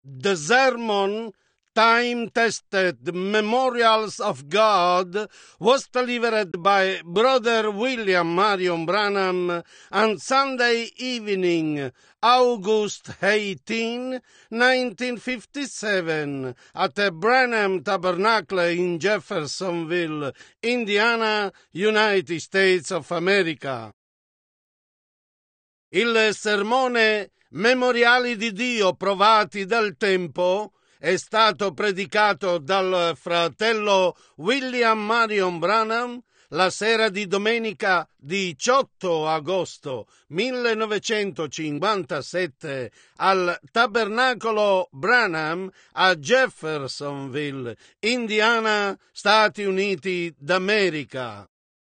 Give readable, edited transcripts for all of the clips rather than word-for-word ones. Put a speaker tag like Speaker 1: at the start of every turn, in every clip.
Speaker 1: The sermon, time-tested Memorials of God, was delivered by Brother William Marion Branham on Sunday evening, August 18, 1957, at the Branham Tabernacle in Jeffersonville, Indiana, United States of America. Il sermone Memoriali di Dio provati dal tempo è stato predicato dal fratello William Marion Branham la sera di domenica 18 agosto 1957 al Tabernacolo Branham a Jeffersonville, Indiana, Stati Uniti d'America.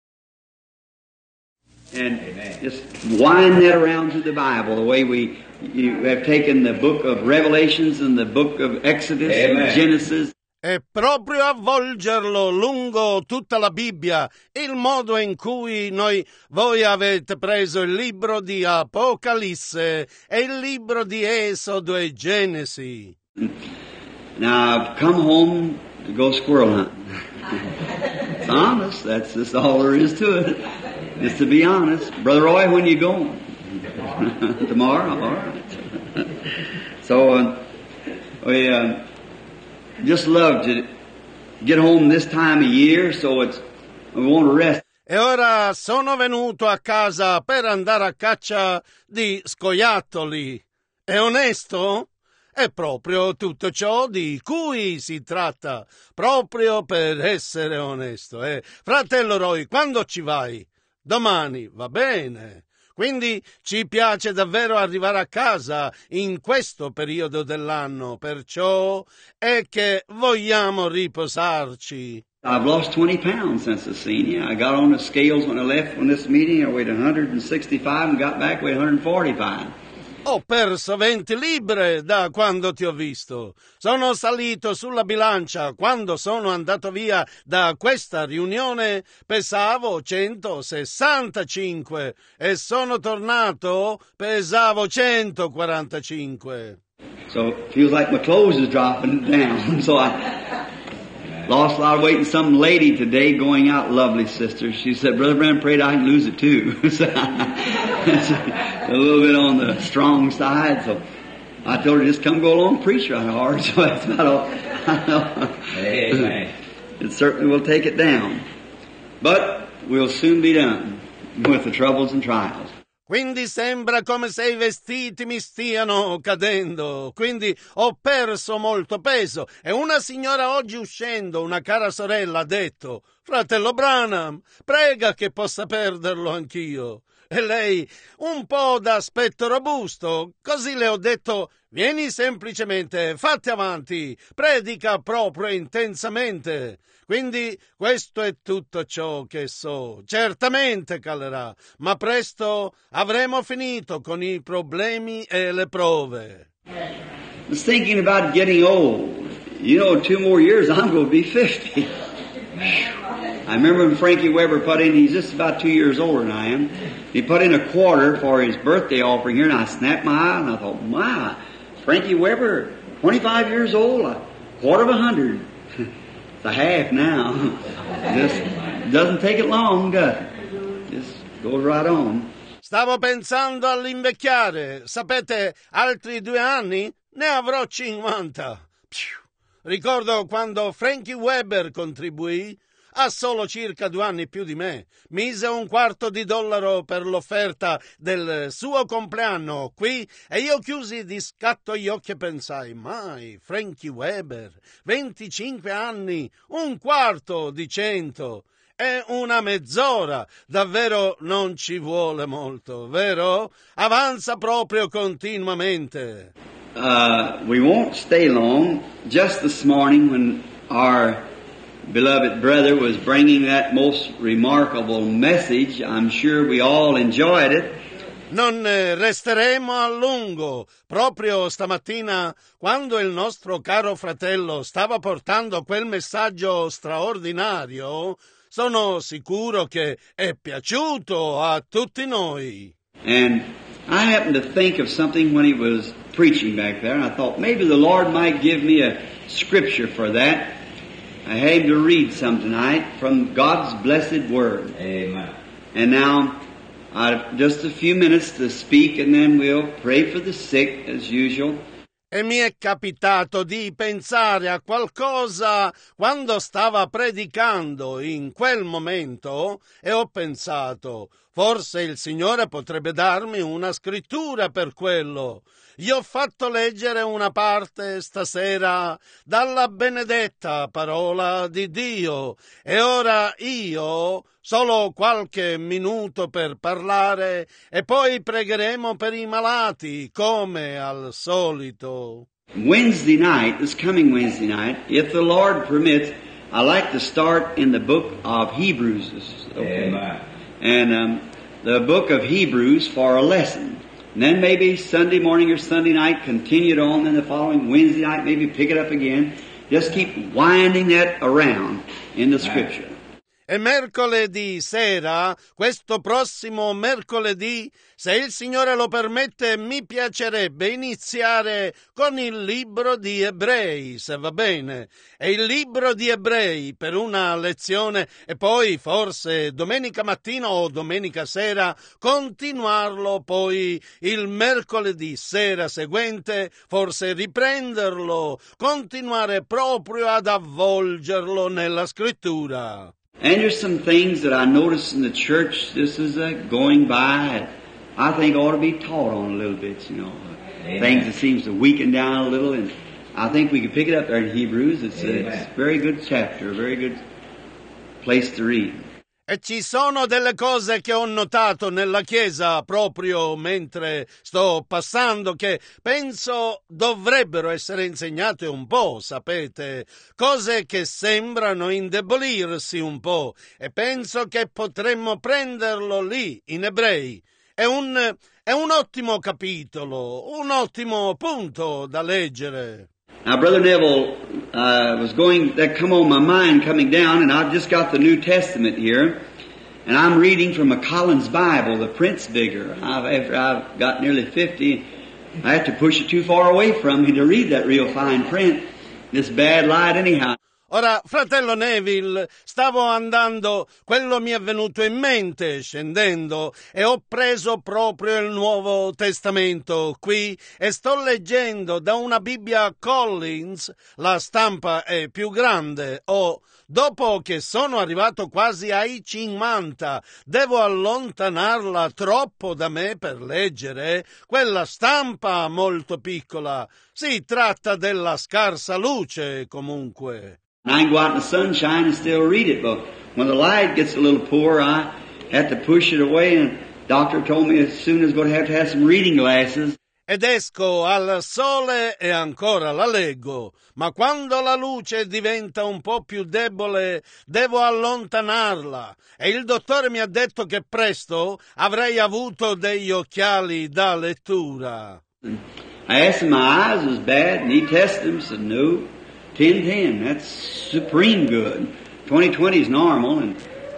Speaker 2: And just wind that around through the Bible, the way you have taken the book of Revelations and the book of Exodus and Genesis.
Speaker 1: E proprio avvolgerlo lungo tutta la Bibbia, il modo in cui voi avete preso il libro di Apocalisse e il libro di Esodo e Genesi.
Speaker 2: Now I've come home to go squirrel hunting. It's honest, that's just all there is to it. Just to be honest. Brother Roy, when you going? Tomorrow? All right. So, we just love to get home this time of year, so we want to rest.
Speaker 1: E ora sono venuto a casa per andare a caccia di scoiattoli. È onesto? È proprio tutto ciò di cui si tratta, proprio per essere onesto. Fratello Roy, quando ci vai? Domani, va bene. Quindi ci piace davvero arrivare a casa in questo periodo dell'anno, perciò è che vogliamo riposarci.
Speaker 2: I've lost 20 pounds since I've seen you. I got on the scales when I left from this meeting. I weighed 165 and got back weighed 145.
Speaker 1: Ho perso 20 libbre da quando ti ho visto. Sono salito sulla bilancia. Quando sono andato via da questa riunione pesavo 165 e sono tornato pesavo 145.
Speaker 2: So it feels like my clothes is dropping down. So I lost a lot of weight, and some lady today going out, lovely sister, she said, Brother Branham prayed I can lose it too. So a little bit on the strong side, so I told her just come go along and preach right hard. So that's about all. Amen. It certainly will take it down. But we'll soon be done with the troubles and trials.
Speaker 1: Quindi sembra come se i vestiti mi stiano cadendo, quindi ho perso molto peso. E una signora oggi uscendo, una cara sorella, ha detto, fratello Branham, prega che possa perderlo anch'io. E lei, un po' d'aspetto robusto, così le ho detto, vieni semplicemente, fatti avanti, predica proprio intensamente. Quindi questo è tutto ciò che so. Certamente calerà, ma presto avremo finito con i problemi e le prove.
Speaker 2: I was thinking about getting old. You know, 2 more years I'm going to be 50. I remember when Frankie Weber put in, he's just about 2 years older than I am. He put in a quarter for his birthday offering here, and I snapped my eye, and I thought, my, Frankie Weber, 25 years old, a quarter of 100. It's a half now. Just doesn't take it long, does it? Just goes right on.
Speaker 1: Stavo pensando all'invecchiare. Sapete, altri 2 anni ne avrò 50. Ricordo quando Frankie Weber contribuì, ha solo circa 2 anni più di me. Mise $0,25 per l'offerta del suo compleanno qui e io chiusi di scatto gli occhi e pensai, mai, Frankie Weber, 25 anni, $0,25. È una mezz'ora, davvero non ci vuole molto, vero? Avanza proprio continuamente.
Speaker 2: We won't stay long. Just this morning when our beloved brother was bringing that most remarkable message, I'm sure we all enjoyed it.
Speaker 1: Non resteremo a lungo. Proprio stamattina, quando il nostro caro fratello stava portando quel messaggio straordinario, sono sicuro che è piaciuto a tutti noi.
Speaker 2: And I happened to think of something when he was preaching back there, and I thought maybe the Lord might give me a scripture for that. I had him to read some tonight from God's blessed Word.
Speaker 3: Amen.
Speaker 2: And now, just a few minutes to speak, and then we'll pray for the sick, as usual.
Speaker 1: E mi è capitato di pensare a qualcosa quando stava predicando in quel momento e ho pensato, forse il Signore potrebbe darmi una scrittura per quello. Gli ho fatto leggere una parte stasera dalla benedetta parola di Dio e ora io solo qualche minuto per parlare e poi pregheremo per i malati come al solito.
Speaker 2: Wednesday night, this coming Wednesday night, if the Lord permits, I'd like to start in the book of Hebrews. Okay?
Speaker 3: Amen.
Speaker 2: And the book of Hebrews for a lesson. And then maybe Sunday morning or Sunday night, continue it on, then the following Wednesday night, maybe pick it up again. Just keep winding that around in the Scripture.
Speaker 1: E mercoledì sera, questo prossimo mercoledì, se il Signore lo permette, mi piacerebbe iniziare con il libro di Ebrei, se va bene. E il libro di Ebrei per una lezione e poi forse domenica mattina o domenica sera continuarlo poi il mercoledì sera seguente, forse riprenderlo, continuare proprio ad avvolgerlo nella scrittura.
Speaker 2: And there's some things that I noticed in the church, this is going by, I think ought to be taught on a little bit, you know.
Speaker 3: Amen.
Speaker 2: Things that seems to weaken down a little, and I think we could pick it up there in Hebrews. It's a very good chapter, a very good place to read.
Speaker 1: E ci sono delle cose che ho notato nella Chiesa proprio mentre sto passando che penso dovrebbero essere insegnate un po', sapete, cose che sembrano indebolirsi un po' e penso che potremmo prenderlo lì in Ebrei. È un ottimo capitolo, un ottimo punto da leggere.
Speaker 2: Now, Brother Neville that come on my mind coming down, and I've just got the New Testament here, and I'm reading from a Collins Bible, the Prince Bigger. After I've got nearly 50, I have to push it too far away from me to read that real fine print, this bad light anyhow.
Speaker 1: Ora, fratello Neville, stavo andando, quello mi è venuto in mente scendendo e ho preso proprio il Nuovo Testamento qui e sto leggendo da una Bibbia Collins, la stampa è più grande, dopo che sono arrivato quasi ai 50, devo allontanarla troppo da me per leggere quella stampa molto piccola. Si tratta della scarsa luce, comunque.
Speaker 2: I can go out in the sunshine and still read it, but when the light gets a little poor, I have to push it away, and the doctor told me as soon as going to have some reading glasses.
Speaker 1: Ed esco al sole e ancora la leggo, ma quando la luce diventa un po' più debole devo allontanarla e il dottore mi ha detto che presto avrei avuto degli occhiali da lettura.
Speaker 2: I asked him my eyes was bad, and he tested them, said no, 10/10, that's supreme good. 20/20 is normal, and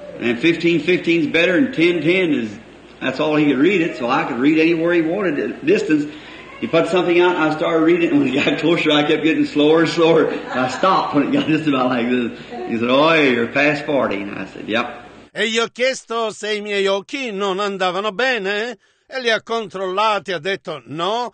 Speaker 2: 15/15 is better, and 10/10 that's all he could read it, so I could read anywhere he wanted at distance. He put something out, and I started reading it, and when it got closer, I kept getting slower and slower. I stopped when it got just about like this. He said, oh, you're past 40, and I said, yep.
Speaker 1: E gli ho chiesto se i miei occhi non andavano bene? E li ha controllati, ha detto no,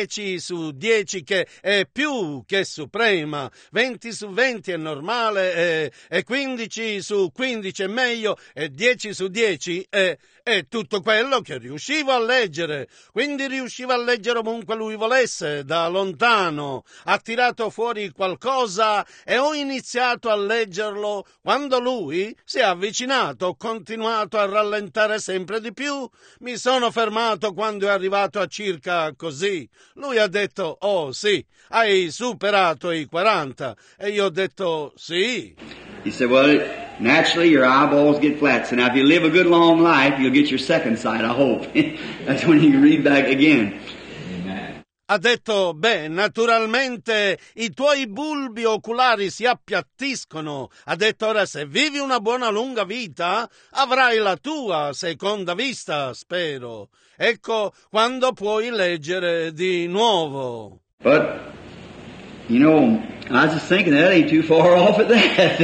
Speaker 1: 10/10 che è più che suprema, 20/20 è normale, e 15/15 è meglio, e 10/10 è tutto quello che riuscivo a leggere. Quindi riuscivo a leggere ovunque lui volesse, da lontano. Ha tirato fuori qualcosa e ho iniziato a leggerlo. Quando lui si è avvicinato, ho continuato a rallentare sempre di più. Mi sono fermato quando è arrivato a circa così. Lui ha detto, oh sì, hai superato i 40. E io ho detto, sì.
Speaker 2: He said, well, naturally your eyeballs get flat. So now if you live a good long life, you'll get your second sight, I hope. That's when you can read back again.
Speaker 3: Amen.
Speaker 1: Ha detto, beh, naturalmente i tuoi bulbi oculari si appiattiscono. Ha detto, ora se vivi una buona lunga vita, avrai la tua seconda vista, spero. Ecco quando puoi leggere di nuovo.
Speaker 2: But, you know, I was just thinking that ain't too far off at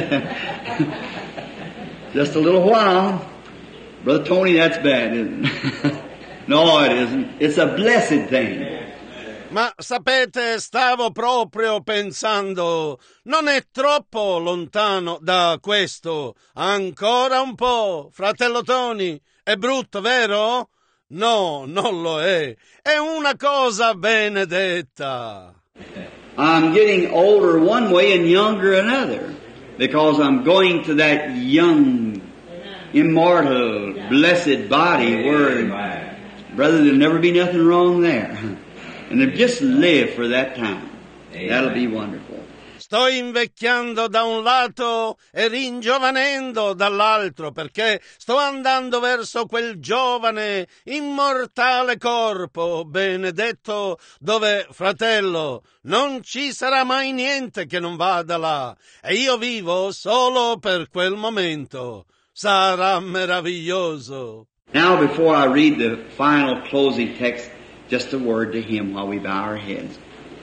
Speaker 2: that. Just a little while. Brother Tony, that's bad, isn't it? No, it isn't. It's a blessed thing.
Speaker 1: Ma sapete, stavo proprio pensando, non è troppo lontano da questo. Ancora un po', fratello Tony. È brutto, vero? No, non lo è. È una cosa benedetta.
Speaker 2: I'm getting older one way and younger another, because I'm going to that young, immortal, blessed body where, brother, there'll never be nothing wrong there. And to just live for that time. That'll be wonderful.
Speaker 1: Sto invecchiando da un lato e ringiovanendo dall'altro, perché sto andando verso quel giovane, immortale corpo benedetto dove, fratello, non ci sarà mai niente che non vada là. E io vivo solo per quel momento. Sarà meraviglioso.
Speaker 2: Now, before I read the final closing text, just a word to Him while we bow our heads.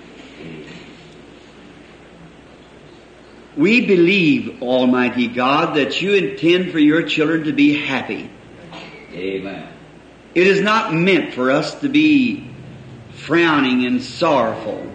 Speaker 2: We believe, Almighty God, that you intend for your children to be happy.
Speaker 3: Amen.
Speaker 2: It is not meant for us to be frowning and sorrowful.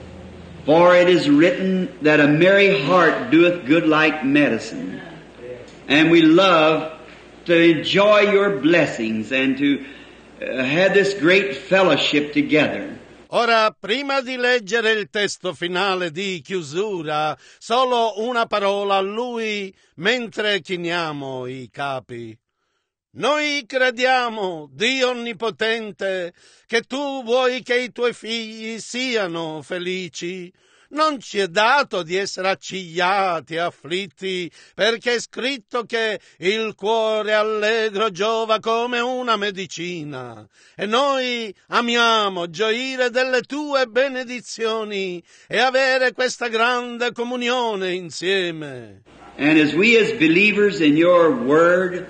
Speaker 2: For it is written that a merry heart doeth good like medicine. And we love to enjoy your blessings and to have this great fellowship together.
Speaker 1: Ora, prima di leggere il testo finale di chiusura, solo una parola a Lui mentre chiniamo i capi. Noi crediamo, Dio Onnipotente, che Tu vuoi che i Tuoi figli siano felici. Non ci è dato di essere accigliati e afflitti, perché è scritto che il cuore allegro giova come una medicina. E noi amiamo gioire delle Tue benedizioni e avere questa grande comunione insieme.
Speaker 2: And as we as believers in your word,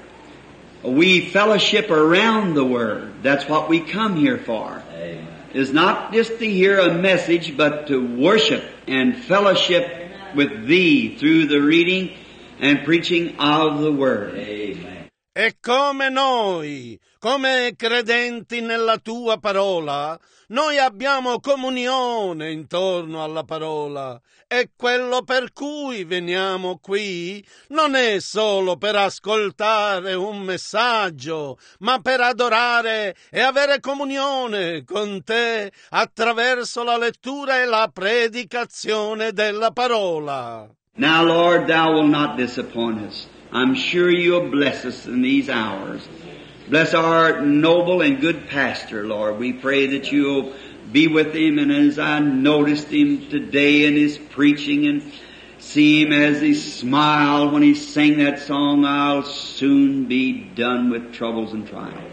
Speaker 2: we fellowship around the word. That's what we come here for.
Speaker 3: Amen.
Speaker 2: Is not just to hear a message, but to worship and fellowship with Thee through the reading and preaching of the Word.
Speaker 3: Amen.
Speaker 1: E come noi, come credenti nella Tua parola, noi abbiamo comunione intorno alla parola. E quello per cui veniamo qui non è solo per ascoltare un messaggio, ma per adorare e avere comunione con Te attraverso la lettura e la predicazione della parola.
Speaker 2: Now, Lord, Thou wilt not disappoint us. I'm sure You'll bless us in these hours. Bless our noble and good pastor, Lord. We pray that You'll be with him, and as I noticed him today in his preaching and see him as he smiled when he sang that song, I'll soon be done with troubles and trials.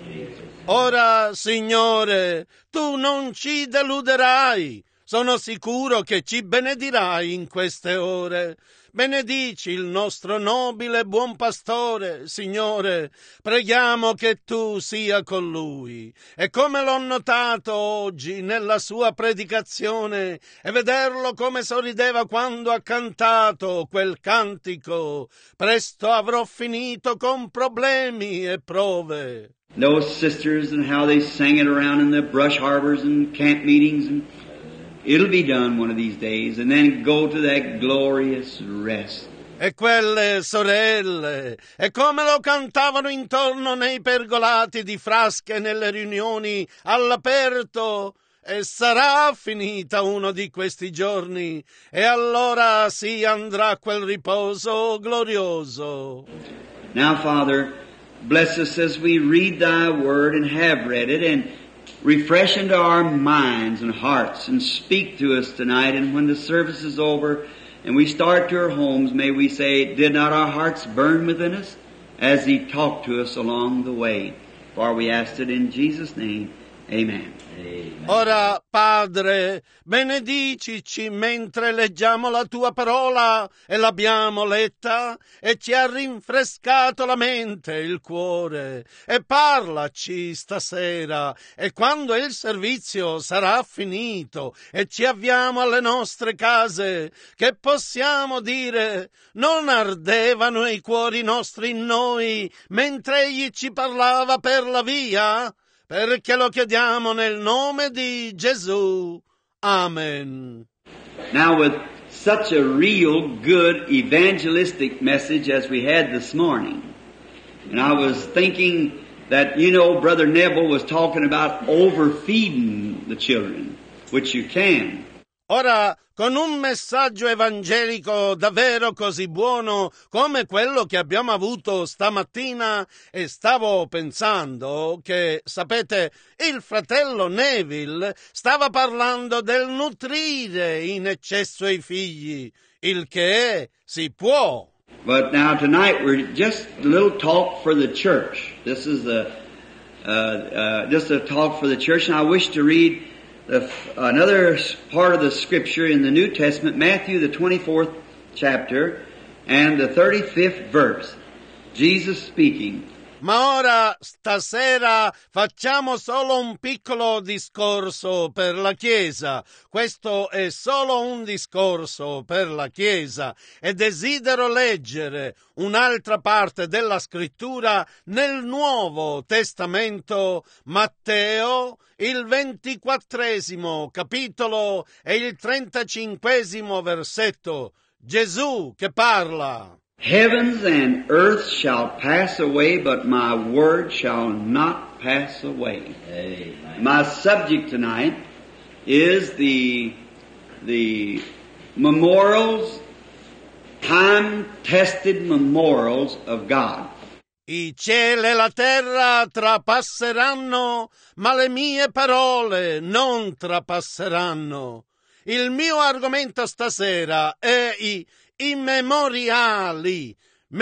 Speaker 1: Ora, Signore, Tu non ci deluderai. Sono sicuro che ci benedirai in queste ore. Benedici il nostro nobile buon pastore, Signore. Preghiamo che Tu sia con lui. E come l'ho notato oggi nella sua predicazione, e vederlo come sorrideva quando ha cantato quel cantico, presto avrò finito con problemi e prove.
Speaker 2: Those sisters and how they sang it around in the brush harbors and camp meetings, and it'll be done one of these days, and then go to that glorious rest.
Speaker 1: E quelle sorelle, e come lo cantavano intorno nei pergolati di frasche nelle riunioni all'aperto, e sarà finita uno di questi giorni, e allora si andrà a quel riposo glorioso.
Speaker 2: Now, Father, bless us as we read Thy Word and have read it, and refresh into our minds and hearts, and speak to us tonight. And when the service is over and we start to our homes, may we say, did not our hearts burn within us as He talked to us along the way? For we asked it in Jesus' name. Amen.
Speaker 3: Amen.
Speaker 1: Ora, Padre, benedicici mentre leggiamo la tua parola e l'abbiamo letta e ci ha rinfrescato la mente e il cuore e parlaci stasera e quando il servizio sarà finito e ci avviamo alle nostre case che possiamo dire non ardevano i cuori nostri in noi mentre egli ci parlava per la via? Perché lo chiediamo nel nome di Gesù. Amen.
Speaker 2: Now, with such a real good evangelistic message as we had this morning, and I was thinking that, Brother Neville was talking about overfeeding the children, which you can.
Speaker 1: Ora, con un messaggio evangelico davvero così buono come quello che abbiamo avuto stamattina, e stavo pensando che, sapete, il fratello Neville stava parlando del nutrire in eccesso i figli, il che si può.
Speaker 2: But now tonight we're just a little talk for the church. This is just a talk for the church, and I wish to read another part of the scripture in the New Testament, Matthew the 24th chapter and the 35th verse. Jesus speaking.
Speaker 1: Ma ora, stasera, facciamo solo un piccolo discorso per la Chiesa. Questo è solo un discorso per la Chiesa e desidero leggere un'altra parte della scrittura nel Nuovo Testamento, Matteo, il 24° capitolo e il 35° versetto. Gesù che parla.
Speaker 2: Heavens and earth shall pass away, but my word shall not pass away.
Speaker 3: Amen.
Speaker 2: My subject tonight is the memorials, time-tested memorials of God.
Speaker 1: I cieli e la terra trapasseranno, ma le mie parole non trapasseranno. Il mio argomento stasera è i memoriali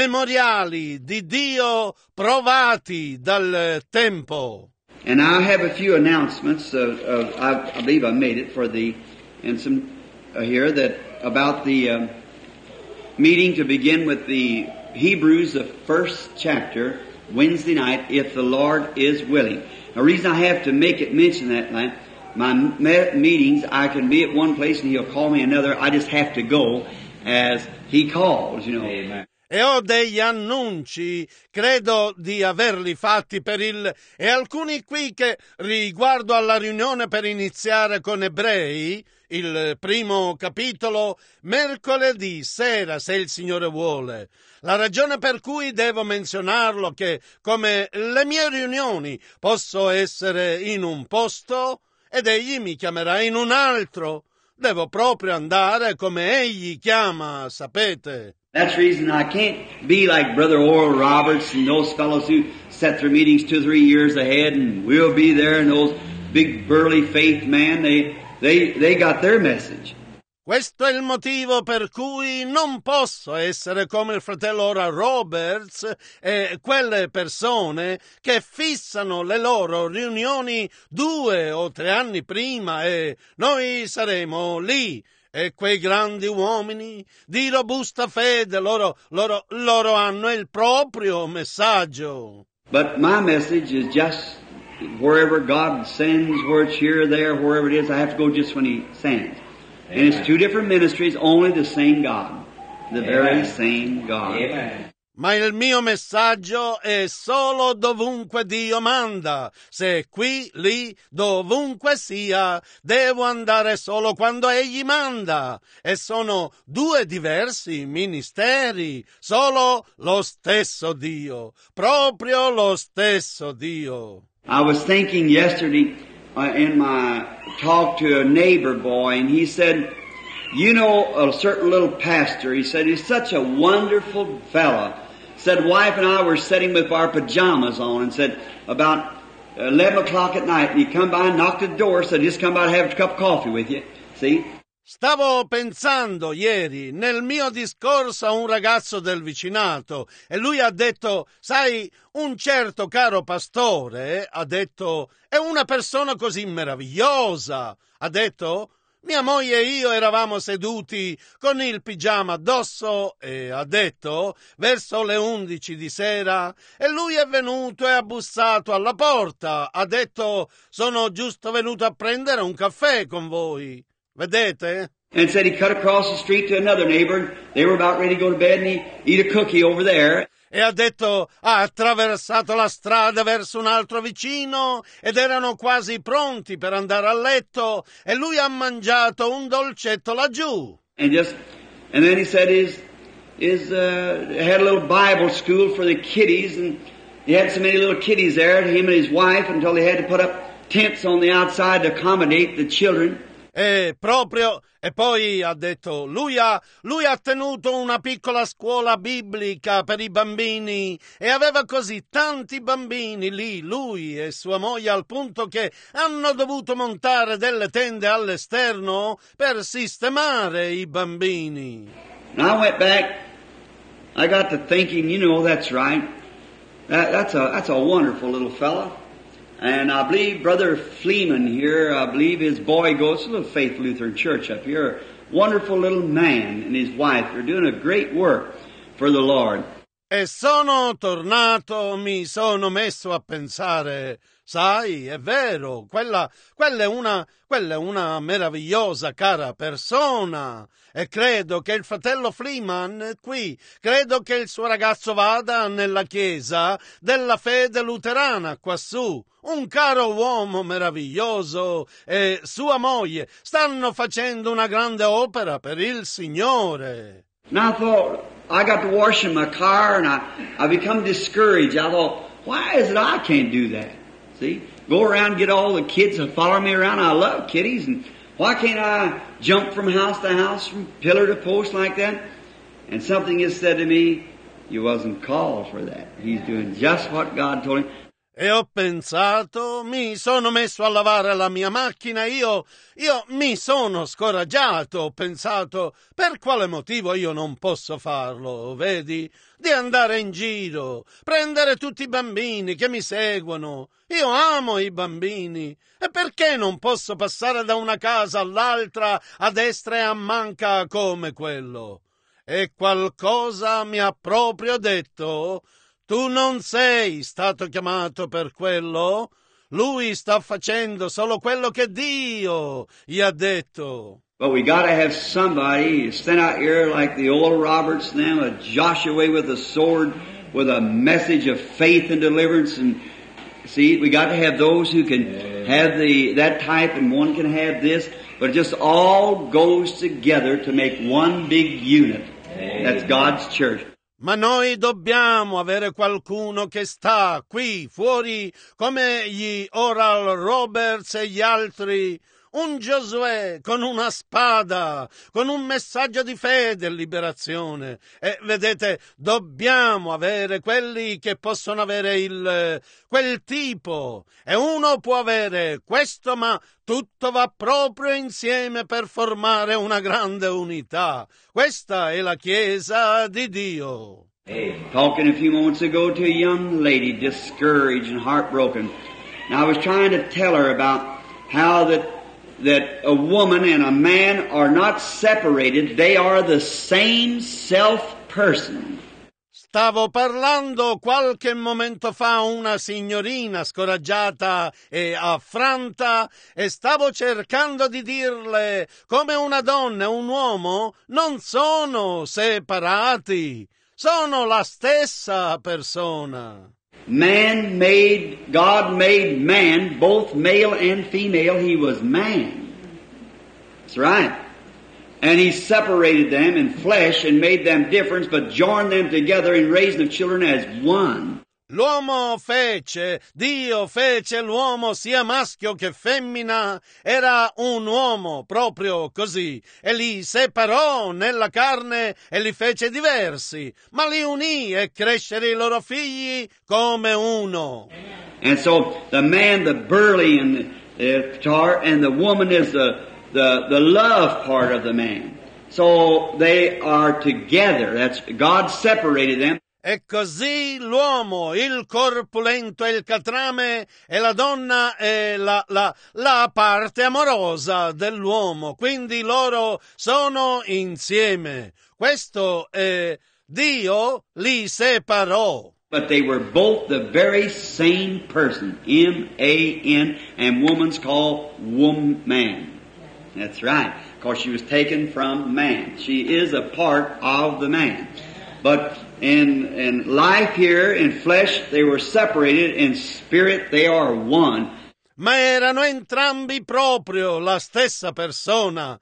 Speaker 1: di Dio provati dal tempo.
Speaker 2: And I have a few announcements I believe I made it for and some here that about the meeting to begin with the Hebrews, the first chapter, Wednesday night, if the Lord is willing. The reason I have to make it mention that night, my meetings, I can be at one place and He'll call me another. I just have to go as He calls,
Speaker 3: Amen.
Speaker 1: E ho degli annunci, credo di averli fatti e alcuni qui che riguardo alla riunione per iniziare con Ebrei, il 1° capitolo, mercoledì sera, se il Signore vuole. La ragione per cui devo menzionarlo che, come le mie riunioni, posso essere in un posto ed egli mi chiamerà in un altro. Devo proprio andare come egli chiama, sapete.
Speaker 2: That's the reason I can't be like Brother Oral Roberts and those fellows who set their meetings 2 or 3 years ahead and we'll be there, and those big burly faith men, they got their message.
Speaker 1: Questo è il motivo per cui non posso essere come il fratello Oral Roberts e quelle persone che fissano le loro riunioni 2 o 3 anni prima e noi saremo lì. E quei grandi uomini di robusta fede, loro hanno il proprio messaggio.
Speaker 2: But my message is just wherever God sends, where it's here or there, wherever it is, I have to go just when He sends. And it's 2 different ministries, only the same God. The very same God.
Speaker 3: Amen.
Speaker 1: Ma il mio messaggio è solo dovunque Dio manda. Se è qui, lì, dovunque sia, devo andare solo quando Egli manda. E sono 2 diversi ministeri, solo lo stesso Dio, proprio lo stesso Dio.
Speaker 2: I was thinking yesterday in my talk to a neighbor boy, and he said, a certain little pastor, he said, he's such a wonderful fella. Said, wife and I were sitting with our pajamas on, and said, about 11 o'clock at night, and he come by and knocked at the door, said, just come by and have a cup of coffee with you. See?
Speaker 1: Stavo pensando ieri nel mio discorso a un ragazzo del vicinato e lui ha detto, sai, un certo caro pastore, ha detto, è una persona così meravigliosa. Ha detto, mia moglie e io eravamo seduti con il pigiama addosso e ha detto, verso le 11 di sera, e lui è venuto e ha bussato alla porta. Ha detto, sono giusto venuto a prendere un caffè con voi. Vedete?
Speaker 2: And said he cut across the street to another neighbor, and they were about ready to go to bed, and he eat a cookie over there.
Speaker 1: E ha detto, ha attraversato la strada verso un altro vicino ed erano quasi pronti per andare a letto e lui ha mangiato un dolcetto laggiù.
Speaker 2: And then he said had a little Bible school for the kiddies, and he had so many little kiddies there, him and his wife, until they had to put up tents on the outside to accommodate the children.
Speaker 1: E poi ha detto, lui ha tenuto una piccola scuola biblica per i bambini e aveva così tanti bambini lì, lui e sua moglie, al punto che hanno dovuto montare delle tende all'esterno per sistemare i bambini.
Speaker 2: And I went back, I got to thinking, that's right. That's a wonderful little fella. And I believe Brother Fleeman here, I believe his boy goes to the Faith Lutheran Church up here. A wonderful little man and his wife. They're doing a great work for the Lord.
Speaker 1: E sono tornato, mi sono messo a pensare, sai, è vero, quella è una meravigliosa cara persona. E credo che il fratello Freeman qui, credo che il suo ragazzo vada nella chiesa della fede luterana quassù. Un caro uomo meraviglioso e sua moglie stanno facendo una grande opera per il Signore.
Speaker 2: And I thought, I got to washing my car and I become discouraged. I thought, why is it I can't do that? See? Go around and get all the kids to follow me around. I love kiddies. And why can't I jump from house to house, from pillar to post like that? And something has said to me, you wasn't called for that. He's doing just what God told him.
Speaker 1: E ho pensato, mi sono messo a lavare la mia macchina, io mi sono scoraggiato, ho pensato, per quale motivo io non posso farlo, vedi? Di andare in giro, prendere tutti i bambini che mi seguono. Io amo i bambini. E perché non posso passare da una casa all'altra, a destra e a manca come quello? E qualcosa mi ha proprio detto, tu non sei stato chiamato per quello? Lui sta facendo solo quello che Dio gli ha detto.
Speaker 2: But we got to have somebody sent out here like the Oral Roberts and them, a Joshua with a sword, with a message of faith and deliverance. And see, we got to have those who can have that type, and one can have this. But it just all goes together to make one big unit. That's God's church.
Speaker 1: Ma noi dobbiamo avere qualcuno che sta qui fuori come gli Oral Roberts e gli altri, un Giosuè con una spada, con un messaggio di fede e liberazione. E vedete, dobbiamo avere quelli che possono avere quel tipo. E uno può avere questo, ma tutto va proprio insieme per formare una grande unità. Questa è la Chiesa di Dio.
Speaker 2: Talking a few moments ago to a young lady, discouraged and heartbroken. And I was trying to tell her about how that a woman and a man are not separated. They are the same self-person.
Speaker 1: Stavo parlando qualche momento fa a una signorina scoraggiata e affranta e stavo cercando di dirle come una donna e un uomo non sono separati, sono la stessa persona.
Speaker 2: God made man, both male and female, he was man. That's right. And he separated them in flesh and made them different, but joined them together in raising of children as one.
Speaker 1: Dio fece l'uomo sia maschio che femmina, era un uomo proprio così, e li separò nella carne e li fece diversi, ma li unì e crescere i loro figli come uno.
Speaker 2: And so the man, the burly and the guitar, and the woman is the the love part of the man. So they are together. That's God separated them.
Speaker 1: E così l'uomo, il corpulento e il catrame, e la donna è la parte amorosa dell'uomo. Quindi loro sono insieme. Questo è Dio li separò.
Speaker 2: But they were both the very same person. M-A-N, and woman's called woman. That's right. Because she was taken from man. She is a part of the man. But in life here, in flesh, they were separated. In spirit, they are one.
Speaker 1: Ma erano entrambi proprio la stessa persona,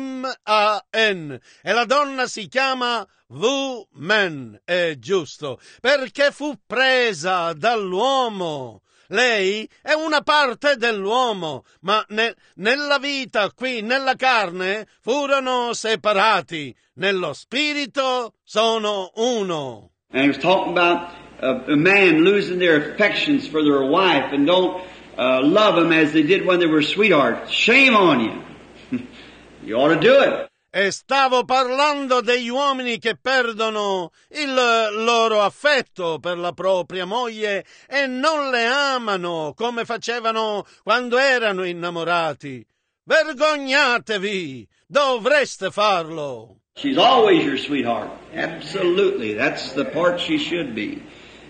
Speaker 1: M-A-N, e la donna si chiama woman, è giusto, perché fu presa dall'uomo. Lei è una parte dell'uomo, ma nella vita qui, nella carne, furono separati. Nello spirito sono uno.
Speaker 2: And he was talking about a man losing their affections for their wife and don't love them as they did when they were sweethearts. Shame on you. You ought to do it.
Speaker 1: E stavo parlando degli uomini che perdono il loro affetto per la propria moglie e non le amano come facevano quando erano innamorati. Vergognatevi! Dovreste farlo!
Speaker 2: She's always your sweetheart. Absolutely. That's the part she should be.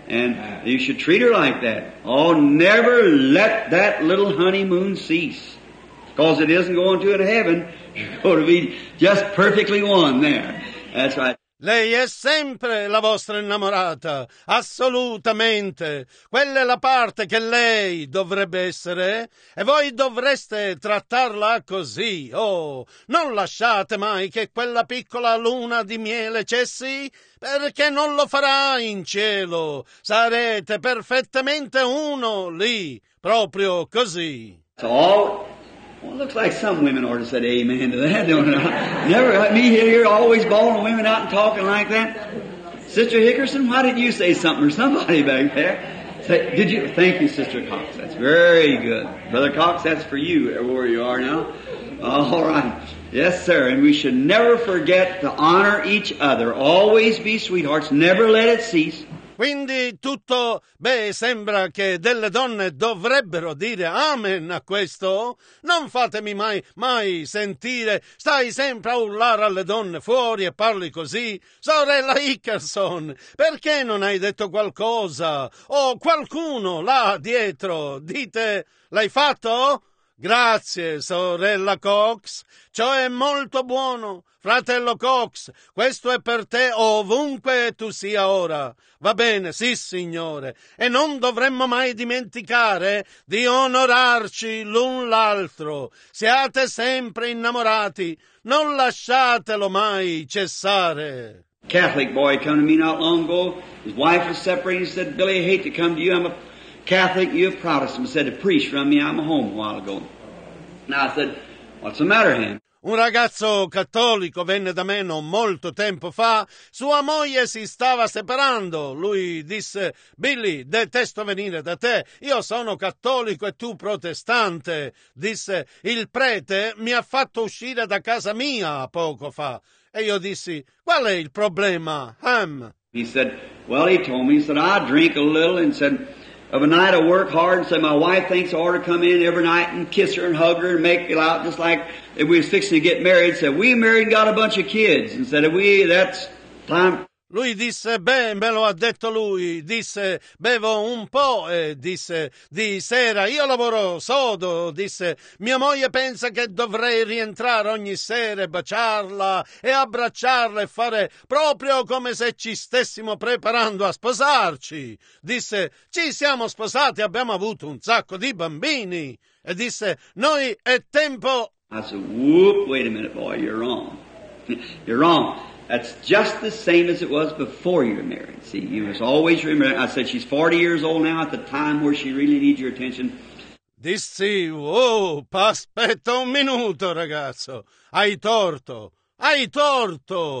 Speaker 2: And you should treat her like that. Oh, never let that little honeymoon cease. Because it isn't going to heaven. You're going to be just perfectly one there. That's right.
Speaker 1: Lei è sempre la vostra innamorata, assolutamente. Quella è la parte che lei dovrebbe essere e voi dovreste trattarla così. Oh, non lasciate mai che quella piccola luna di miele cessi, perché non lo farà in cielo. Sarete perfettamente uno lì, proprio così.
Speaker 2: Well, it looks like some women ought to say amen to that, don't it? Never let me hear always bawling women out and talking like that. Sister Hickerson, why didn't you say something, or somebody back there? Did you? Thank you, Sister Cox. That's very good. Brother Cox, that's for you, where you are now. All right. Yes, sir. And we should never forget to honor each other. Always be sweethearts. Never let it cease.
Speaker 1: Quindi tutto, sembra che delle donne dovrebbero dire amen a questo. Non fatemi mai sentire, stai sempre a urlare alle donne fuori e parli così. Sorella Hickerson, perché non hai detto qualcosa? O qualcuno là dietro, dite, l'hai fatto? Grazie, sorella Cox, ciò è molto buono. Fratello Cox, questo è per te ovunque tu sia ora. Va bene, sì signore, e non dovremmo mai dimenticare di onorarci l'un l'altro. Siate sempre innamorati, non lasciatelo mai cessare.
Speaker 2: Catholic boy come to me not long ago. His wife was separated. He said, Billy, I hate to come to you. I'm a Catholic, you a Protestant. Said, the priest run me out of my home a while ago. Now I said, what's the matter, him?
Speaker 1: Un ragazzo cattolico venne da me non molto tempo fa, sua moglie si stava separando. Lui disse, Billy, detesto venire da te, io sono cattolico e tu protestante. Disse, il prete mi ha fatto uscire da casa mia poco fa. E io dissi, qual è il problema, Ham?
Speaker 2: He said, well, he told me, he said, I drink a little, and said, of a night I work hard, and said, my wife thinks I ought to come in every night and kiss her and hug her and make it out just like if we was fixing to get married. Said, we married and got a bunch of kids. And said, that's time.
Speaker 1: Lui disse, me lo ha detto lui, disse, bevo un po', e disse, di sera, io lavoro sodo, disse, mia moglie pensa che dovrei rientrare ogni sera e baciarla e abbracciarla e fare proprio come se ci stessimo preparando a sposarci. Disse, ci siamo sposati, abbiamo avuto un sacco di bambini. E disse, noi è tempo...
Speaker 2: I said, whoop, wait a minute, boy, you're wrong. You're wrong. That's just the same as it was before you were married. See, you must always remember. I said she's 40 years old now at the time where she really needs your attention.
Speaker 1: Dissi, aspetta un minuto, ragazzo. Hai torto.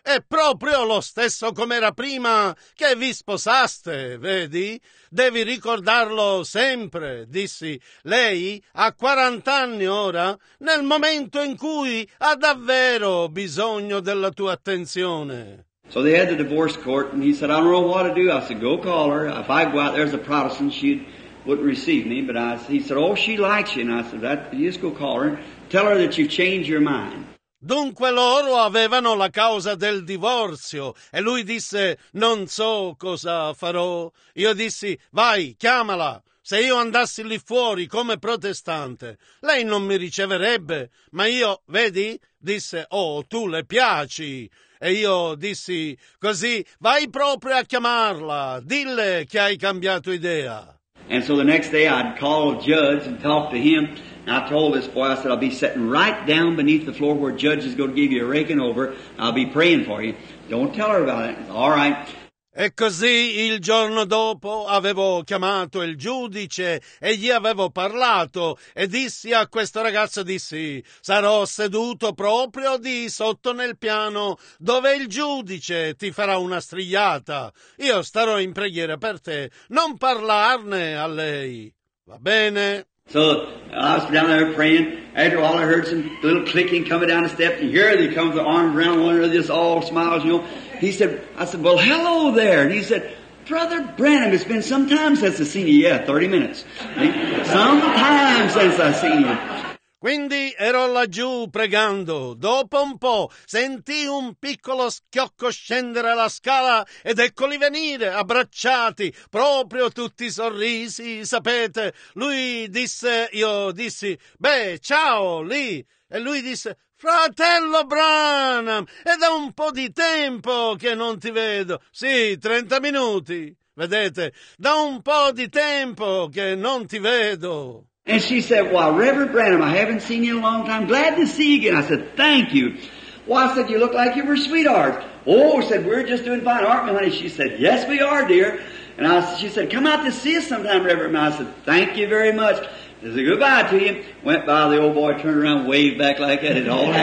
Speaker 1: è proprio lo stesso come era prima che vi sposaste, vedi? Devi ricordarlo sempre, dissi. Lei ha 40 anni ora, nel momento in cui ha davvero bisogno della tua attenzione.
Speaker 2: So they had the divorce court, and he said, I don't know what to do. I said, go call her. If I go out there as a Protestant, she wouldn't receive me. But he said, oh, she likes you. And I said, you just go call her. Tell her that you've changed your mind.
Speaker 1: Dunque loro avevano la causa del divorzio e lui disse, non so cosa farò. Io dissi, vai, chiamala. Se io andassi lì fuori come protestante, lei non mi riceverebbe. Ma io, vedi, disse, oh, tu le piaci. E io dissi, così, vai proprio a chiamarla, dille che hai cambiato idea.
Speaker 2: And so the next day I'd call Judge and talk to him. And I told this boy, I said, I'll be sitting right down beneath the floor where Judge is going to give you a raking over. I'll be praying for you. Don't tell her about it. All right.
Speaker 1: E così il giorno dopo avevo chiamato il giudice e gli avevo parlato e dissi a questo ragazzo, dissi, sarò seduto proprio di sotto nel piano dove il giudice ti farà una strigliata. Io starò in preghiera per te, non parlarne a lei. Va bene?
Speaker 2: So I was down there praying. After all, I heard some little clicking coming down the steps, and here they come, the arms around one another, just all smiles, you know. I said, well, hello there. And he said, Brother Branham, it's been some time since I've seen you. Yeah, 30 minutes. Some time since I've seen you.
Speaker 1: Quindi ero laggiù pregando. Dopo un po' sentii un piccolo schiocco scendere la scala ed eccoli venire, abbracciati, proprio tutti sorrisi, sapete. Lui disse, io dissi, beh, ciao, lì. E lui disse, fratello Branham, è da un po' di tempo che non ti vedo. Sì, 30 minuti. Vedete, da un po' di tempo che non ti vedo.
Speaker 2: And she said, well, Reverend Branham, I haven't seen you in a long time. Glad to see you again. I said, thank you. Well, I said, you look like you were sweethearts. Oh, I said, we're just doing fine, aren't we, honey? She said, yes, we are, dear. And she said, come out to see us sometime, Reverend. And I said, thank you very much. I said, goodbye to you. Went by, the old boy turned around, waved back like that. It all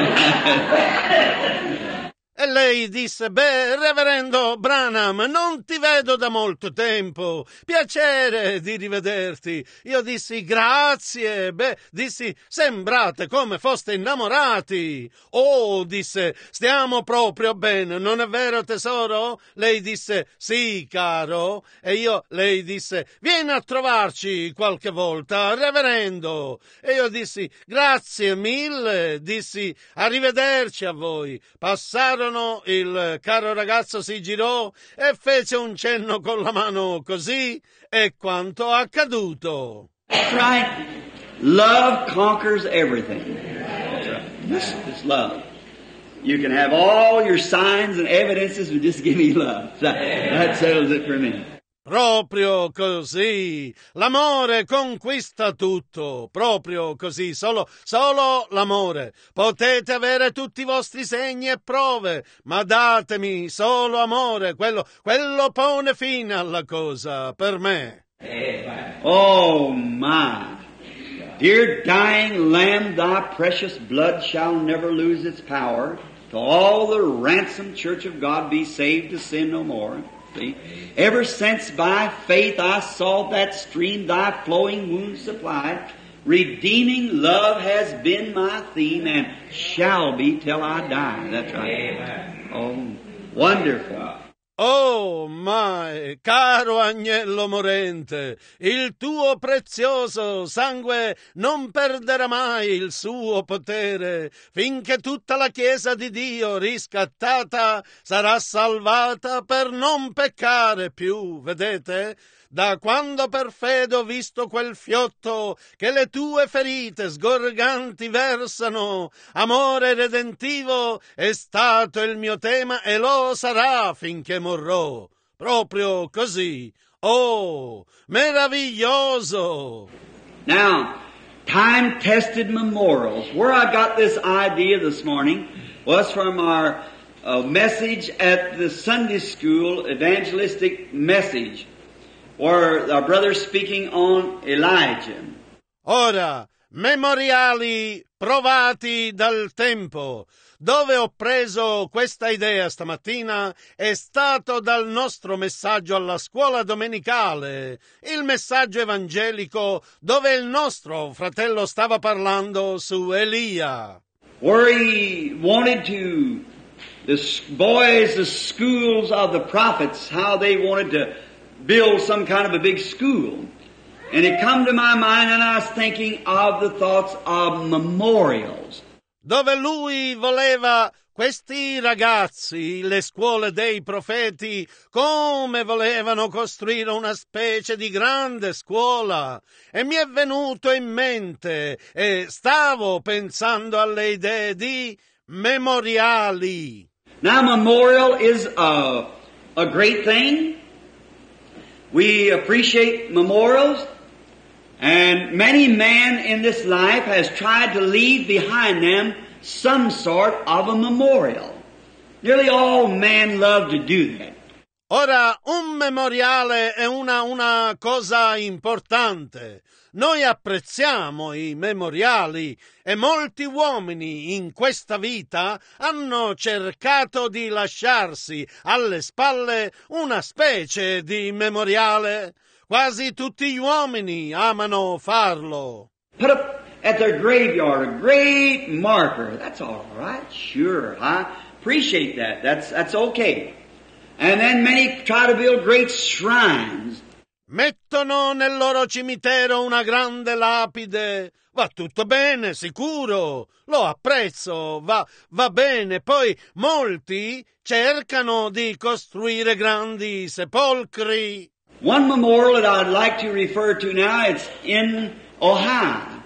Speaker 2: happened.
Speaker 1: E lei disse, beh, reverendo Branham, non ti vedo da molto tempo, piacere di rivederti. Io dissi, grazie, dissi, sembrate come foste innamorati. Oh, disse, stiamo proprio bene, non è vero tesoro? Lei disse, sì, caro. E lei disse, vieni a trovarci qualche volta, reverendo. E io dissi, grazie mille, dissi, arrivederci a voi. Passarono, il caro ragazzo si girò e fece un cenno con la mano così, e quanto accaduto.
Speaker 2: That's right. Love conquers everything. That's right. This love. You can have all your signs and evidences, but just give me love. That settles it for me.
Speaker 1: Proprio così, l'amore conquista tutto, proprio così, solo l'amore. Potete avere tutti i vostri segni e prove, ma datemi solo amore, quello pone fine alla cosa, per me.
Speaker 2: Oh my, dear dying Lamb, thy precious blood shall never lose its power. To all the ransomed church of God be saved to sin no more. See? Ever since by faith I saw that stream thy flowing wounds supplied, redeeming love has been my theme and shall be till I die. That's right. Amen. Oh, wonderful.
Speaker 1: Oh, my caro agnello morente, il tuo prezioso sangue non perderà mai il suo potere, finché tutta la Chiesa di Dio riscattata sarà salvata per non peccare più, vedete? Da quando per fede ho visto quel fiotto che le tue ferite sgorganti versano, amore redentivo è stato il mio tema e lo sarà finché morrò. Proprio così. Oh, meraviglioso!
Speaker 2: Now, time-tested memorials. Where I got this idea this morning was from our message at the Sunday school evangelistic message, where our brother speaking on Elijah.
Speaker 1: Ora, memoriali provati dal tempo. Dove ho preso questa idea stamattina è stato dal nostro messaggio alla scuola domenicale, il messaggio evangelico dove il nostro fratello stava parlando su Elia.
Speaker 2: Where he wanted to, the boys, the schools of the prophets, how they wanted to build some kind of a big school. And it come to my mind and I was thinking of the thoughts of memorials.
Speaker 1: Dove lui voleva questi ragazzi, le scuole dei profeti, come volevano costruire una specie di grande scuola. E mi è venuto in mente e stavo pensando alle idee di memoriali.
Speaker 2: Now, memorial is a great thing. We appreciate memorials. And many men in this life has tried to leave behind them some sort of a memorial. Nearly all men love to do that.
Speaker 1: Ora, un memoriale è una cosa importante. Noi apprezziamo i memoriali e molti uomini in questa vita hanno cercato di lasciarsi alle spalle una specie di memoriale. Quasi tutti gli uomini amano farlo.
Speaker 2: Put up at their graveyard a great marker. That's all right, sure. I appreciate that. That's okay. And then many try to build great shrines.
Speaker 1: Mettono nel loro cimitero una grande lapide. Va tutto bene, sicuro. Lo apprezzo, va bene. Poi molti cercano di costruire grandi sepolcri.
Speaker 2: One memorial that I'd like to refer to now, it's in Ohio.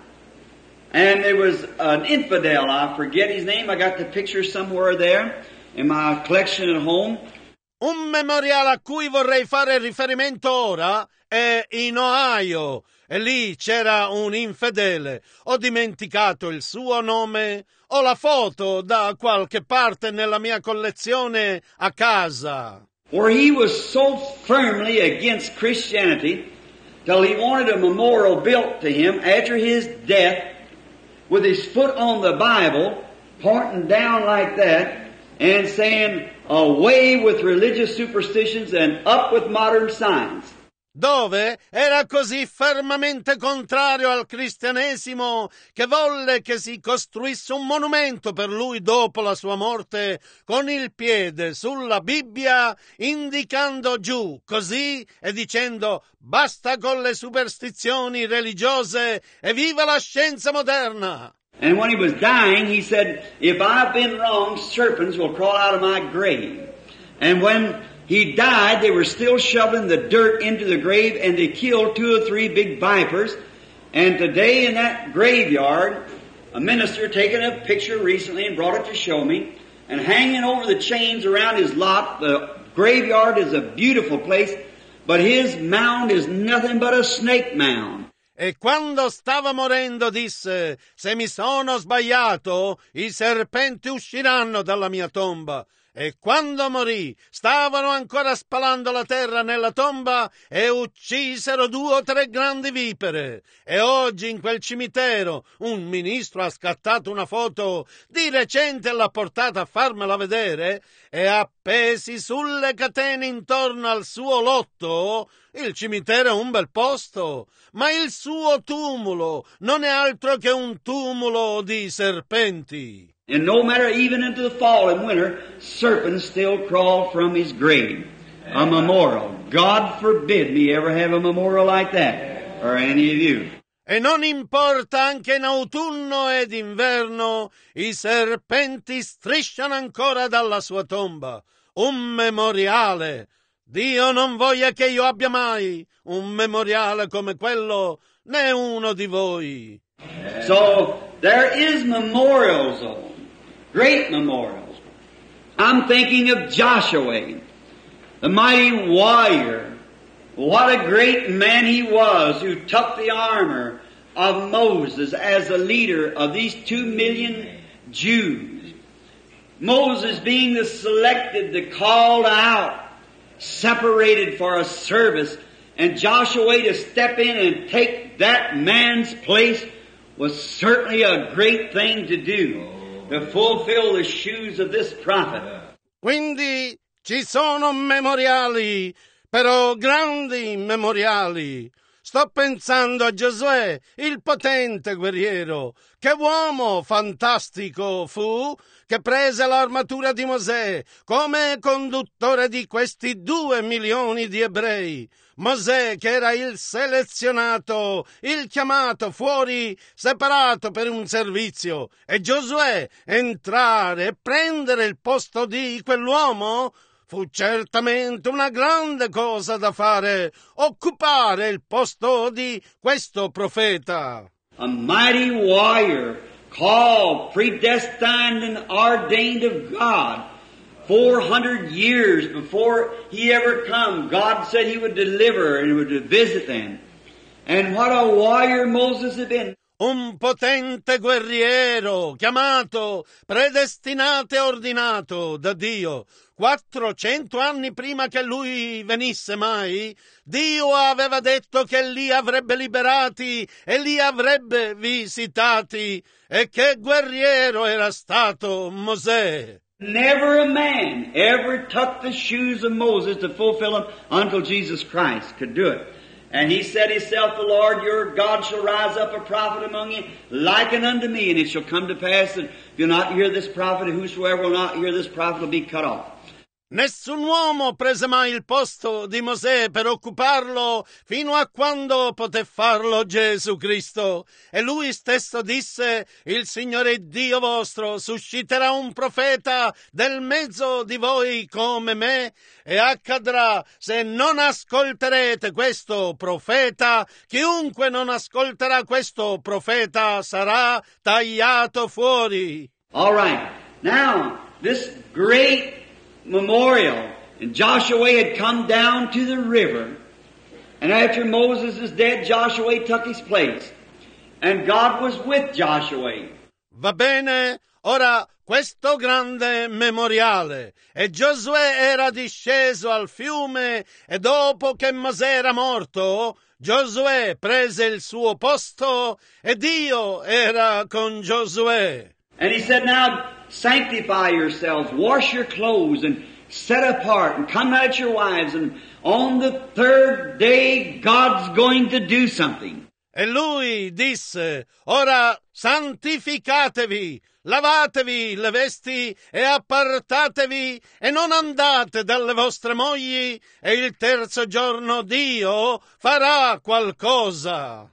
Speaker 2: And there was an infidel, I forget his name, I got the picture somewhere there in my collection at home.
Speaker 1: Un memoriale a cui vorrei fare riferimento ora è in Ohio e lì c'era un infedele. Ho dimenticato il suo nome, ho la foto da qualche parte nella mia collezione a casa.
Speaker 2: Where he was so firmly against Christianity till he wanted a memorial built to him after his death with his foot on the Bible, pointing down like that and saying, away with religious superstitions and up with modern science.
Speaker 1: Dove era così fermamente contrario al cristianesimo che volle che si costruisse un monumento per lui dopo la sua morte con il piede sulla Bibbia indicando giù così e dicendo basta con le superstizioni religiose e viva la scienza moderna.
Speaker 2: And when he was dying, he said, if I've been wrong, serpents will crawl out of my grave. And when he died, they were still shoveling the dirt into the grave, and they killed 2 or 3 big vipers. And today in that graveyard, a minister taken a picture recently and brought it to show me, and hanging over the chains around his lot, the graveyard is a beautiful place, but his mound is nothing but a snake mound.
Speaker 1: E quando stava morendo disse, se mi sono sbagliato, i serpenti usciranno dalla mia tomba. E quando morì, stavano ancora spalando la terra nella tomba e uccisero 2 o 3 grandi vipere. E oggi in quel cimitero un ministro ha scattato una foto di recente e l'ha portata a farmela vedere e appesi sulle catene intorno al suo lotto. Il cimitero è un bel posto, ma il suo tumulo non è altro che un tumulo di serpenti.
Speaker 2: And no matter, even into the fall and winter, serpents still crawl from his grave. A memorial. God forbid me ever have a memorial like that, or any of you.
Speaker 1: E non importa, anche in autunno ed inverno, i serpenti strisciano ancora dalla sua tomba. Un memoriale. Dio non voglia che io abbia mai un memoriale come quello, né uno di voi.
Speaker 2: So, there is memorials, though. Great memorials. I'm thinking of Joshua, the mighty warrior. What a great man he was who took the armor of Moses as the leader of these 2 million Jews. Moses being the selected, the called out, separated for a service, and Joshua to step in and take that man's place was certainly a great thing to do, to fulfill the shoes of this prophet.
Speaker 1: Quindi ci sono memoriali, però grandi memoriali. Sto pensando a Giosuè, il potente guerriero. Che uomo fantastico fu, che prese l'armatura di Mosè come conduttore di questi 2 milioni di ebrei. Mosè che era il selezionato, il chiamato fuori, separato per un servizio. E Giosuè entrare e prendere il posto di quell'uomo? Fu certamente una grande cosa da fare, occupare il posto di questo profeta.
Speaker 2: A mighty warrior, called, predestined, and ordained of God. 400 years before he ever come, God said he would deliver and would visit them. And what a warrior Moses had been.
Speaker 1: Un potente guerriero, chiamato, predestinato e ordinato da Dio. 400 anni prima che lui venisse mai, Dio aveva detto che li avrebbe liberati e li avrebbe visitati. E che guerriero era stato Mosè!
Speaker 2: Never a man ever took the shoes of Moses to fulfill them until Jesus Christ could do it. And he said himself, the Lord your God shall rise up a prophet among you, likened unto me, and it shall come to pass that if you'll not hear this prophet, and whosoever will not hear this prophet will be cut off.
Speaker 1: Nessun uomo prese mai il posto di Mosè per occuparlo fino a quando poté farlo Gesù Cristo. E lui stesso disse, il Signore Dio vostro susciterà un profeta del mezzo di voi come me, e accadrà, se non ascolterete questo profeta, chiunque non ascolterà questo profeta sarà tagliato fuori.
Speaker 2: All right. Now, this great memorial, and Joshua had come down to the river, and after Moses is dead, Joshua took his place, and God was with Joshua.
Speaker 1: Va bene, ora questo grande memoriale, e Giosuè era disceso al fiume, e dopo che Mosè era morto, Giosuè prese il suo posto, e Dio era con Giosuè.
Speaker 2: And he said, now sanctify yourselves, wash your clothes, and set apart, and come out your wives, and on the 3rd day God's going to do something.
Speaker 1: E lui disse, ora santificatevi, lavatevi le vesti e appartatevi e non andate dalle vostre mogli, e il 3° giorno Dio farà qualcosa.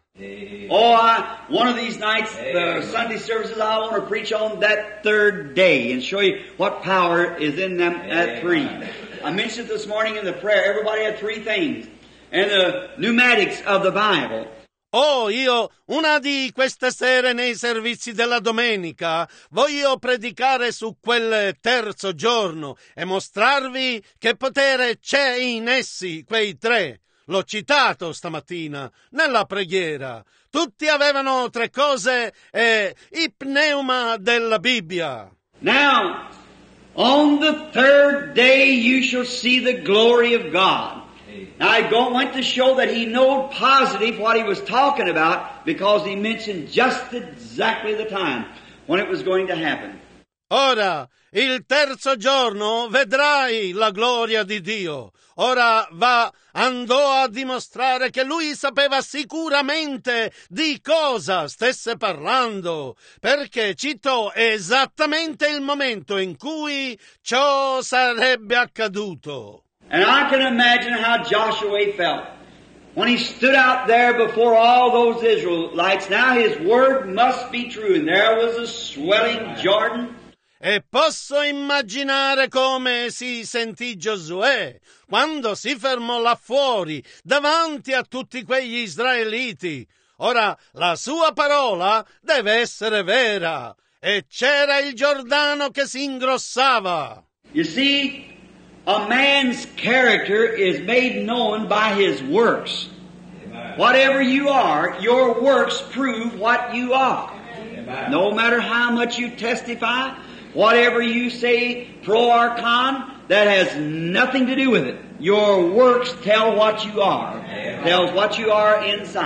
Speaker 2: One of these nights, the Sunday services, I want to preach on that 3rd day and show you what power is in them at 3. I mentioned this morning in the prayer, everybody had 3 things. And the pneumatics of the Bible.
Speaker 1: Io, una di queste sere nei servizi della domenica, voglio predicare su quel 3° giorno e mostrarvi che potere c'è in essi, quei 3. L'ho citato stamattina nella preghiera. Tutti avevano 3 cose e i pneuma della Bibbia.
Speaker 2: Now, on the 3rd day you shall see the glory of God. Now, I went to show that he knew positive what he was talking about because he mentioned just exactly the time when it was going to happen.
Speaker 1: Ora, il 3° giorno vedrai la gloria di Dio. Ora andò a dimostrare che lui sapeva sicuramente di cosa stesse parlando, perché citò esattamente il momento in cui ciò sarebbe accaduto.
Speaker 2: And I can imagine how Joshua felt when he stood out there before all those Israelites. Now his word must be true. And there was a swelling Jordan.
Speaker 1: E posso immaginare come si sentì Giosuè quando si fermò là fuori davanti a tutti quegli israeliti. Ora la sua parola deve essere vera. E c'era il Giordano che si ingrossava.
Speaker 2: You see, a man's character is made known by his works. Amen. Whatever you are, your works prove what you are. Amen. No matter how much you testify, whatever you say pro or con, that has nothing to do with it. Your works tell what you are. Amen. Tells what you are inside.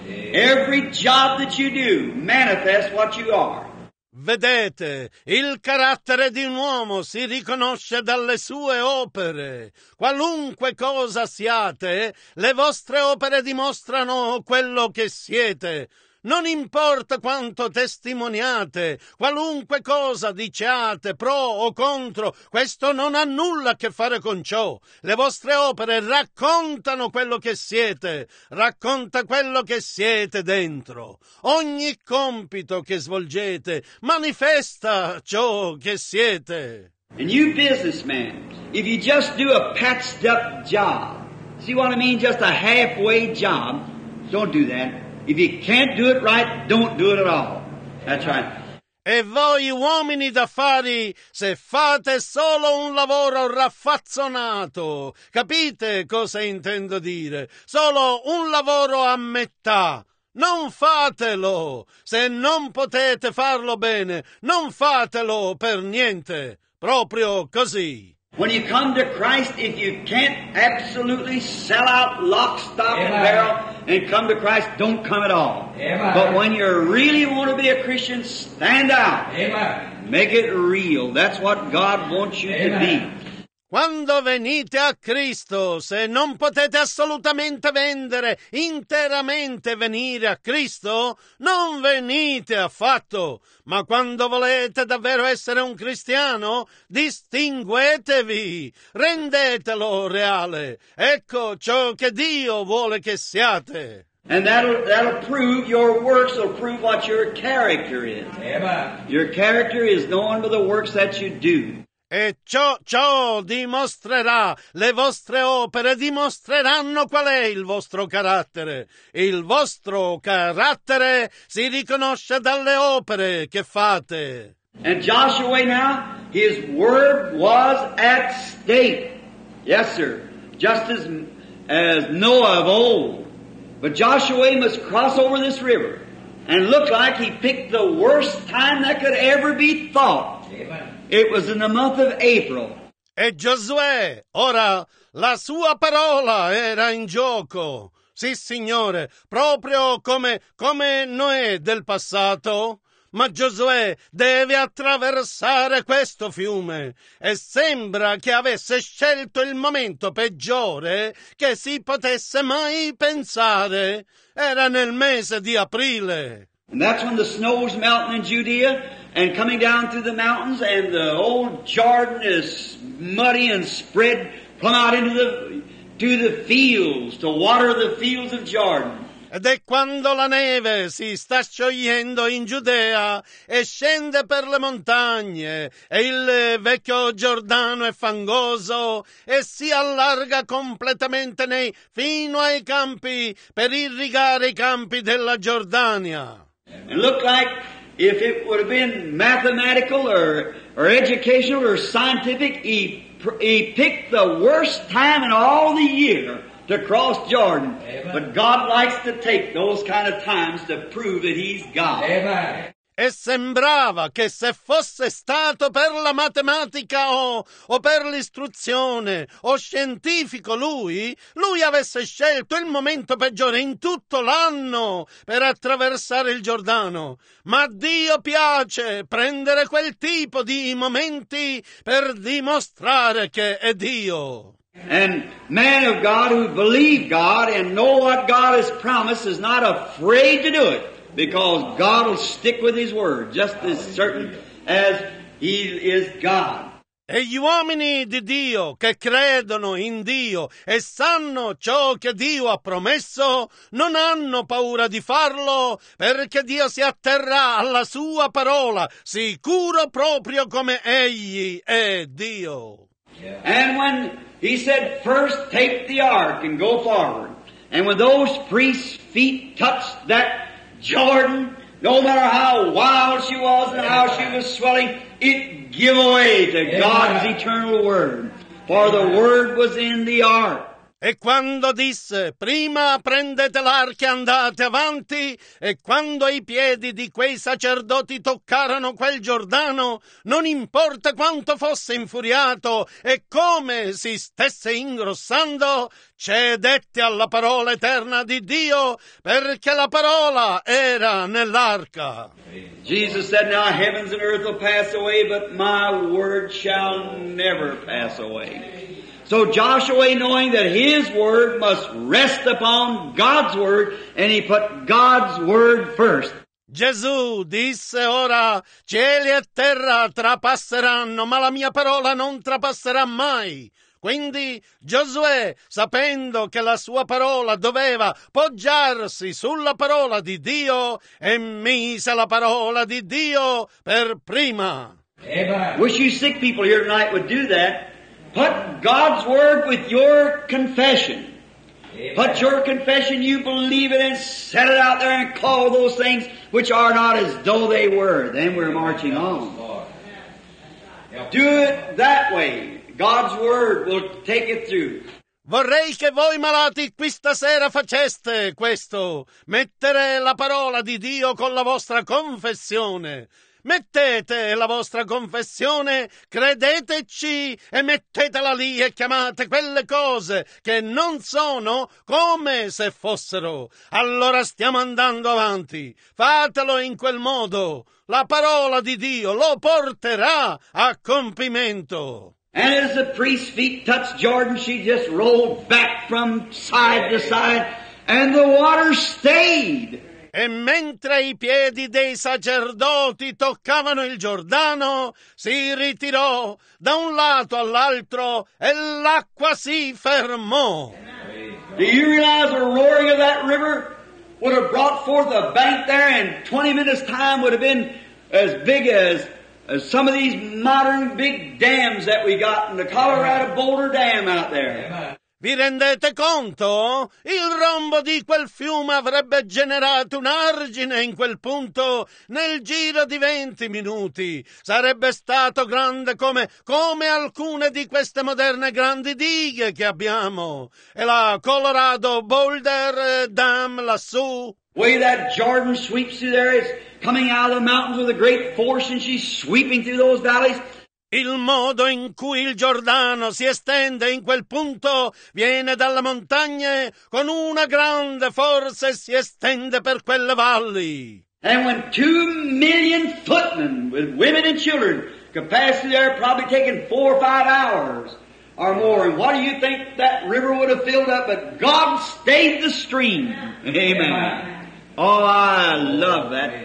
Speaker 2: Every job that you do manifests what you are.
Speaker 1: Vedete, il carattere di un uomo si riconosce dalle sue opere. Qualunque cosa siate, le vostre opere dimostrano quello che siete. Non importa quanto testimoniate, qualunque cosa diciate, pro o contro, questo non ha nulla a che fare con ciò. Le vostre opere raccontano quello che siete, racconta quello che siete dentro. Ogni compito che svolgete manifesta ciò che siete.
Speaker 2: And you businessmen, if you just do a patched up job, see what I mean? Just a halfway job, don't do that. If you can't do it right, don't do it at all. That's right.
Speaker 1: E voi uomini d'affari, se fate solo un lavoro raffazzonato, capite cosa intendo dire? Solo un lavoro a metà. Non fatelo! Se non potete farlo bene, non fatelo per niente. Proprio così.
Speaker 2: When you come to Christ, if you can't absolutely sell out lock, stock, and barrel and come to Christ, don't come at all. But when you really want to be a Christian, stand out. Make it real. That's what God wants you to be.
Speaker 1: Quando venite a Cristo, se non potete assolutamente vendere, interamente venire a Cristo, non venite affatto. Ma quando volete davvero essere un cristiano, distinguetevi, rendetelo reale. Ecco ciò che Dio vuole che siate.
Speaker 2: And that'll prove, your works will prove what your character is. Your character is known by the works that you do.
Speaker 1: E ciò dimostrerà, le vostre opere dimostreranno qual è il vostro carattere. Il vostro carattere si riconosce dalle opere che fate.
Speaker 2: And Joshua now, his word was at stake. Yes, sir. Just as Noah of old. But Joshua must cross over this river. And look like he picked the worst time that could ever be thought. Amen. It was in the month of April.
Speaker 1: E Giosuè, ora, la sua parola era in gioco. Sì, Signore, proprio come Noè del passato. Ma Giosuè deve attraversare questo fiume e sembra che avesse scelto il momento peggiore che si potesse mai pensare. Era nel mese di aprile.
Speaker 2: And that's when the snow's melting in Judea and coming down through the mountains, and the old Jordan is muddy and spread plumb out into the fields, to water the fields of Jordan.
Speaker 1: Ed è quando la neve si sta sciogliendo in Giudea e scende per le montagne e il vecchio Giordano è fangoso e si allarga completamente fino ai campi per irrigare i campi della Giordania.
Speaker 2: And look like if it would have been mathematical or educational or scientific, he picked the worst time in all the year to cross Jordan. Amen. But God likes to take those kind of times to prove that He's God.
Speaker 1: Amen. E sembrava che se fosse stato per la matematica o per l'istruzione o scientifico lui avesse scelto il momento peggiore in tutto l'anno per attraversare il Giordano. Ma Dio piace prendere quel tipo di momenti per dimostrare che è Dio.
Speaker 2: And man of God who believe God and know what God has promised is not afraid to do it. Because God will stick with His word, just as certain as He is God.
Speaker 1: E gli uomini di Dio che credono in Dio e sanno ciò che Dio ha promesso, non hanno paura di farlo, perché Dio si atterrà alla sua parola, sicuro proprio come Egli è Dio.
Speaker 2: And when He said, first take the ark and go forward. And when those priests' feet touched that Jordan, no matter how wild she was and how she was swelling, it gave away to God's eternal word. For the word was in the ark.
Speaker 1: E quando disse, prima prendete l'arca e andate avanti, e quando ai piedi di quei sacerdoti toccarono quel Giordano, non importa quanto fosse infuriato e come si stesse ingrossando, cedette alla parola eterna di Dio, perché la parola era nell'arca.
Speaker 2: Jesus said, now heavens and earth will pass away, but my word shall never pass away. So Joshua, knowing that his word must rest upon God's word, and he put God's word first.
Speaker 1: Gesù disse ora, cieli e terra trapasseranno, ma la mia parola non trapasserà mai. Quindi Giosuè, sapendo che la sua parola doveva poggiarsi sulla parola di Dio, e mise la parola di Dio per prima.
Speaker 3: Amen.
Speaker 2: Wish you sick people here tonight would do that. Put God's word with your confession.
Speaker 3: Amen.
Speaker 2: Put your confession, you believe it, and set it out there and call those things which are not as though they were. Then we're marching on.
Speaker 3: Lord.
Speaker 2: Do it that way. God's word will take it through.
Speaker 1: Vorrei che voi malati qui stasera faceste questo, mettere la parola di Dio con la vostra confessione. Mettete la vostra confessione, credeteci e mettetela lì e chiamate quelle cose che non sono come se fossero. Allora stiamo andando avanti. Fatelo in quel modo. La parola di Dio lo porterà a compimento.
Speaker 2: And as the priest's feet touched Jordan, she just rolled back from side to side, and the water stayed.
Speaker 1: E mentre i piedi dei sacerdoti toccavano il Giordano, si ritirò da un lato all'altro e l'acqua si fermò.
Speaker 2: Do you realize the roaring of that river would have brought forth a bank there in 20 minutes' time would have been as big as some of these modern big dams that we got in the Colorado Boulder Dam out there.
Speaker 1: Vi rendete conto? Il rombo di quel fiume avrebbe generato un argine in quel punto nel giro di 20 minuti. Sarebbe stato grande come alcune di queste moderne grandi dighe che abbiamo. E la Colorado Boulder Dam lassù.
Speaker 2: Way that Jordan sweeps through there, it's coming out of the mountains with a great force and she's sweeping through those valleys.
Speaker 1: Il modo in cui il Giordano si estende in quel punto viene dalle montagne con una grande forza e si estende per quelle valli.
Speaker 2: And when 2 million footmen with women and children could pass through there, probably taking 4 or 5 hours or more. And what do you think that river would have filled up? But God stayed the stream. Amen. Oh, I love that.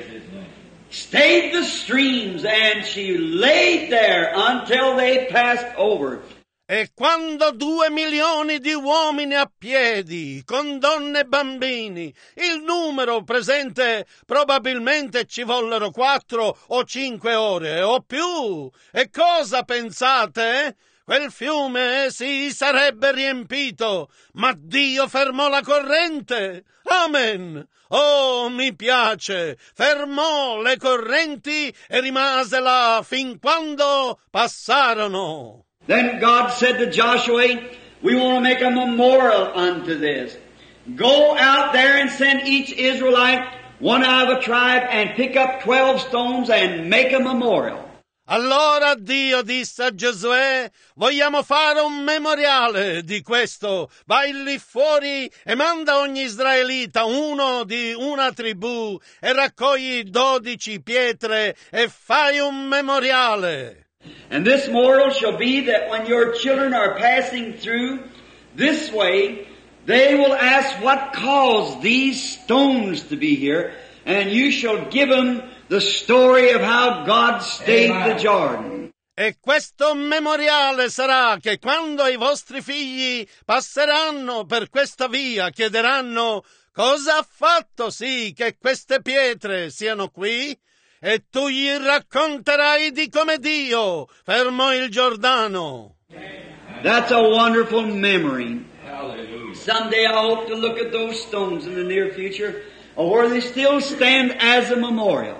Speaker 2: Stayed the streams, and she laid there until they passed over.
Speaker 1: E quando 2 milioni di uomini a piedi, con donne e bambini, il numero presente probabilmente ci vollero 4 o 5 ore o più. E cosa pensate? Quel fiume si sarebbe riempito, ma Dio fermò la corrente. Amen. Oh, mi piace. Fermò le correnti e rimase là fin quando passarono.
Speaker 2: Then God said to Joshua, we want to make a memorial unto this. Go out there and send each Israelite, one out of a tribe, and pick up 12 stones and make a memorial.
Speaker 1: Allora Dio disse a Giosuè, vogliamo fare un memoriale di questo. Vai lì fuori e manda ogni israelita uno di una tribù e raccogli 12 pietre e fai un memoriale.
Speaker 2: And this memorial shall be that when your children are passing through this way, they will ask what caused these stones to be here, and you shall give them the story of how God stayed the Jordan.
Speaker 1: E questo memoriale sarà che quando i vostri figli passeranno per questa via chiederanno cosa ha fatto sì che queste pietre siano qui, e tu gli racconterai di come Dio fermò il Giordano.
Speaker 2: That's a wonderful memory.
Speaker 3: Hallelujah.
Speaker 2: Someday I hope to look at those stones in the near future, or where they still stand as a memorial.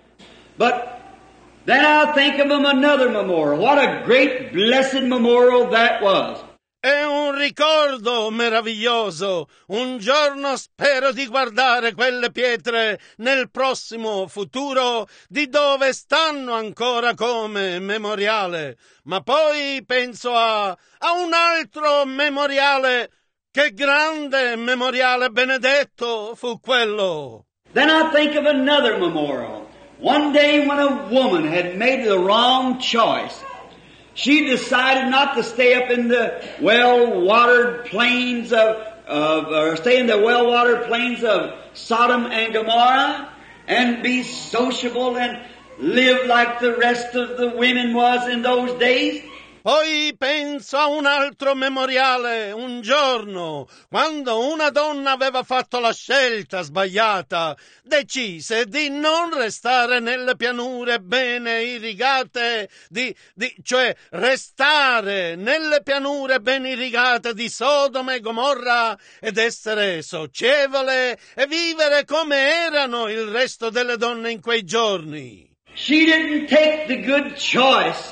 Speaker 2: But then I'll think of them another memorial. What a great blessed memorial that was.
Speaker 1: È un ricordo meraviglioso. Un giorno spero di guardare quelle pietre nel prossimo futuro di dove stanno ancora come memoriale. Ma poi penso a un altro memoriale. Che grande memoriale benedetto fu quello.
Speaker 2: Then I think of another memorial. One day when a woman had made the wrong choice, she decided not to stay up in the well-watered plains of Sodom and Gomorrah and be sociable and live like the rest of the women was in those days.
Speaker 1: Poi penso a un altro memoriale, un giorno, quando una donna aveva fatto la scelta sbagliata, decise di non restare nelle pianure bene irrigate, cioè restare nelle pianure ben irrigate di Sodoma e Gomorra ed essere socievole e vivere come erano il resto delle donne in quei giorni.
Speaker 2: She didn't take the good choice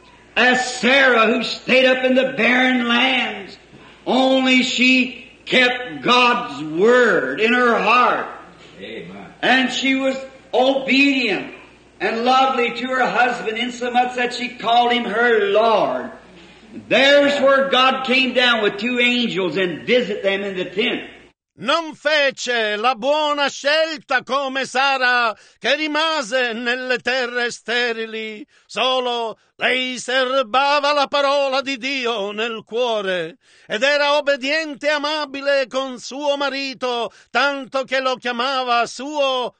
Speaker 2: as Sarah, who stayed up in the barren lands. Only she kept God's word in her heart.
Speaker 3: Amen.
Speaker 2: And she was obedient and lovely to her husband, insomuch that she called him her Lord. There's where God came down with two angels and visited them in the tent.
Speaker 1: Non fece la buona scelta come Sara, che rimase nelle terre sterili. Solo lei serbava la parola di Dio nel cuore ed era obbediente e amabile con suo marito, tanto che lo chiamava suo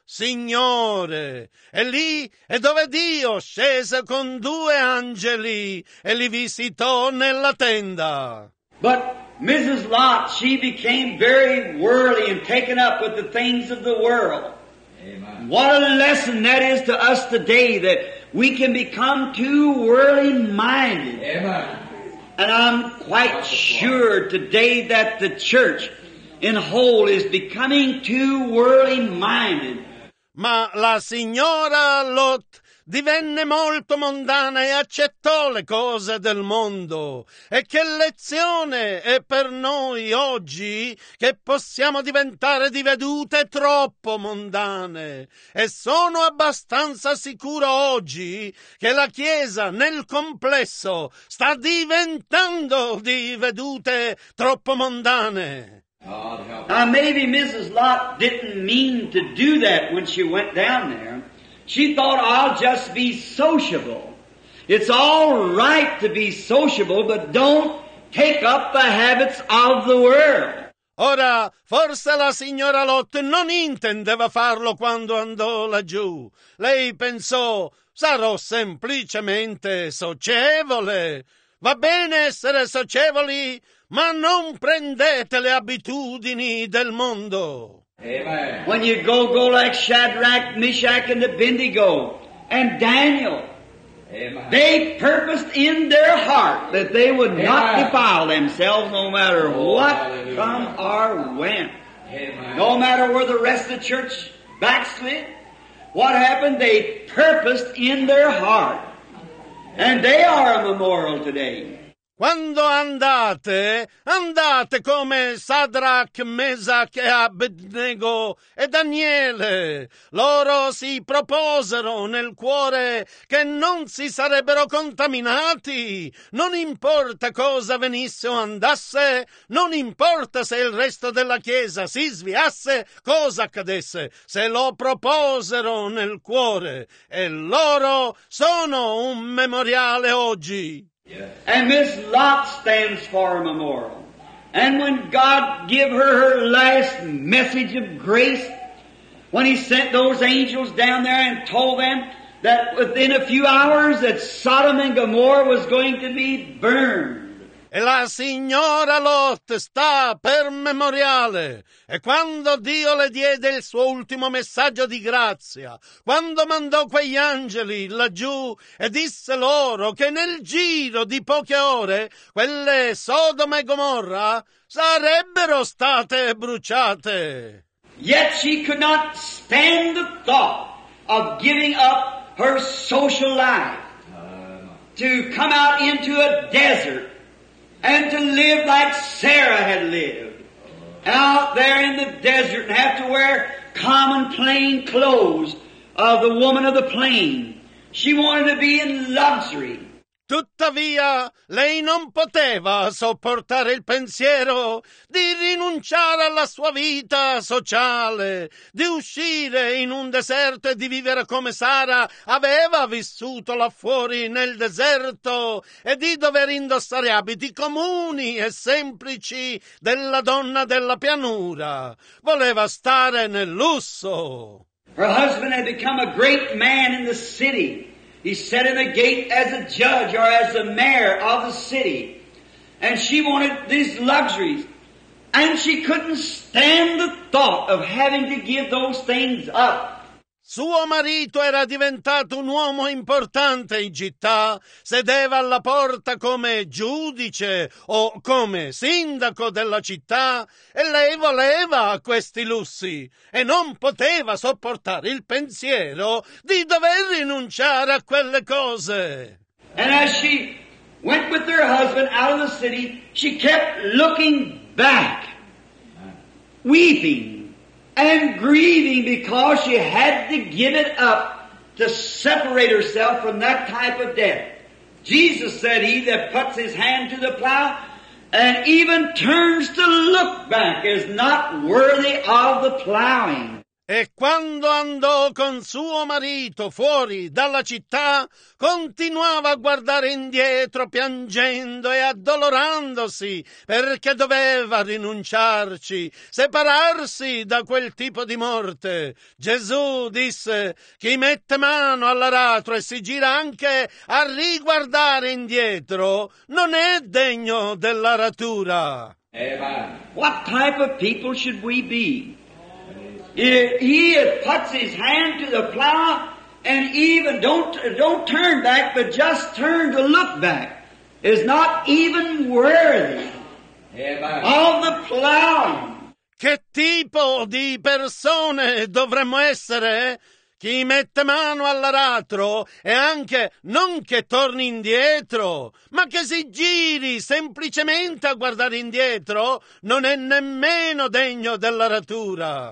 Speaker 1: Signore. E lì è dove Dio scese con 2 angeli e li visitò nella tenda.
Speaker 2: But Mrs. Lot, she became very worldly and taken up with the things of the world.
Speaker 3: Amen.
Speaker 2: What a lesson that is to us today, that we can become too worldly minded.
Speaker 3: Amen.
Speaker 2: And I'm quite sure today that the church in whole is becoming too worldly minded.
Speaker 1: Ma la signora Lot divenne molto mondana e accettò le cose del mondo. E che lezione è per noi oggi che possiamo diventare di vedute troppo mondane. E sono abbastanza sicuro oggi che la Chiesa nel complesso sta diventando di vedute troppo mondane.
Speaker 3: God help us.
Speaker 2: Now maybe Mrs. Lot didn't mean to do that when she went down there. She thought, I'll just be sociable. It's all right to be sociable, but don't take up the habits of the world.
Speaker 1: Ora, forse la signora Lot non intendeva farlo quando andò laggiù. Lei pensò, sarò semplicemente socievole. Va bene essere socievoli, ma non prendete le abitudini del mondo.
Speaker 3: Amen.
Speaker 2: When you go like Shadrach, Meshach, and Abednego, and Daniel,
Speaker 3: Amen.
Speaker 2: they purposed in their heart that they would not
Speaker 3: Amen.
Speaker 2: defile themselves no matter
Speaker 3: Oh,
Speaker 2: what
Speaker 3: hallelujah.
Speaker 2: come or went.
Speaker 3: Amen.
Speaker 2: No matter where the rest of the church backslid. What happened? They purposed in their heart. And they are a memorial today.
Speaker 1: Quando andate come Sadrach, Mesach e Abednego e Daniele. Loro si proposero nel cuore che non si sarebbero contaminati. Non importa cosa venisse o andasse, non importa se il resto della Chiesa si sviasse, cosa accadesse. Se lo proposero nel cuore e loro sono un memoriale oggi.
Speaker 3: Yes.
Speaker 2: And Miss Lot stands for a memorial. And when God gave her last message of grace, when He sent those angels down there and told them that within a few hours that Sodom and Gomorrah was going to be burned.
Speaker 1: E la signora Lot sta per memoriale. E quando Dio le diede il suo ultimo messaggio di grazia, quando mandò quegli angeli laggiù e disse loro che nel giro di poche ore quelle Sodoma e Gomorra sarebbero state bruciate.
Speaker 2: Yet she could not stand the thought of giving up her social life to come out into a desert and to live like Sarah had lived, out there in the desert and have to wear common plain clothes of the woman of the plain. She wanted to be in luxury.
Speaker 1: Tuttavia, lei non poteva sopportare il pensiero di rinunciare alla sua vita sociale, di uscire in un deserto e di vivere come Sara aveva vissuto là fuori nel deserto e di dover indossare abiti comuni e semplici della donna della pianura. Voleva stare nel lusso.
Speaker 2: Her husband had become a great man in the city. He sat in the gate as a judge or as the mayor of the city. And she wanted these luxuries. And she couldn't stand the thought of having to give those things up.
Speaker 1: Suo marito era diventato un uomo importante in città, sedeva alla porta come giudice o come sindaco della città e lei voleva questi lussi e non poteva sopportare il pensiero di dover rinunciare a quelle cose.
Speaker 2: And as she went with her husband out of the city, she kept looking back, weeping and grieving because she had to give it up to separate herself from that type of death. Jesus said, he that puts his hand to the plow and even turns to look back is not worthy of the plowing.
Speaker 1: E quando andò con suo marito fuori dalla città, continuava a guardare indietro piangendo e addolorandosi perché doveva rinunciarci, separarsi da quel tipo di morte. Gesù disse: chi mette mano all'aratro e si gira anche a riguardare indietro non è degno dell'aratura.
Speaker 3: Amen.
Speaker 2: What type of people should we be? He that puts his hand to the plow and even don't turn back, but just turn to look back, is not even worthy
Speaker 3: Amen.
Speaker 2: of the plowing.
Speaker 1: Che tipo di persone dovremmo essere? Chi mette mano all'aratro e anche non che torni indietro, ma che si giri semplicemente a guardare indietro, non è nemmeno degno dell'aratura.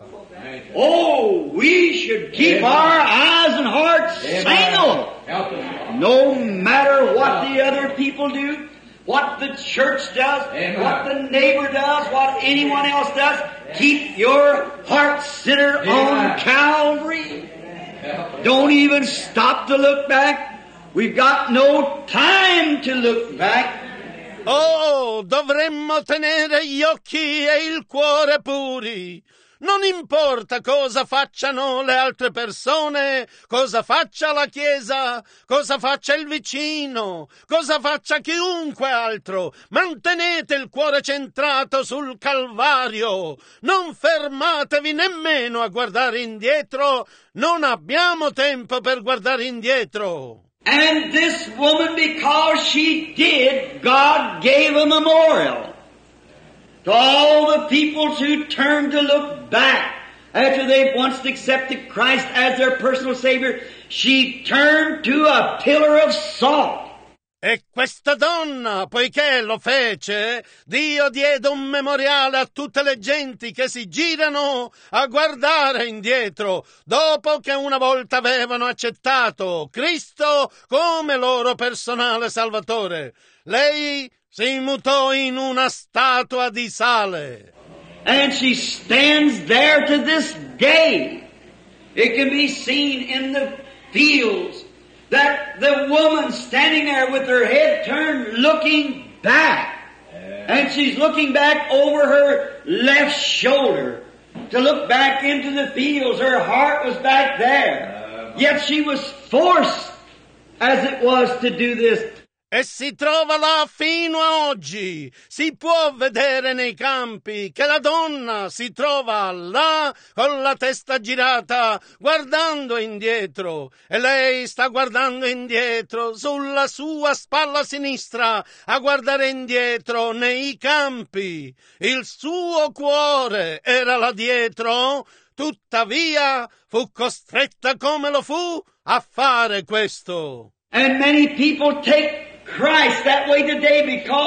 Speaker 2: Oh, we should keep our eyes and hearts single.
Speaker 3: Help us.
Speaker 2: No matter what the other people do, what the church does,
Speaker 3: Amen.
Speaker 2: what the neighbor does, what anyone else does, keep your heart centered
Speaker 3: Amen.
Speaker 2: on Calvary.
Speaker 3: Help us.
Speaker 2: Don't even stop to look back. We've got no time to look back.
Speaker 1: Oh, dovremmo tenere gli occhi e il cuore puri. Non importa cosa facciano le altre persone, cosa faccia la Chiesa, cosa faccia il vicino, cosa faccia chiunque altro. Mantenete il cuore centrato sul Calvario. Non fermatevi nemmeno a guardare indietro. Non abbiamo tempo per guardare indietro.
Speaker 2: And this woman, because she did, God gave a memorial to all the peoples who turned to look back after they once accepted Christ as their personal Savior. She turned to a pillar of salt.
Speaker 1: E questa donna, poiché lo fece, Dio diede un memoriale a tutte le genti che si girano a guardare indietro, dopo che una volta avevano accettato Cristo come loro personale Salvatore. Lei si mutò in una statua di sale.
Speaker 2: And she stands there to this day. It can be seen in the fields that the woman standing there with her head turned looking back. And she's looking back over her left shoulder to look back into the fields. Her heart was back there. Yet she was forced, as it was, to do this.
Speaker 1: E si trova là fino a oggi. Si può vedere nei campi che la donna si trova là con la testa girata, guardando indietro. E lei sta guardando indietro sulla sua spalla sinistra, a guardare indietro nei campi. Il suo cuore era là dietro, tuttavia fu costretta come lo fu a fare questo.
Speaker 2: And many people take Christ that way today because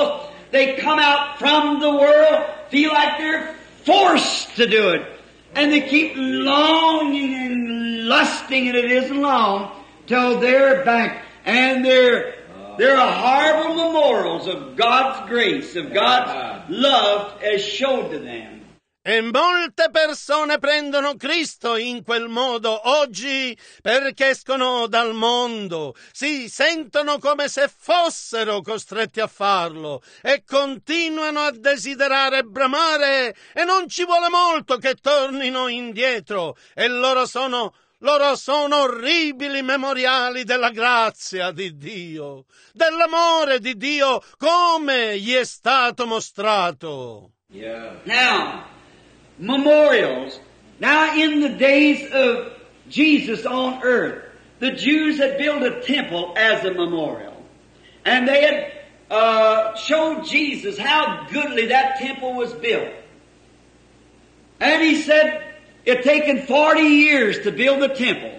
Speaker 2: They come out from the world, feel like they're forced to do it. And they keep longing and lusting, and it isn't long till they're back. And they're horrible memorials of God's grace, of God's love as showed to them.
Speaker 1: E molte persone prendono Cristo in quel modo oggi perché escono dal mondo, si sentono come se fossero costretti a farlo e continuano a desiderare e bramare e non ci vuole molto che tornino indietro e loro sono orribili memoriali della grazia di Dio, dell'amore di Dio come gli è stato mostrato.
Speaker 3: Yeah.
Speaker 2: Now, memorials. Now, in the days of Jesus on earth, the Jews had built a temple as a memorial. And they had showed Jesus how goodly that temple was built. And he said it had taken 40 years to build the temple.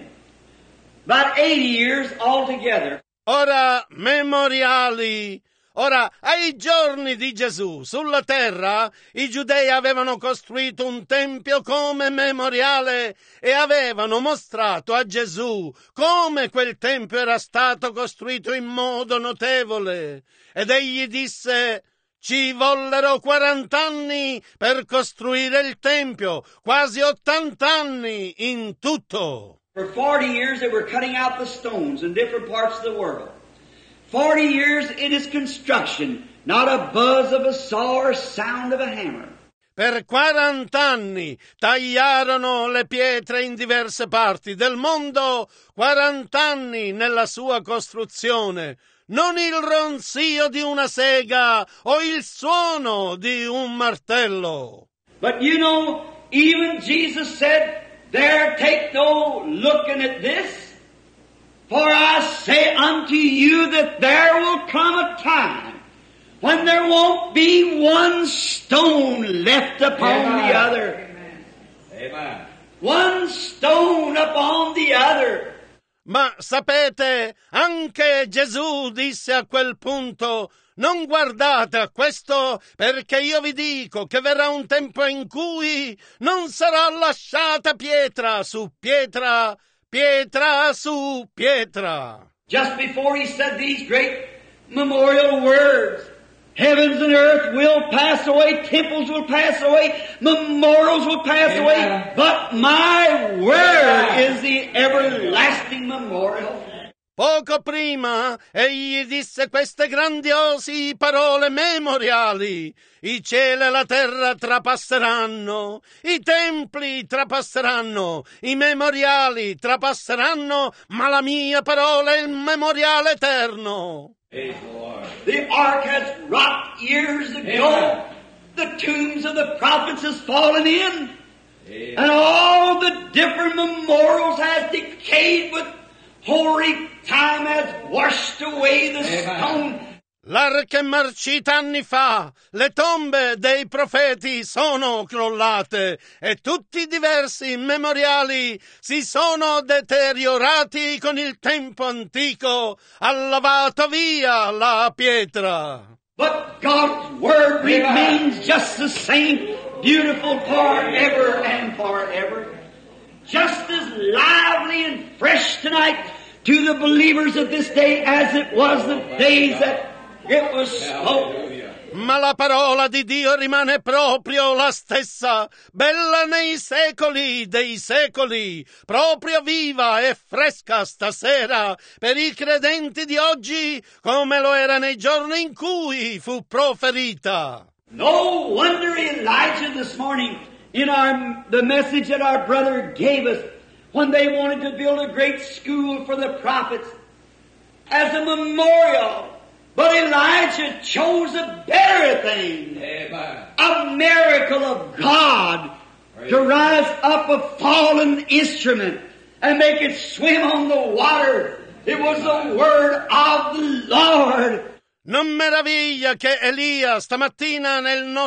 Speaker 2: About 80 years altogether.
Speaker 1: Ora, memoriali. Ora, ai giorni di Gesù, sulla terra, i giudei avevano costruito un tempio come memoriale e avevano mostrato a Gesù come quel tempio era stato costruito in modo notevole. Ed egli disse: ci vollero 40 anni per costruire il tempio, quasi 80 anni in tutto.
Speaker 2: For 40 years they were cutting out the stones in different parts of the world. 40 years in its construction, not a buzz of a saw or sound of a hammer.
Speaker 1: Per 40 anni tagliarono le pietre in diverse parti del mondo, 40 anni nella sua costruzione. Non il ronzio di una sega o il suono di un martello.
Speaker 2: But you know, even Jesus said, there take no looking at this. For I say unto you that there will come a time when there won't be one stone left upon the other.
Speaker 3: Amen.
Speaker 2: One stone upon the other.
Speaker 1: Ma sapete, anche Gesù disse a quel punto: non guardate a questo, perché io vi dico che verrà un tempo in cui non sarà lasciata pietra su pietra, pietra su pietra.
Speaker 2: Just before he said these great memorial words, heavens and earth will pass away, temples will pass away, memorials will pass away, but my word is the everlasting memorial.
Speaker 1: Poco prima egli disse queste grandiosi parole memoriali: i cieli e la terra trapasseranno, i templi trapasseranno, i memoriali trapasseranno, ma la mia parola è il memoriale eterno.
Speaker 2: The ark has rocked years ago. The tombs of the prophets has fallen in. And all the different memorials has decayed with hoary time has washed away the stone.
Speaker 1: L'arca è marcita anni fa, le tombe dei profeti sono crollate e tutti i diversi memoriali si sono deteriorati con il tempo antico, ha lavato via la pietra.
Speaker 2: But God's Word remains just the same, beautiful forever and forever. Just as lively and fresh tonight to the believers of this day as it was the days that it was spoken.
Speaker 1: Ma la parola di Dio rimane proprio la stessa, bella nei secoli dei secoli, proprio viva e fresca stasera per i credenti di oggi come lo era nei giorni in cui fu proferita.
Speaker 2: No wonder Elijah this morning in the message that our brother gave us when they wanted to build a great school for the prophets as a memorial. But Elijah chose a better thing.
Speaker 3: Amen.
Speaker 2: A miracle of God to rise up a fallen instrument and make it swim on the water. It was the word of the Lord.
Speaker 1: Non meraviglia che Elia stamattina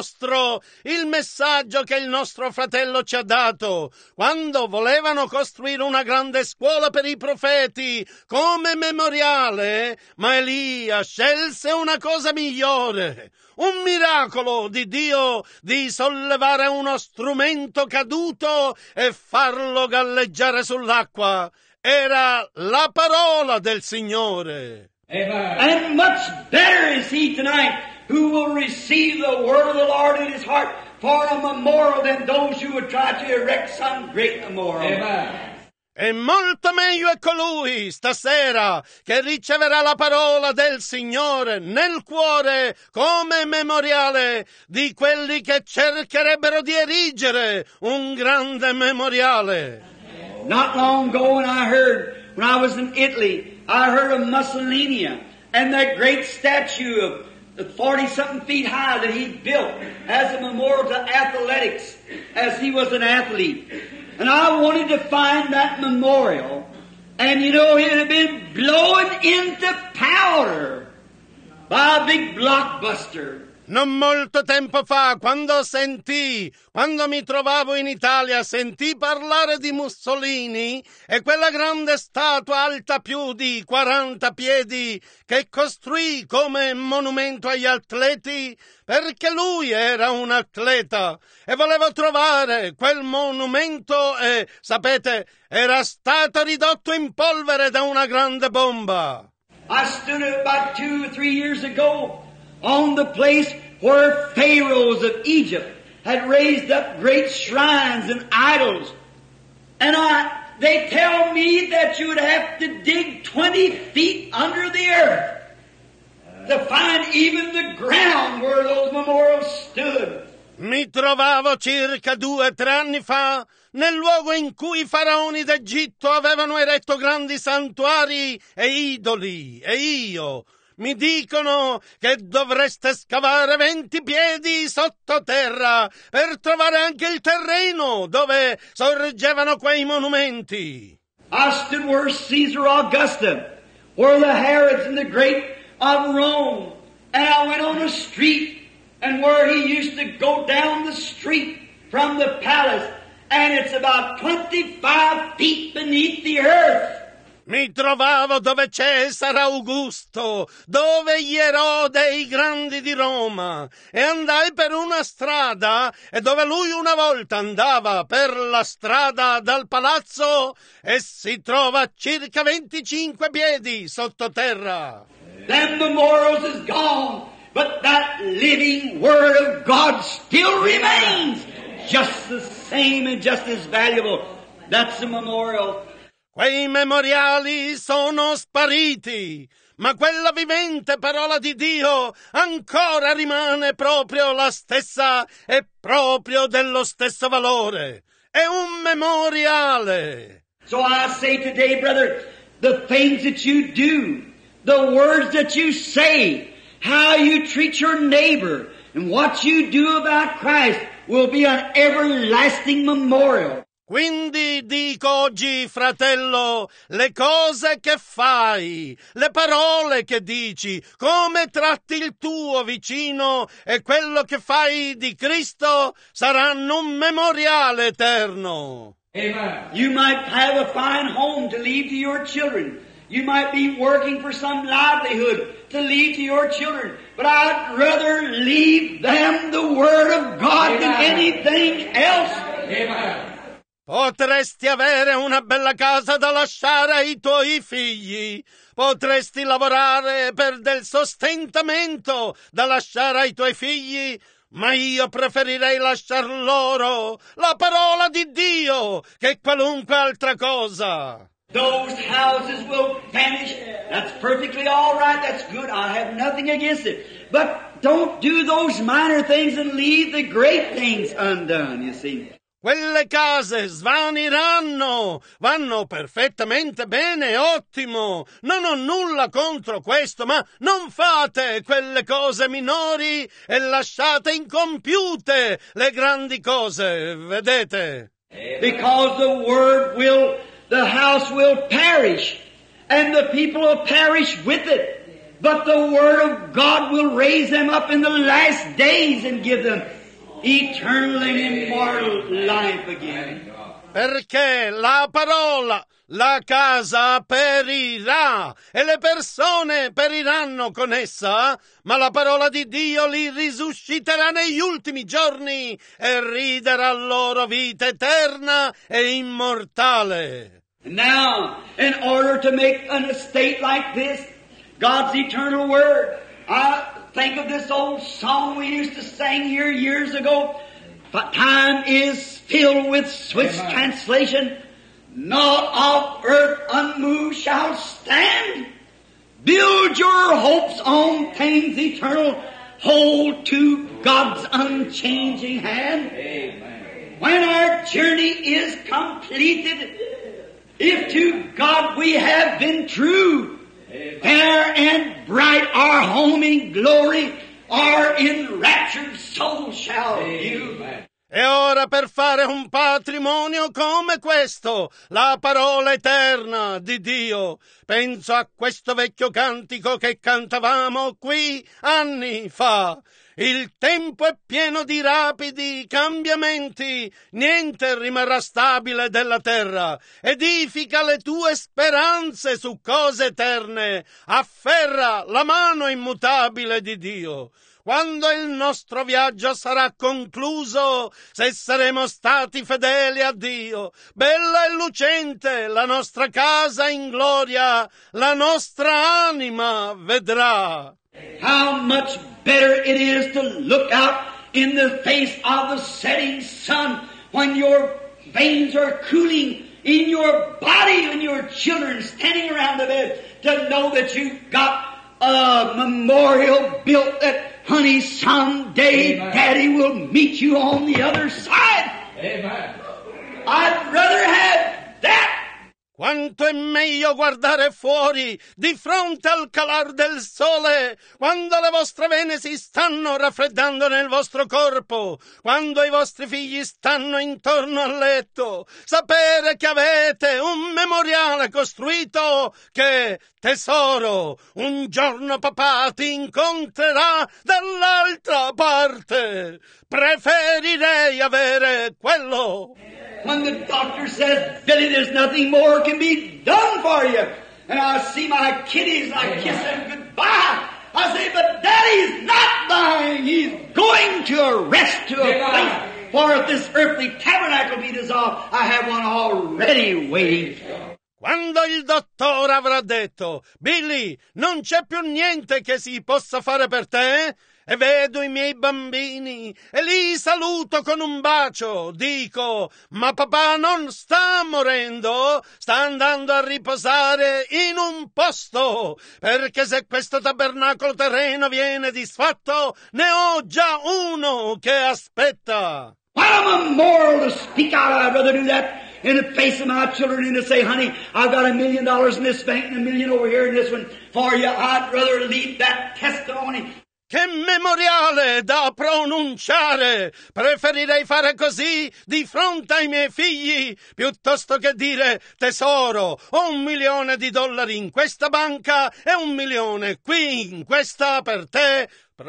Speaker 1: il messaggio che il nostro fratello ci ha dato, quando volevano costruire una grande scuola per i profeti come memoriale, ma Elia scelse una cosa migliore, un miracolo di Dio di sollevare uno strumento caduto e farlo galleggiare sull'acqua. Era la parola del Signore.
Speaker 3: Amen.
Speaker 2: And much better is he tonight who will receive the word of the Lord in his heart for a memorial than those who would try to erect some great memorial.
Speaker 3: Amen.
Speaker 1: E molto meglio è colui stasera che riceverà la parola del Signore nel cuore come memoriale di quelli che cercherebbero di erigere un grande memoriale.
Speaker 2: Not long ago when I was in Italy, I heard of Mussolini and that great statue of 40-something feet high that he built as a memorial to athletics as he was an athlete. And I wanted to find that memorial. And you know, it had been blown into powder by a big blockbuster.
Speaker 1: Non molto tempo fa, quando mi trovavo in Italia, sentì parlare di Mussolini e quella grande statua alta più di 40 piedi che costruì come monumento agli atleti, perché lui era un atleta e voleva trovare quel monumento e, sapete, era stato ridotto in polvere da una grande bomba.
Speaker 2: I stood about 2 or 3 years ago on the place where pharaohs of Egypt had raised up great shrines and idols. And they tell me that you would have to dig 20 feet under the earth to find even the ground where those memorials stood.
Speaker 1: Mi trovavo circa 2 o 3 anni fa nel luogo in cui i faraoni d'Egitto avevano eretto grandi santuari e idoli, e io mi dicono che dovreste scavare 20 piedi sottoterra per trovare anche il terreno dove sorgevano quei monumenti.
Speaker 2: I stood where Caesar Augusta, where the Herods and the great of Rome, and I went on the street and where he used to go down the street from the palace, and it's about 25 feet beneath the earth.
Speaker 1: Mi trovavo dove Cesare Augusto, dove gli erode i grandi di Roma, e andai per una strada, e dove lui una volta andava per la strada dal palazzo, e si trova circa 25 piedi sottoterra.
Speaker 2: Them memorials is gone, but that living Word of God still remains, just the same and just as valuable. That's the memorial.
Speaker 1: Quei memoriali sono spariti, ma quella vivente parola di Dio ancora rimane proprio la stessa e proprio dello stesso valore. È un memoriale.
Speaker 2: So I say today, brother, the things that you do, the words that you say, how you treat your neighbor, and what you do about Christ will be an everlasting memorial.
Speaker 1: Quindi dico oggi, fratello, le cose che fai, le parole che dici, come tratti il tuo vicino e quello che fai di Cristo saranno un memoriale eterno.
Speaker 3: Amen.
Speaker 2: You might have a fine home to leave to your children. You might be working for some livelihood to leave to your children. But I'd rather leave them the Word of God than anything else.
Speaker 3: Amen.
Speaker 1: Potresti avere una bella casa da lasciare ai tuoi figli, potresti lavorare per del sostentamento da lasciare ai tuoi figli, ma io preferirei lasciar loro la parola di Dio che qualunque altra cosa.
Speaker 2: Those houses will vanish. That's perfectly all right. That's good. I have nothing against it. But don't do those minor things and leave the great things undone, you see.
Speaker 1: Quelle case svaniranno, vanno perfettamente bene, ottimo, non ho nulla contro questo, ma non fate quelle cose minori e lasciate incompiute le grandi cose, vedete?
Speaker 2: Because the house will perish, and the people will perish with it. But the Word of God will raise them up in the last days and give them eternal and immortal life again.
Speaker 1: Perché la parola, la casa perirà e le persone periranno con essa, ma la parola di Dio li risusciterà negli ultimi giorni e riderà loro vita eterna e immortale.
Speaker 2: Now, in order to make an estate like this, God's eternal Word, I think of this old song we used to sing here years ago. Time is filled with Swiss translation. Naught of earth unmoved shall stand. Build your hopes on things eternal. Hold to God's unchanging hand.
Speaker 3: Amen.
Speaker 2: When our journey is completed, if to God we have been true, fair and bright our home in glory, our enraptured soul shall view.
Speaker 1: E ora per fare un patrimonio come questo, la parola eterna di Dio, penso a questo vecchio cantico che cantavamo qui anni fa. Il tempo è pieno di rapidi cambiamenti, niente rimarrà stabile della terra. Edifica le tue speranze su cose eterne, afferra la mano immutabile di Dio. Quando il nostro viaggio sarà concluso, se saremo stati fedeli a Dio, bella e lucente la nostra casa in gloria, la nostra anima vedrà.
Speaker 2: How much better it is to look out in the face of the setting sun when your veins are cooling in your body and your children standing around the bed, to know that you've got a memorial built that, honey, someday
Speaker 3: Amen.
Speaker 2: Daddy will meet you on the other side.
Speaker 3: Amen.
Speaker 2: I'd rather have that.
Speaker 1: Quanto è meglio guardare fuori di fronte al calar del sole, quando le vostre vene si stanno raffreddando nel vostro corpo, quando i vostri figli stanno intorno al letto, sapere che avete un memoriale costruito che, tesoro, un giorno papà ti incontrerà dall'altra parte. Preferirei avere quello.
Speaker 2: When the doctor says, Billy, there's nothing more can be done for you. And I see my kiddies and I kiss them goodbye. I say, but Daddy's not dying. He's going to a rest, to a place. For if this earthly tabernacle be dissolved, I have one already waiting.
Speaker 1: Quando il dottore avrà detto, Billy, non c'è più niente che si possa fare per te, e vedo i miei bambini e li saluto con un bacio, dico, ma papà non sta morendo, sta andando a riposare in un posto, perché se questo tabernacolo terreno viene disfatto, ne ho già uno che aspetta.
Speaker 2: What a memorial to speak out. I'd rather do that in the face of my children than to say, honey, I've got $1 million in this bank and $1 million over here in this one for you. I'd rather leave that testimony.
Speaker 1: Che memoriale da pronunciare! Preferirei fare così di fronte ai miei figli, piuttosto che dire, tesoro, ho $1 milione in questa banca e $1 milione qui in questa per te.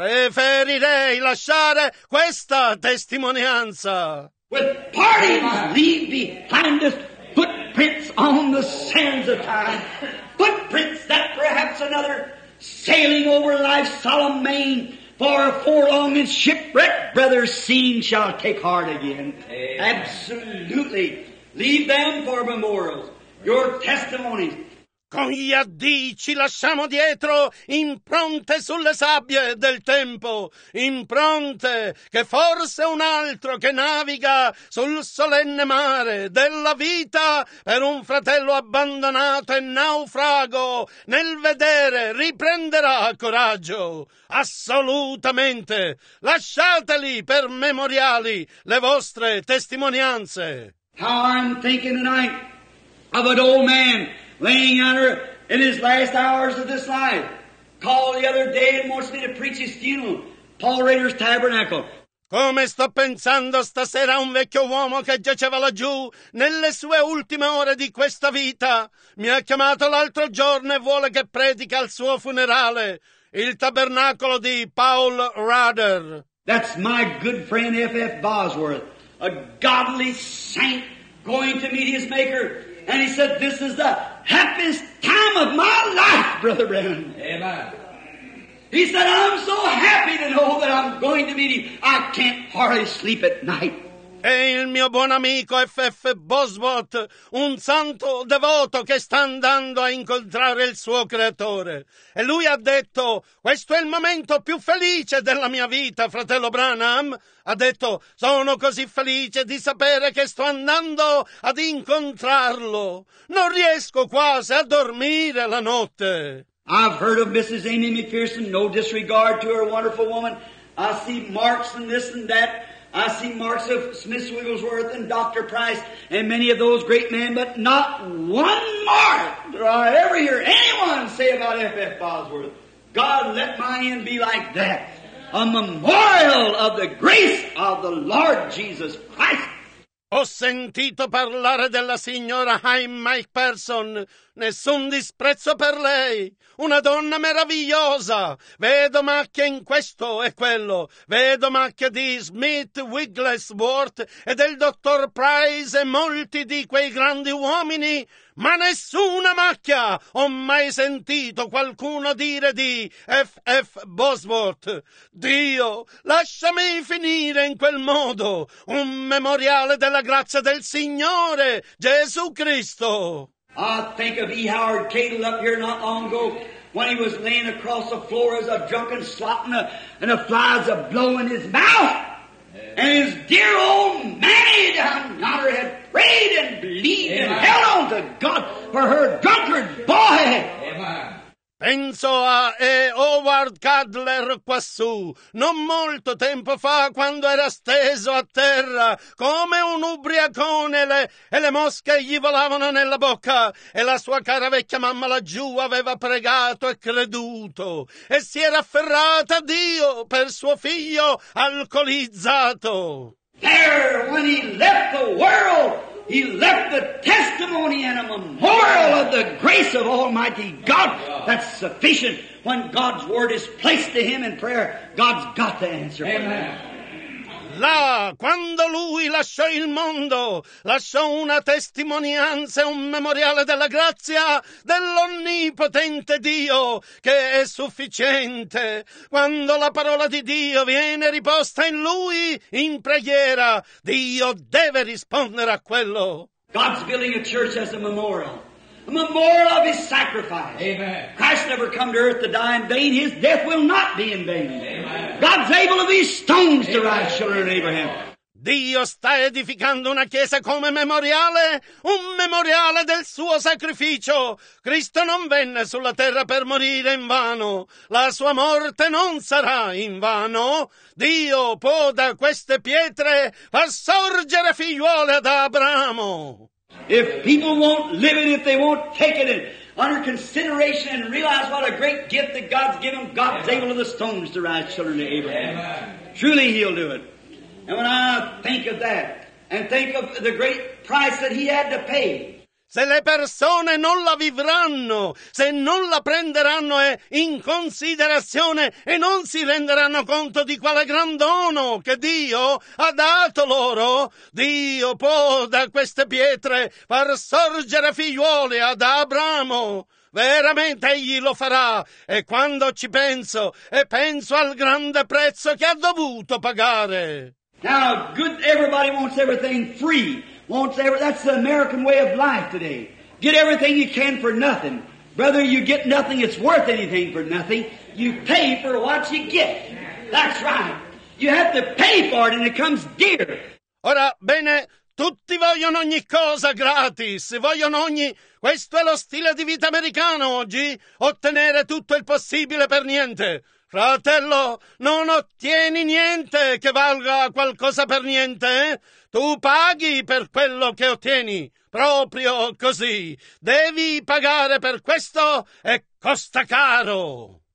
Speaker 1: Preferirei lasciare questa testimonianza.
Speaker 2: With parties leave behind us footprints on the sands of time. Footprints that perhaps another sailing over life's solemn main for a forlong and shipwrecked brother seen shall take heart again.
Speaker 3: Amen.
Speaker 2: Absolutely. Leave them for memorials. Your testimonies.
Speaker 1: Con gli addii ci lasciamo dietro impronte sulle sabbie del tempo, impronte che forse un altro che naviga sul solenne mare della vita per un fratello abbandonato e naufrago nel vedere riprenderà coraggio. Assolutamente, lasciateli per memoriali le vostre testimonianze.
Speaker 2: How I'm thinking tonight of an old man laying under in his last hours of this life. Called the other day and wants me to preach his funeral. Paul Rader's Tabernacle.
Speaker 1: Come sto pensando stasera a un vecchio uomo che giaceva laggiù nelle sue ultime ore di questa vita. Mi ha chiamato l'altro giorno e vuole che predica al suo funerale. Il tabernacolo di Paul Rader.
Speaker 2: That's my good friend F.F. Bosworth, a godly saint going to meet his Maker. And he said, this is the happiest time of my life, Brother Branham.
Speaker 3: Amen.
Speaker 2: He said, I'm so happy to know that I'm going to meet him. I can't hardly sleep at night.
Speaker 1: E il mio buon amico F.F. Bosworth, un santo devoto che sta andando a incontrare il suo creatore. E lui ha detto, questo è il momento più felice della mia vita, fratello Branham. Ha detto, sono così felice di sapere che sto andando ad incontrarlo. Non riesco quasi a dormire la notte.
Speaker 2: I've heard of Mrs. Amy McPherson, no disregard to her wonderful woman. I see marks and this and that. I see marks of Smith Wigglesworth and Dr. Price and many of those great men, but not one mark do I ever hear anyone say about F.F. Bosworth. God, let my end be like that. A memorial of the grace of the Lord Jesus Christ.
Speaker 1: Ho sentito parlare della signora Haim McPherson, nessun disprezzo per lei, una donna meravigliosa. Vedo macchie in questo e quello, vedo macchie di Smith Wigglesworth e del dottor Price e molti di quei grandi uomini, ma nessuna macchia ho mai sentito qualcuno dire di F.F. Bosworth. Dio, lasciami finire in quel modo, un memoriale della grazia del Signore Gesù Cristo.
Speaker 2: I think of E. Howard Cadle up here not long ago when he was laying across the floor as a drunken slop and the flies a blowing his mouth. And his dear old Mammy down yonder had prayed and believed and held on to God for her drunkard boy.
Speaker 3: Amen.
Speaker 1: Penso a Howard Cadler quassù, non molto tempo fa, quando era steso a terra come un ubriacone e le mosche gli volavano nella bocca, e la sua cara vecchia mamma laggiù aveva pregato e creduto e si era afferrata a Dio per suo figlio alcolizzato.
Speaker 2: There, when he left the world, he left the testimony and a memorial of the grace of Almighty God. That's sufficient. When God's word is placed to him in prayer, God's got the answer.
Speaker 3: Amen.
Speaker 1: Là, quando lui lasciò il mondo, lasciò una testimonianza e un memoriale della grazia dell'onnipotente Dio, che è sufficiente. Quando la parola di Dio viene riposta in lui in preghiera, Dio deve rispondere a quello.
Speaker 2: God's building a church as a memorial of his sacrifice.
Speaker 3: Amen.
Speaker 2: Christ never come to earth to die in vain. His death will not be in vain. Amen. God's able of these stones to rise children of Abraham.
Speaker 1: Dio sta edificando una chiesa come memoriale, un memoriale del suo sacrificio. Cristo non venne sulla terra per morire in vano. La sua morte non sarà in vano. Dio può da queste pietre far sorgere figliuole ad Abramo.
Speaker 2: If people won't live it, if they won't take it in under consideration and realize what a great gift that God's given, God's able of the stones to rise children to Abraham.
Speaker 3: Amen.
Speaker 2: Truly He'll do it. And when I think of that, and think of the great price that He had to pay,
Speaker 1: se le persone non la vivranno, se non la prenderanno in considerazione e non si renderanno conto di quale gran dono che Dio ha dato loro, Dio può da queste pietre far sorgere figliuoli ad Abramo. Veramente egli lo farà, e quando ci penso, e penso al grande prezzo che ha dovuto pagare.
Speaker 2: Now, everybody wants everything free. That's the American way of life today. Get everything you can for nothing. Brother, you get nothing that's worth anything for nothing. You pay for what you get. That's right. You have to pay for it and it comes dear.
Speaker 1: Ora, bene, tutti vogliono ogni cosa gratis, questo è lo stile di vita americano oggi, ottenere tutto il possibile per niente. Fratello, non ottieni niente che valga qualcosa per niente, Tu paghi per quello che ottieni, proprio così. Devi pagare per questo e costa caro.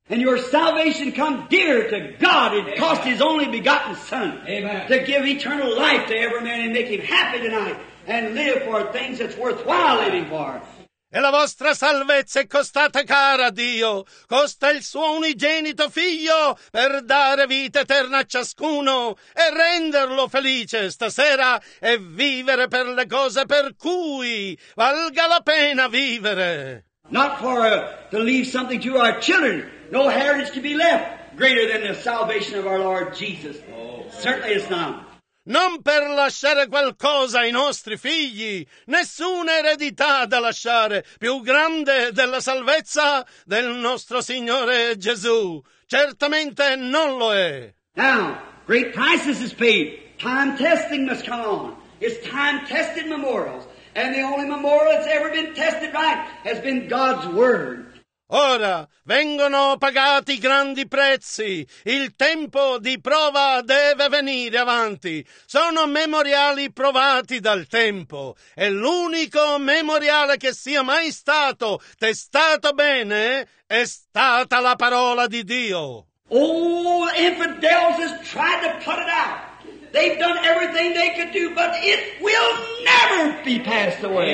Speaker 2: And your salvation come dear to God. It cost His only begotten Son.
Speaker 3: Amen.
Speaker 2: To give eternal life to every man and make him happy tonight and live for things that's worthwhile living for.
Speaker 1: E la vostra salvezza è costata cara a Dio, costa il suo unigenito figlio per dare vita eterna a ciascuno e renderlo felice stasera e vivere per le cose per cui valga la pena vivere.
Speaker 2: Not for to leave something to our children, no heritage to be left greater than the salvation of our Lord Jesus. Certainly it's not.
Speaker 1: Non per lasciare qualcosa ai nostri figli, nessuna eredità da lasciare più grande della salvezza del nostro Signore Gesù. Certamente non lo è.
Speaker 2: Now, great prices is paid. Time testing must come on. It's time-tested memorials. And the only memorial that's ever been tested right has been God's Word.
Speaker 1: Ora vengono pagati grandi prezzi, il tempo di prova deve venire avanti, sono memoriali provati dal tempo, e l'unico memoriale che sia mai stato testato bene è stata la parola di Dio.
Speaker 2: Oh, infidels has tried to put it out. They've done everything they could do, but it will never be passed away.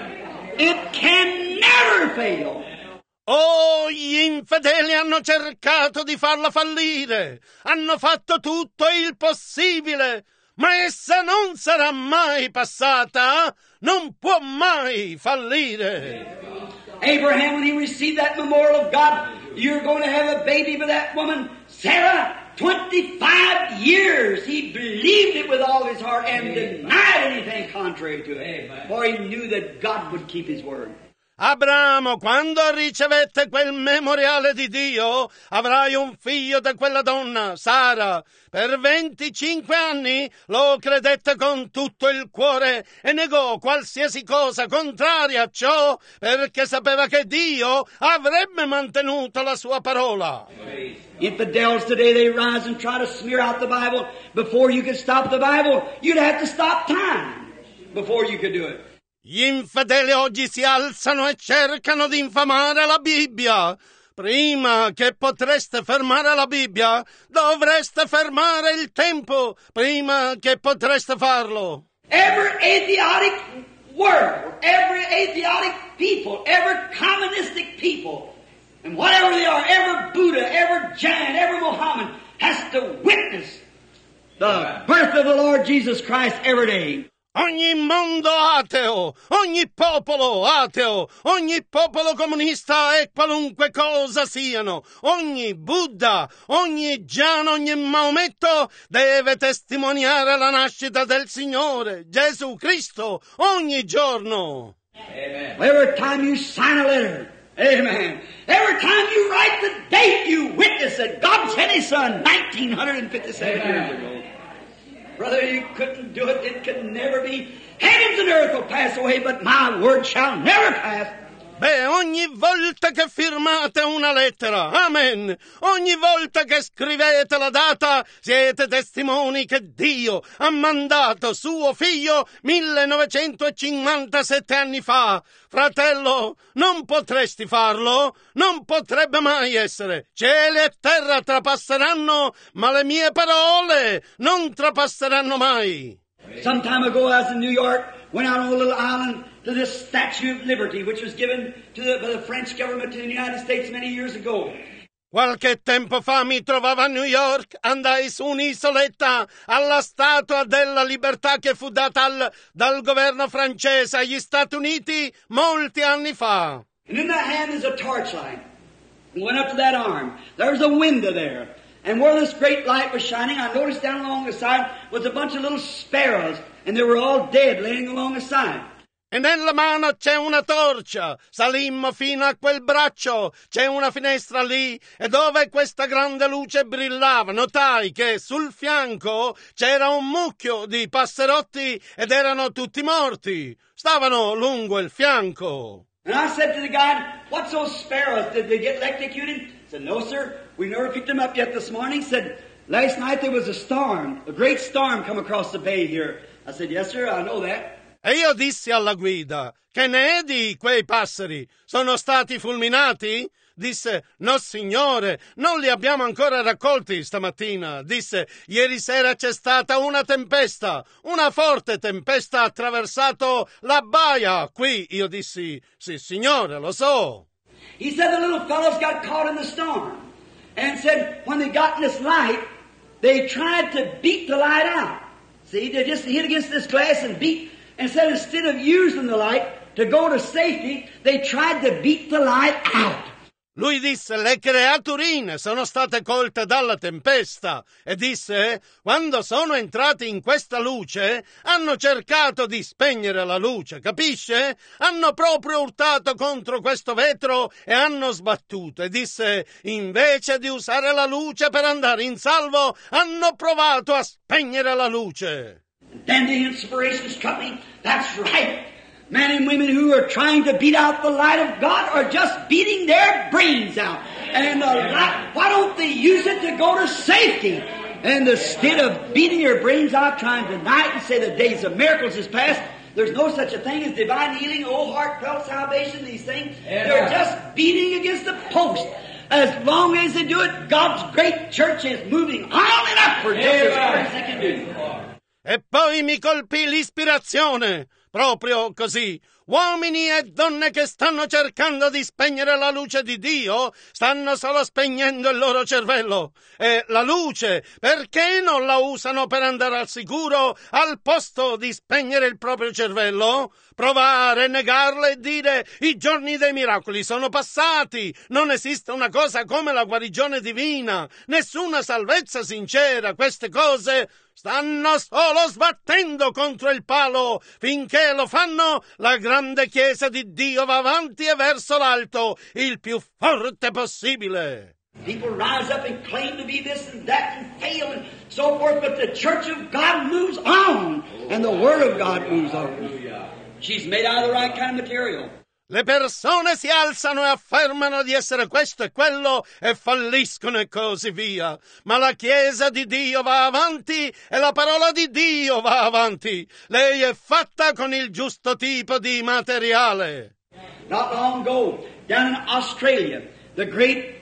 Speaker 2: It can never fail.
Speaker 1: Oh, gli infedeli hanno cercato di farla fallire, hanno fatto tutto il possibile, ma essa non sarà mai passata, non può mai fallire.
Speaker 2: Abraham, when he received that memorial of God, you're going to have a baby with that woman, Sarah, 25 years. He believed it with all his heart and denied anything contrary to it, for he knew that God would keep His word.
Speaker 1: Abramo, quando ricevette quel memoriale di Dio, avrai un figlio da quella donna, Sara. Per 25 anni lo credette con tutto il cuore e negò qualsiasi cosa contraria a ciò, perché sapeva che Dio avrebbe mantenuto la sua parola.
Speaker 2: Infidels today, they rise and try to smear out the Bible. Before you could stop the Bible, you'd have to stop time before you could do it.
Speaker 1: Gli infedeli oggi si alzano e cercano di infamare la Bibbia. Prima che potreste fermare la Bibbia, dovreste fermare il tempo prima che potreste farlo.
Speaker 2: Every atheistic world, every atheistic people, every communistic people, and whatever they are, every Buddha, every Jain, every Mohammed has to witness the birth of the Lord Jesus Christ every day.
Speaker 1: Ogni mondo ateo, ogni popolo ateo, ogni popolo comunista e qualunque cosa siano, ogni Buddha, ogni Gian, ogni Maometto deve testimoniare la nascita del Signore Gesù Cristo ogni giorno.
Speaker 3: Amen.
Speaker 2: Every time you sign a letter, amen. Every time you write the date, you witness that God sent His Son 1957 years ago. Brother, you couldn't do it. It could never be. Heavens and earth will pass away, but my word shall never pass.
Speaker 1: Beh, ogni volta che firmate una lettera, amen, ogni volta che scrivete la data, siete testimoni che Dio ha mandato suo figlio 1957 anni fa. Fratello, non potresti farlo? Non potrebbe mai essere. Cieli e terra trapasseranno, ma le mie parole non trapasseranno mai.
Speaker 2: Some time ago, I was in New York, went out on a little island to this Statue of Liberty, which was given by the French government to the United States many years ago.
Speaker 1: Qualche tempo fa mi trovavo a New York, andai su un'isoletta alla Statua della Libertà che fu data dal governo francese agli Stati Uniti molti anni fa.
Speaker 2: And in that hand is a torchlight. And went up to that arm. There was a window there. And where this great light was shining, I noticed down along the side was a bunch of little sparrows, and they were all dead laying along the side.
Speaker 1: E nella mano c'è una torcia. Salimmo fino a quel braccio. C'è una finestra lì e dove questa grande luce brillava, notai che sul fianco c'era un mucchio di passerotti ed erano tutti morti. Stavano lungo il fianco.
Speaker 2: And I said to the guide, "What's those sparrows? Did they get electrocuted?" He said, "No, sir. We never picked them up yet this morning." He said, "Last night there was a storm, a great storm come across the bay here." I said, "Yes, sir, I know that."
Speaker 1: E io dissi alla guida, che ne è di quei passeri? Sono stati fulminati? Disse, no signore, non li abbiamo ancora raccolti stamattina. Disse, ieri sera c'è stata una tempesta, una forte tempesta ha attraversato la baia. Qui io dissi, sì signore, lo so.
Speaker 2: He said the little fellows got caught in the storm. And said when they got in this light, they tried to beat the light out. See, they just hit against this glass and beat. And said instead of using the light to go to safety, they tried to beat the light out.
Speaker 1: Lui disse, le creaturine sono state colte dalla tempesta e disse, quando sono entrati in questa luce, hanno cercato di spegnere la luce, capisce? Hanno proprio urtato contro questo vetro e hanno sbattuto e disse, invece di usare la luce per andare in salvo, hanno provato a spegnere la luce.
Speaker 2: Then the inspiration struck me, that's right. Men and women who are trying to beat out the light of God are just beating their brains out. And the light, why don't they use it to go to safety? And instead of beating your brains out trying to deny it and say the days of miracles is past, there's no such a thing as divine healing, heartfelt salvation, these things. They're just beating against the post. As long as they do it, God's great church is moving on and upward just as far as they can do.
Speaker 1: E poi mi colpì l'ispirazione. Proprio così, uomini e donne che stanno cercando di spegnere la luce di Dio, stanno solo spegnendo il loro cervello. E la luce, perché non la usano per andare al sicuro al posto di spegnere il proprio cervello? Provare, negarla e dire i giorni dei miracoli sono passati, non esiste una cosa come la guarigione divina, nessuna salvezza sincera, queste cose stanno solo sbattendo contro il palo. Finché lo fanno, la grande Chiesa di Dio va avanti e verso l'alto, il più forte possibile.
Speaker 2: People rise up and claim to be this and that and fail and so forth, but the church of God moves on and the Word of God moves on. She's made out of the right kind of material.
Speaker 1: Le persone si alzano e affermano di essere questo e quello e falliscono e così via. Ma la Chiesa di Dio va avanti e la parola di Dio va avanti. Lei è fatta con il giusto tipo di materiale.
Speaker 2: Not long ago, down in Australia, the great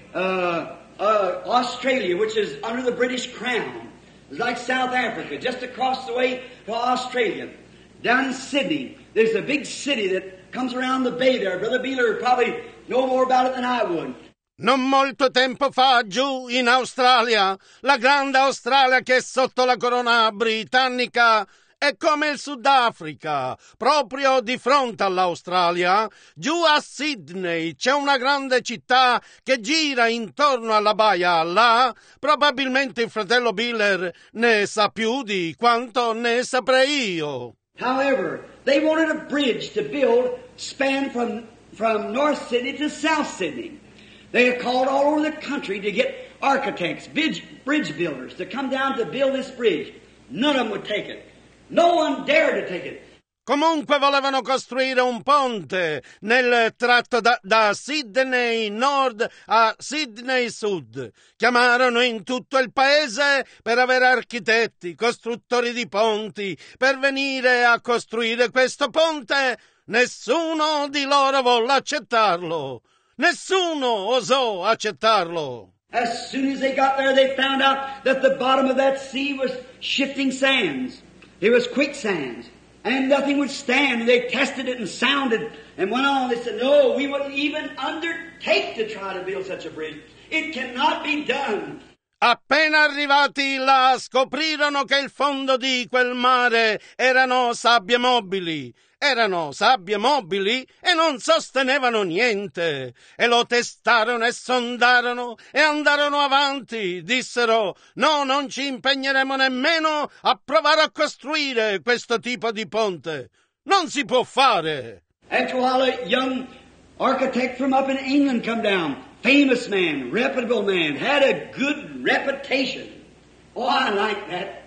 Speaker 2: Australia, which is under the British Crown, it's like South Africa, just across the way to Australia. Down in Sydney, there's a big city that comes around the bay there. Brother Beeler would probably know more about it than I would.
Speaker 1: Non molto tempo fa, giù in Australia, la grande Australia che è sotto la corona britannica è come il Sudafrica. Proprio di fronte all'Australia, giù a Sydney, c'è una grande città che gira intorno alla baia. Là, probabilmente il fratello Biller ne sa più di quanto ne saprei io.
Speaker 2: However, they wanted a bridge to build, span from North Sydney to South Sydney. They had called all over the country to get architects, bridge builders, to come down to build this bridge. None of them would take it. No one dared to take it.
Speaker 1: Comunque volevano costruire un ponte nel tratto da Sydney Nord a Sydney Sud. Chiamarono in tutto il paese per avere architetti, costruttori di ponti, per venire a costruire questo ponte. Nessuno di loro volle accettarlo. Nessuno osò accettarlo.
Speaker 2: As soon as they got there, they found out that the bottom of that sea was shifting sands. It was quicksands. And nothing would stand. They tested it and sounded and went on. They said, no, we wouldn't even undertake to try to build such a bridge. It cannot be done.
Speaker 1: Appena arrivati là, scoprirono che il fondo di quel mare erano sabbie mobili. Erano sabbie mobili e non sostenevano niente. E lo testarono e sondarono e andarono avanti. Dissero, no, non ci impegneremo nemmeno a provare a costruire questo tipo di ponte. Non si può fare.
Speaker 2: After a while, a young architect from up in England come down. Famous man, reputable man, had a good reputation. Oh, I like that.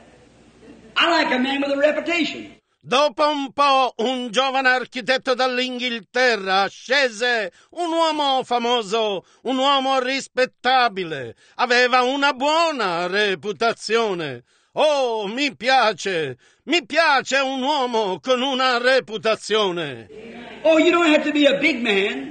Speaker 2: I like a man with a reputation.
Speaker 1: Dopo un po', un giovane architetto dall'Inghilterra scese, un uomo famoso, un uomo rispettabile, aveva una buona reputazione. Oh, mi piace un uomo con una reputazione.
Speaker 2: Oh, you don't have to be a big man.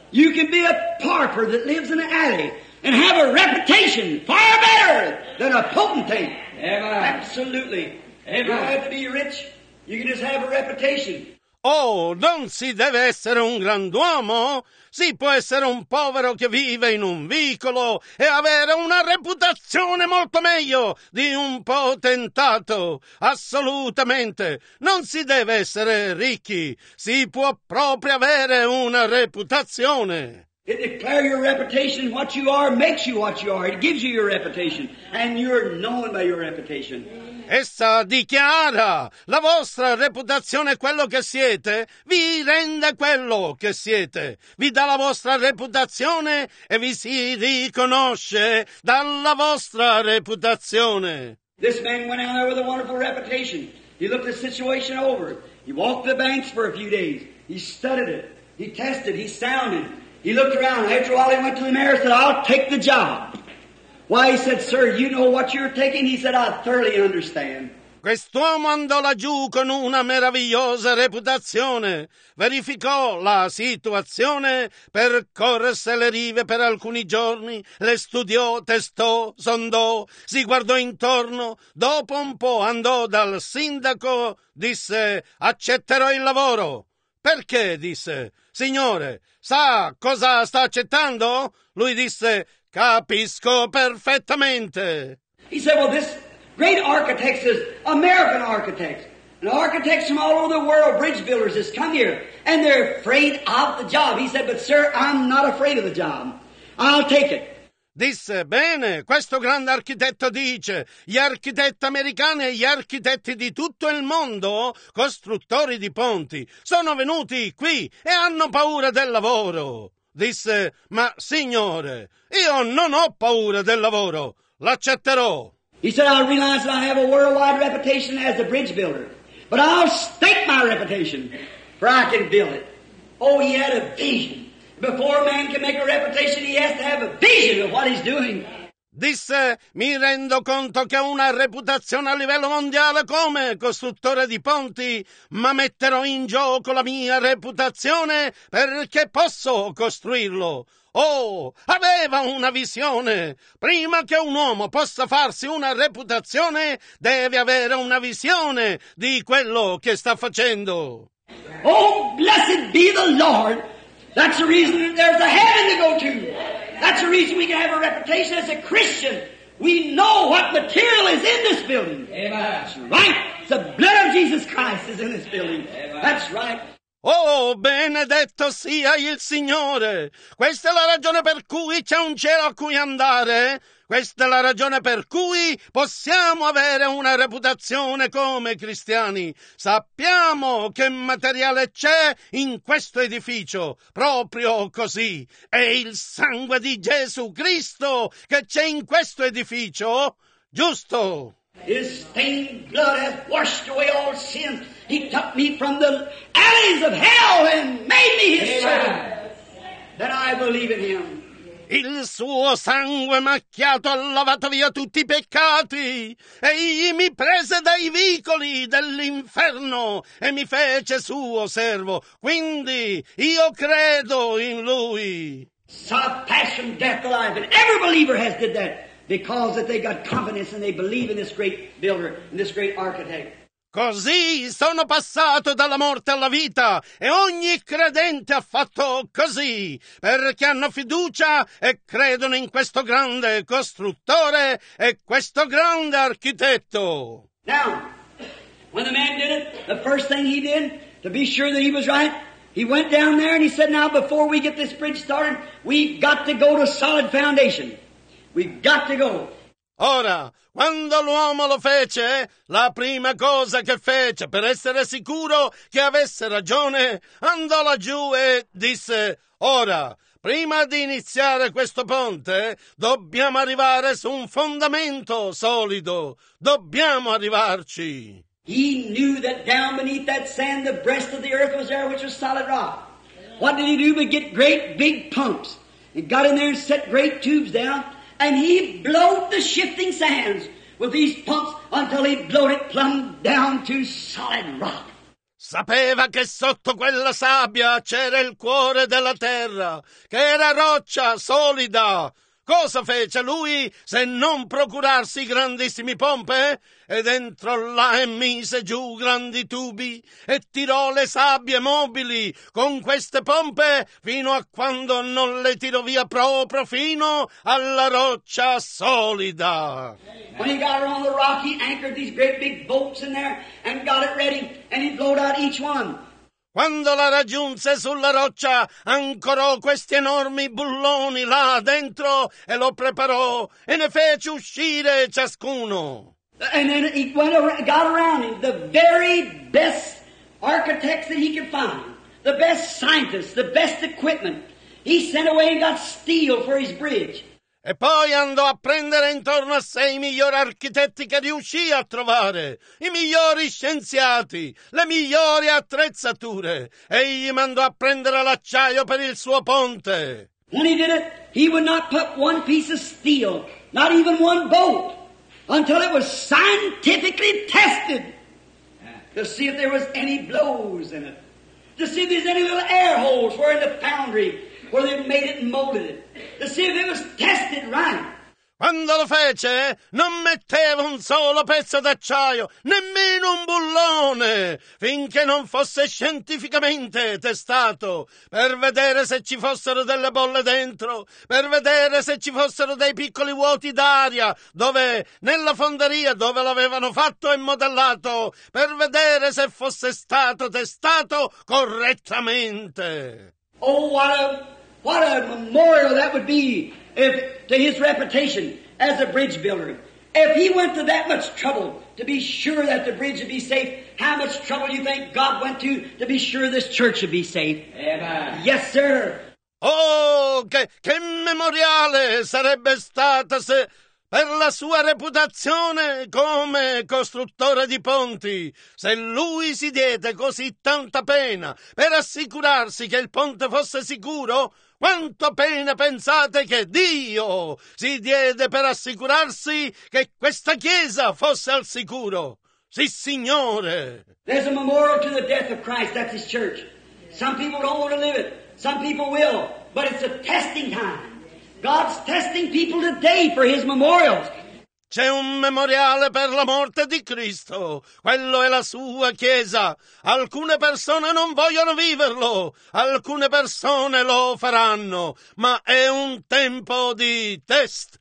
Speaker 2: You can be a pauper that lives in an alley and have a reputation far better than a potentate.
Speaker 3: Amen.
Speaker 2: Absolutely. You don't have to be rich. You can just have a reputation.
Speaker 1: Oh, non si deve essere un grand'uomo? Si può essere un povero che vive in un vicolo e avere una reputazione molto meglio di un potentato. Assolutamente. Non si deve essere ricchi. Si può proprio avere una reputazione.
Speaker 2: It declares your reputation. What you are makes you what you are. It gives you your reputation. And you're known by your reputation.
Speaker 1: Essa dichiara la vostra reputazione, quello che siete, vi rende quello che siete, vi dà la vostra reputazione e vi si riconosce dalla vostra reputazione.
Speaker 2: This man went out there with a wonderful reputation. He looked the situation over. He walked the banks for a few days. He studied it. He tested. He sounded. He looked around. After a while he went to the mayor and said, I'll take the job. Why, he said, sir, you know what you're taking? He said, I thoroughly understand.
Speaker 1: Quest'uomo andò laggiù con una meravigliosa reputazione, verificò la situazione, percorse le rive per alcuni giorni, le studiò, testò, sondò, si guardò intorno, dopo un po' andò dal sindaco, disse, accetterò il lavoro. Perché? Disse, signore, sa cosa sta accettando? Lui disse, capisco perfettamente.
Speaker 2: He said, well, this great architect is American architects. And architects from all over the world, bridge builders, has come here. And they're afraid of the job. He said, but sir, I'm not afraid of the job. I'll take it.
Speaker 1: Disse, bene, questo grande architetto dice, gli architetti americani e gli architetti di tutto il mondo, costruttori di ponti, sono venuti qui e hanno paura del lavoro. Disse, ma signore, io non ho paura del lavoro, l'accetterò.
Speaker 2: He said, I realize that I have a worldwide reputation as a bridge builder, but I'll stake my reputation, for I can build it. Oh, he had a vision. Before a man can make a reputation, he has to have a vision of what he's doing.
Speaker 1: Disse, mi rendo conto che ho una reputazione a livello mondiale come costruttore di ponti, ma metterò in gioco la mia reputazione perché posso costruirlo. Oh, aveva una visione. Prima che un uomo possa farsi una reputazione, deve avere una visione di quello che sta facendo.
Speaker 2: Oh, blessed be the Lord. That's the reason that there's a heaven to go to. That's the reason we can have a reputation as a Christian. We know what material is in this building.
Speaker 3: Amen.
Speaker 2: That's right. The blood of Jesus Christ is in this building.
Speaker 3: Amen.
Speaker 2: That's right.
Speaker 1: Oh, benedetto sia il Signore! Questa è la ragione per cui c'è un cielo a cui andare. Questa è la ragione per cui possiamo avere una reputazione come cristiani. Sappiamo che materiale c'è in questo edificio, proprio così. È il sangue di Gesù Cristo che c'è in questo edificio, giusto?
Speaker 2: His stained blood has washed away all sins. He took me from the alleys of hell and made me his servant. That I believe in him.
Speaker 1: Il suo sangue macchiato ha lavato via tutti i peccati. Egli mi prese dai vicoli dell'inferno e mi fece suo servo. Quindi io credo in lui.
Speaker 2: Son of passion, death, alive. And every believer has did that. Because that they got confidence and they believe in this great builder and this great architect.
Speaker 1: Così sono passato dalla morte alla vita e ogni credente ha fatto così perché hanno fiducia e credono in questo grande costruttore e questo grande architetto.
Speaker 2: Now, when the man did it, the first thing he did to be sure that he was right, he went down there and he said, now before we get this bridge started, we've got to go to solid foundation. We've got to go.
Speaker 1: Ora, quando l'uomo lo fece, la prima cosa che fece per essere sicuro che avesse ragione, andò laggiù e disse, ora, prima di iniziare questo ponte, dobbiamo arrivare su un fondamento solido. Dobbiamo arrivarci.
Speaker 2: He knew that down beneath that sand, the breast of the earth was there, which was solid rock. What did he do but get great big pumps? He got in there and set great tubes down, and he blowed the shifting sands with these pumps until he blowed it plumb down to solid rock.
Speaker 1: Sapeva che sotto quella sabbia c'era il cuore della terra, che era roccia solida. Cosa fece lui se non procurarsi grandissimi pompe? Ed entrò là e mise giù grandi tubi e tirò le sabbie mobili con queste pompe fino a quando non le tirò via proprio fino alla roccia solida.
Speaker 4: When he got around the rock, he anchored these great big boats in there and got it ready, and he blowed out each one.
Speaker 1: Quando la raggiunse sulla roccia, ancorò questi enormi bulloni là dentro e lo preparò e ne fece uscire ciascuno.
Speaker 4: And then he went around, got around him the very best architects that he could find, the best scientists, the best equipment. He sent away and got steel for his bridge.
Speaker 1: E poi andò a prendere intorno a sé i migliori architetti che riuscì a trovare, i migliori scienziati, le migliori attrezzature, e gli mandò a prendere l'acciaio per il suo ponte.
Speaker 4: When he did it, he would not put one piece of steel, not even one bolt, until it was scientifically tested to see if there was any blows in it, to see if there's any little air holes where in the foundry where they made it and molded it, to see if it was tested right.
Speaker 1: Quando lo fece, non metteva un solo pezzo d'acciaio, nemmeno un bullone, finché non fosse scientificamente testato, per vedere se ci fossero delle bolle dentro, per vedere se ci fossero dei piccoli vuoti d'aria, dove, nella fonderia dove l'avevano fatto e modellato, per vedere se fosse stato testato correttamente.
Speaker 4: Oh, what a memorial that would be to his reputation as a bridge builder. If he went to that much trouble to be sure that the bridge would be safe, how much trouble do you think God went to be sure this church would be safe?
Speaker 3: Amen.
Speaker 4: Yes, sir.
Speaker 1: Oh, che memoriale sarebbe stata se per la sua reputazione come costruttore di ponti, se lui si diede così tanta pena per assicurarsi che il ponte fosse sicuro. Quanto pena pensate che Dio si diede per assicurarsi che questa chiesa fosse al sicuro? Sì, Signore.
Speaker 4: There's a memorial to the death of Christ. That's his church. Some people don't want to live it. Some people will. But it's a testing time. God's testing people today for his memorials.
Speaker 1: C'è un memoriale per la morte di Cristo. Quello è la sua Chiesa. Alcune persone non vogliono viverlo. Alcune persone lo faranno. Ma è un tempo di test.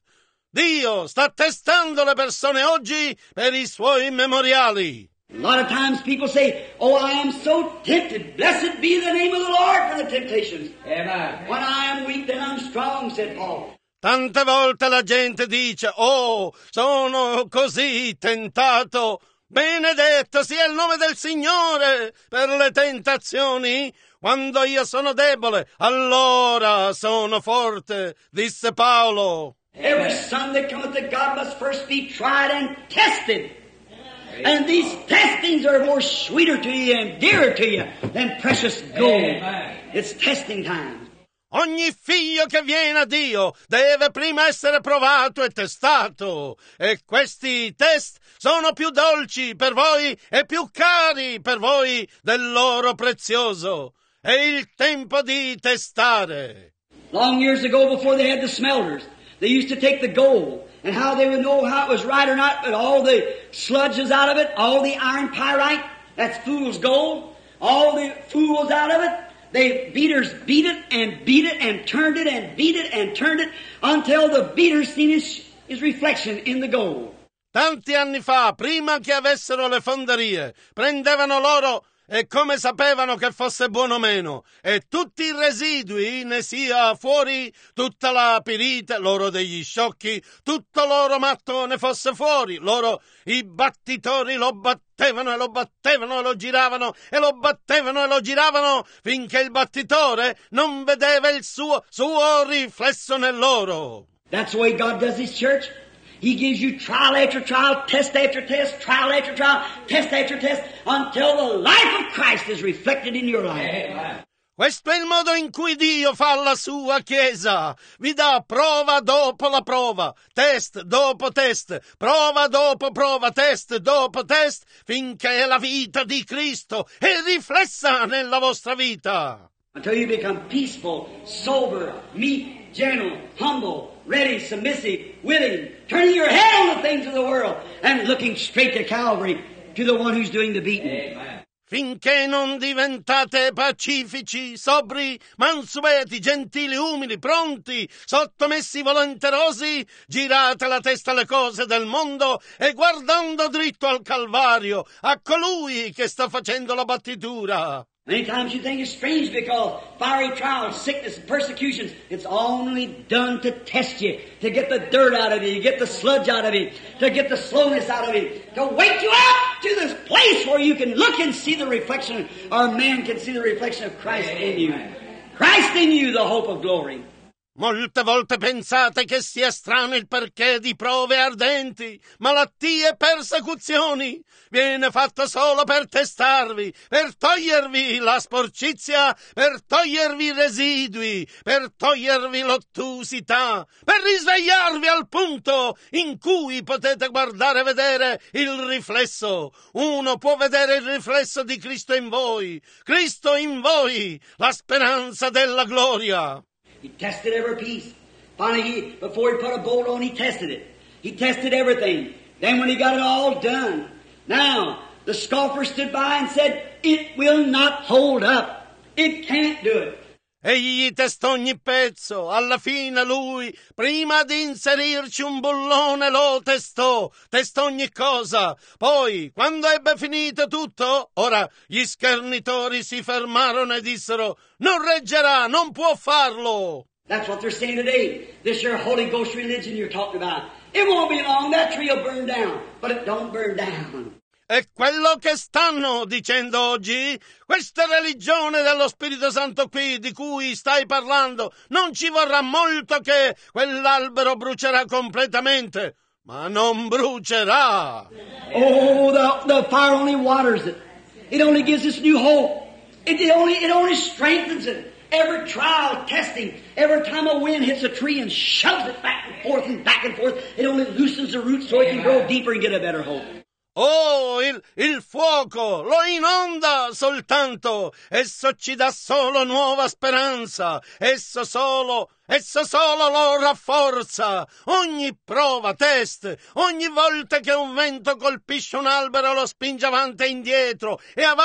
Speaker 1: Dio sta testando le persone oggi per i suoi memoriali.
Speaker 4: A lot of times people say, oh, I am so tempted. Blessed be the name of the Lord for the temptations.
Speaker 3: Amen.
Speaker 4: When I am weak, then I'm strong, said Paul.
Speaker 1: Tante volte la gente dice, oh, sono così tentato. Benedetto sia il nome del Signore per le tentazioni. Quando io sono debole, allora sono forte, disse Paolo.
Speaker 4: Every son that cometh to God must first be tried and tested. And these testings are more sweeter to you and dearer to you than precious gold.
Speaker 3: Amen.
Speaker 4: It's testing time.
Speaker 1: Ogni figlio che viene a Dio deve prima essere provato e testato. E questi test sono più dolci per voi e più cari per voi dell'oro prezioso. È il tempo di testare.
Speaker 4: Long years ago, before they had the smelters, they used to take the gold and how they would know how it was right or not, but all the sludges out of it, all the iron pyrite, that's fool's gold, all the fools out of it, the beaters beat it and turned it and beat it and turned it until the beaters seen his reflection in the gold.
Speaker 1: Tanti anni fa, prima che avessero le fonderie, prendevano l'oro e come sapevano che fosse buono o meno, e tutti i residui ne sia fuori, tutta la pirite, l'oro degli sciocchi, tutto l'oro matto ne fosse fuori, loro, i battitori lo battevano e lo battevano e lo giravano e lo battevano e lo giravano finché il battitore non vedeva il suo riflesso nell'oro.
Speaker 4: That's the way God does his church. He gives you trial after trial, test after test, trial after trial, test after test, until the life of Christ is reflected in your life.
Speaker 3: Amen.
Speaker 1: Questo è il modo in cui Dio fa la sua Chiesa. Vi dà prova dopo la prova, test dopo test, prova dopo prova, test dopo test, finché la vita di Cristo è riflessa nella vostra vita.
Speaker 4: Until you become peaceful, sober, meek, gentle, humble, ready, submissive, willing, turning your head on the things of the world and looking straight to Calvary, to the one who's doing the beating.
Speaker 3: Amen.
Speaker 1: Finché non diventate pacifici, sobri, mansueti, gentili, umili, pronti, sottomessi, volenterosi, girate la testa alle cose del mondo e guardando dritto al Calvario, a colui che sta facendo la battitura.
Speaker 4: Many times you think it's strange because fiery trials, sickness, persecutions, it's only done to test you, to get the dirt out of you, to get the sludge out of you, to get the slowness out of you, to wake you up to this place where you can look and see the reflection, or man can see the reflection of Christ in you. Christ in you, the hope of glory.
Speaker 1: Molte volte pensate che sia strano il perché di prove ardenti, malattie e persecuzioni. Viene fatto solo per testarvi, per togliervi la sporcizia, per togliervi i residui, per togliervi l'ottusità, per risvegliarvi al punto in cui potete guardare e vedere il riflesso. Uno può vedere il riflesso di Cristo in voi, la speranza della gloria.
Speaker 4: He tested every piece. Finally, before he put a bolt on, he tested it. He tested everything. Then when he got it all done, now, the scoffer stood by and said, it will not hold up. It can't do it.
Speaker 1: Egli testò ogni pezzo. Alla fine lui, prima di inserirci un bullone, lo testò ogni cosa. Poi, quando ebbe finito tutto, ora gli schernitori si fermarono e dissero, non reggerà, non può farlo.
Speaker 4: That's what they're saying today. This your Holy Ghost religion you're talking about. It won't be long, that tree will burn down. But it don't burn down.
Speaker 1: È quello che stanno dicendo oggi. Questa religione dello Spirito Santo qui, di cui stai parlando, non ci vorrà molto che quell'albero brucerà completamente, ma non brucerà.
Speaker 4: Oh, the fire only waters it. It only gives us new hope. It only strengthens it. Every trial, testing, every time a wind hits a tree and shoves it back and forth and back and forth, it only loosens the roots so it can grow deeper and get a better hope.
Speaker 1: Oh, il fuoco lo inonda soltanto, esso ci dà solo nuova speranza, esso solo lo rafforza. Ogni prova, test, ogni volta che un vento colpisce un albero lo spinge avanti e indietro,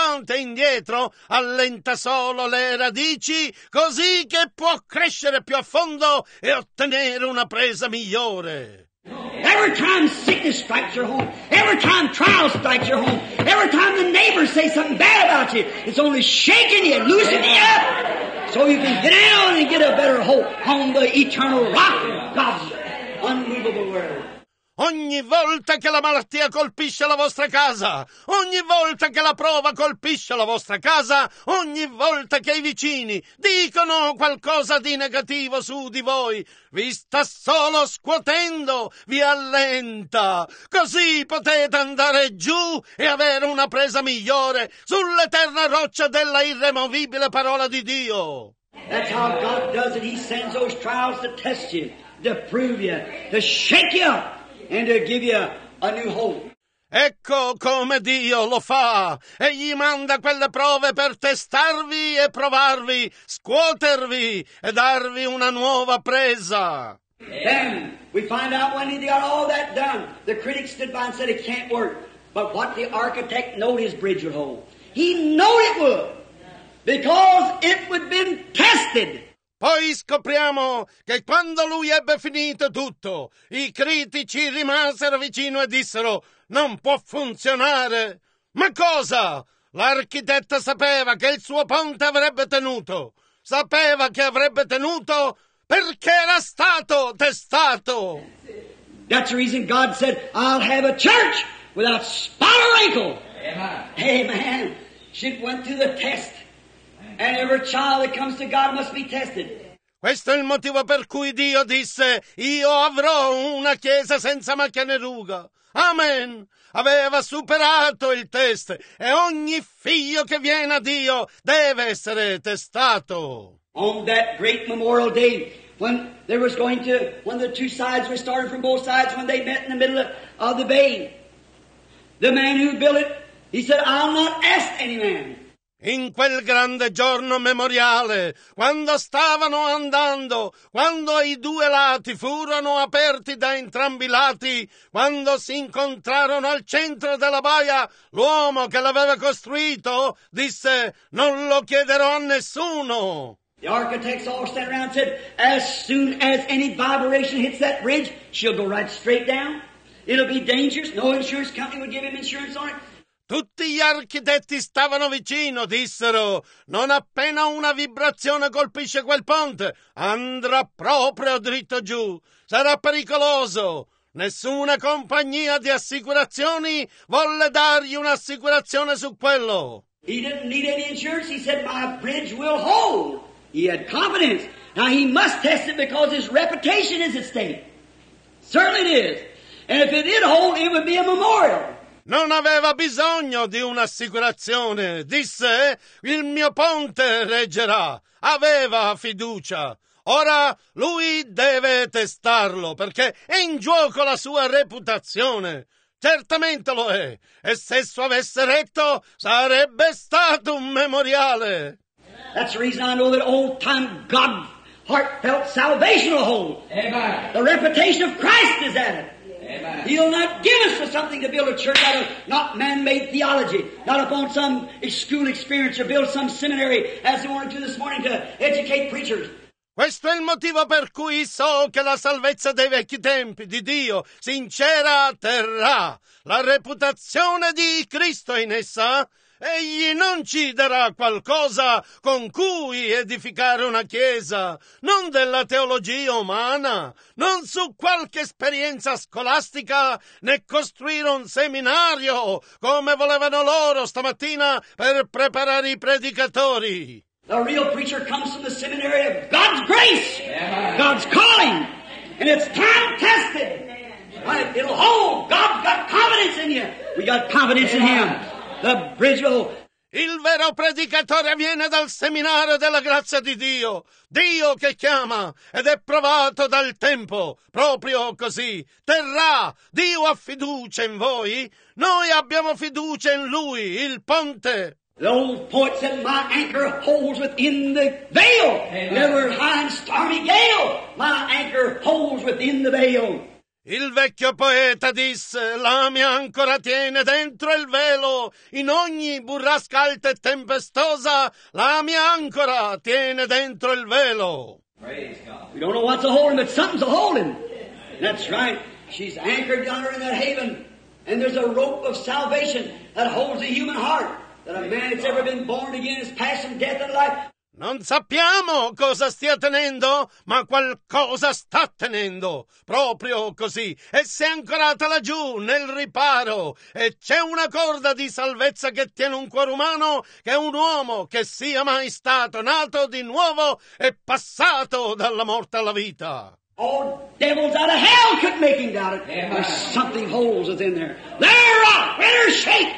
Speaker 1: allenta solo le radici, così che può crescere più a fondo e ottenere una presa migliore.
Speaker 4: Every time sickness strikes your home, every time trial strikes your home, every time the neighbors say something bad about you, it's only shaking you and loosening you up so you can get down and get a better hope on the eternal rock of God's unmovable word.
Speaker 1: Ogni volta che la malattia colpisce la vostra casa, ogni volta che la prova colpisce la vostra casa, ogni volta che i vicini dicono qualcosa di negativo su di voi, vi sta solo scuotendo, vi allenta. Così potete andare giù e avere una presa migliore sull'eterna roccia della irremovibile parola di Dio.
Speaker 4: That's how God does it. He sends those trials to test you, to prove you, to shake you up, and to give you a new hope.
Speaker 1: Ecco come Dio lo fa. Egli manda quelle prove per testarvi e provarvi, scuotervi e darvi una nuova presa.
Speaker 4: Then we find out when he got all that done, the critics stood by and said it can't work. But what the architect knew his bridge would hold. He knew it would, because it would been tested.
Speaker 1: Poi scopriamo che quando lui ebbe finito tutto, i critici rimasero vicino e dissero «Non può funzionare!» Ma cosa? L'architetto sapeva che il suo ponte avrebbe tenuto. Sapeva che avrebbe tenuto perché era stato testato.
Speaker 4: That's the reason God said, I'll have a church without spot or wrinkle. Amen. She went through the test. And every child that comes to God must be tested.
Speaker 1: Questo è il motivo per cui Dio disse «Io avrò una chiesa senza macchia né ruga». Amen! Aveva superato il test e ogni figlio che viene a Dio deve essere testato.
Speaker 4: On that great Memorial Day, when the two sides were started from both sides, when they met in the middle of the bay, the man who built it, he said, I'll not ask any man.
Speaker 1: In quel grande giorno memoriale, quando stavano andando, quando i due lati furono aperti da entrambi i lati, quando si incontrarono al centro della baia, l'uomo che l'aveva costruito disse, non lo chiederò a nessuno.
Speaker 4: The architects all stand around and said, as soon as any vibration hits that bridge, she'll go right straight down. It'll be dangerous. No insurance company would give him insurance on it.
Speaker 1: Tutti gli architetti stavano vicino, dissero, non appena una vibrazione colpisce quel ponte, andrà proprio dritto giù, sarà pericoloso. Nessuna compagnia di assicurazioni volle dargli un'assicurazione su quello.
Speaker 4: He didn't need any insurance. He said, my bridge will hold. He had confidence. Now he must test it because his reputation is at stake. Certainly it is. And if it did hold, it would be a memorial.
Speaker 1: Non aveva bisogno di un'assicurazione, disse, il mio ponte reggerà. Aveva fiducia. Ora lui deve testarlo perché è in gioco la sua reputazione. Certamente lo è. E se esso avesse retto, sarebbe stato un memoriale.
Speaker 4: That's the reason I know that old-time God heartfelt salvation will hold.
Speaker 3: Amen.
Speaker 4: The reputation of Christ is at it.
Speaker 3: Amen.
Speaker 4: He'll not give us for something to build a church out of not man-made theology, not upon some school experience or build some seminary as they want to do this morning to educate preachers.
Speaker 1: Questo è il motivo per cui so che la salvezza dei vecchi tempi di Dio sincera terrà. La reputazione di Cristo in essa. Egli non ci darà qualcosa con cui edificare una chiesa, non della teologia umana, non su qualche esperienza scolastica, né costruire un seminario, come volevano loro stamattina per preparare i predicatori.
Speaker 4: The real preacher comes from the seminary of God's grace,
Speaker 3: Amen.
Speaker 4: God's calling, and it's time-tested. Right? It'll hold. God's got confidence in you. We got confidence in Him. The bridge will...
Speaker 1: Il vero predicatore viene dal seminario della grazia di Dio, Dio che chiama ed è provato dal tempo, proprio così. Terrà, Dio ha fiducia in voi, noi abbiamo fiducia in Lui, il ponte.
Speaker 4: The old poet said, my anchor holds within the veil. Never high and stormy gale, my anchor holds within the veil.
Speaker 1: Il vecchio poeta disse, la mia ancora tiene dentro il velo, in ogni burrasca alta e tempestosa, la mia ancora tiene dentro il velo.
Speaker 3: Praise God.
Speaker 4: We don't know what's a holding, but something's a holding. That's right. She's anchored yonder in that haven, and there's a rope of salvation that holds the human heart, that a man that's ever been born again is passed from death and life.
Speaker 1: Non sappiamo cosa stia tenendo, ma qualcosa sta tenendo, proprio così, e si è ancorata laggiù nel riparo, e c'è una corda di salvezza che tiene un cuore umano, che un uomo che sia mai stato nato di nuovo e passato dalla morte alla vita.
Speaker 4: All devils out of hell couldn't make him doubt it.
Speaker 3: Amen.
Speaker 4: There's something holds us in there. Let her rock, let her shake.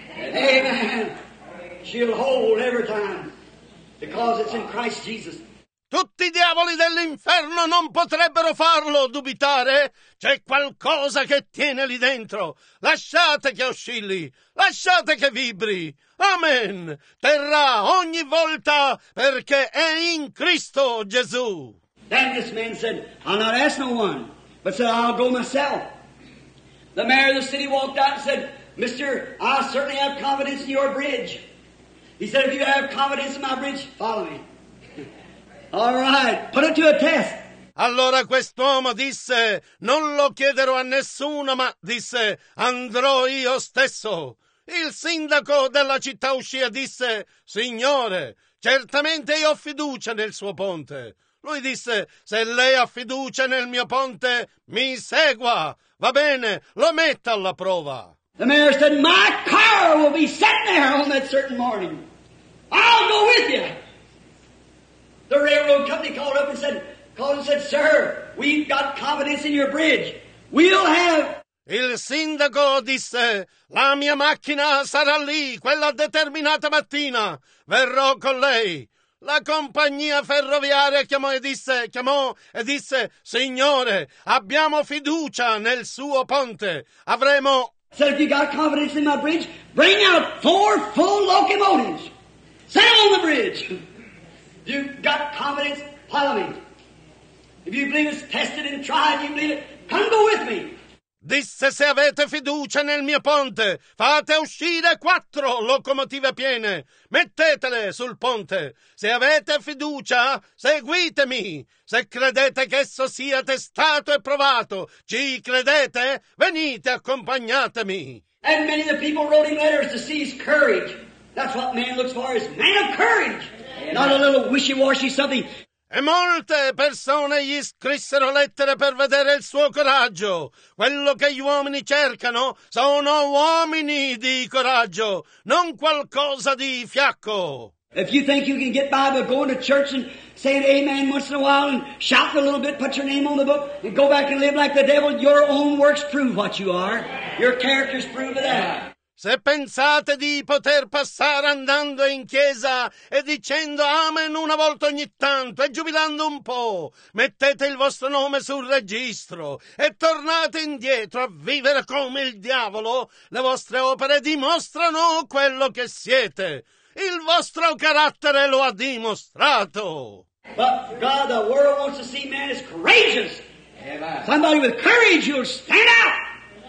Speaker 4: Amen. She'll hold every time. Because it's in Christ Jesus.
Speaker 1: Tutti i diavoli dell'inferno non potrebbero farlo dubitare. C'è qualcosa che tiene lì dentro. Lasciate che oscilli, lasciate che vibri. Amen. Terrà ogni volta perché è in Cristo Gesù.
Speaker 4: Then this man said, I'll not ask no one, but said, I'll go myself. The mayor of the city walked out and said, Mister, I certainly have confidence in your bridge. He said, if you have confidence in my bridge, follow me. All right, put it to a test.
Speaker 1: Allora quest'uomo disse, non lo chiederò a nessuno, ma disse, andrò io stesso. Il sindaco della città uscì e disse, Signore, certamente io ho fiducia nel suo ponte. Lui disse, se lei ha fiducia nel mio ponte, mi segua. Va bene, lo metta alla prova.
Speaker 4: The mayor said, my car will be sitting there on that certain morning. I'll go with you. The railroad company called and said, Sir, we've got confidence in your bridge. We'll have...
Speaker 1: Il sindaco disse: la mia macchina sarà lì, quella determinata mattina, verrò con lei. La compagnia ferroviaria chiamò e disse: signore, abbiamo fiducia nel suo ponte, avremo...
Speaker 4: Said, if you got confidence in my bridge, bring out 4 full locomotives. Set them on the bridge. If you've got confidence, follow me. If you believe it's tested and tried, you believe it, come go with me.
Speaker 1: Disse: se avete fiducia nel mio ponte, fate uscire 4 locomotive piene, mettetele sul ponte. Se avete fiducia, seguitemi. Se credete che esso sia testato e provato, ci credete? Venite, accompagnatemi.
Speaker 4: And many of the people wrote him letters to see his courage. That's what man looks for, is man of courage. Not a little wishy-washy something.
Speaker 1: E molte persone gli scrissero lettere per vedere il suo coraggio. Quello che gli uomini cercano sono uomini di coraggio, non qualcosa di fiacco.
Speaker 4: If you think you can get by going to church and saying amen once in a while and shouting a little bit, put your name on the book, and go back and live like the devil, your own works prove what you are. Your characters prove that.
Speaker 1: Se pensate di poter passare andando in chiesa e dicendo amen una volta ogni tanto e giubilando un po', mettete il vostro nome sul registro e tornate indietro a vivere come il diavolo, le vostre opere dimostrano quello che siete. Il vostro carattere lo ha dimostrato.
Speaker 4: But God, the world wants to see man as courageous.
Speaker 3: Amen.
Speaker 4: Somebody with courage who'll stand out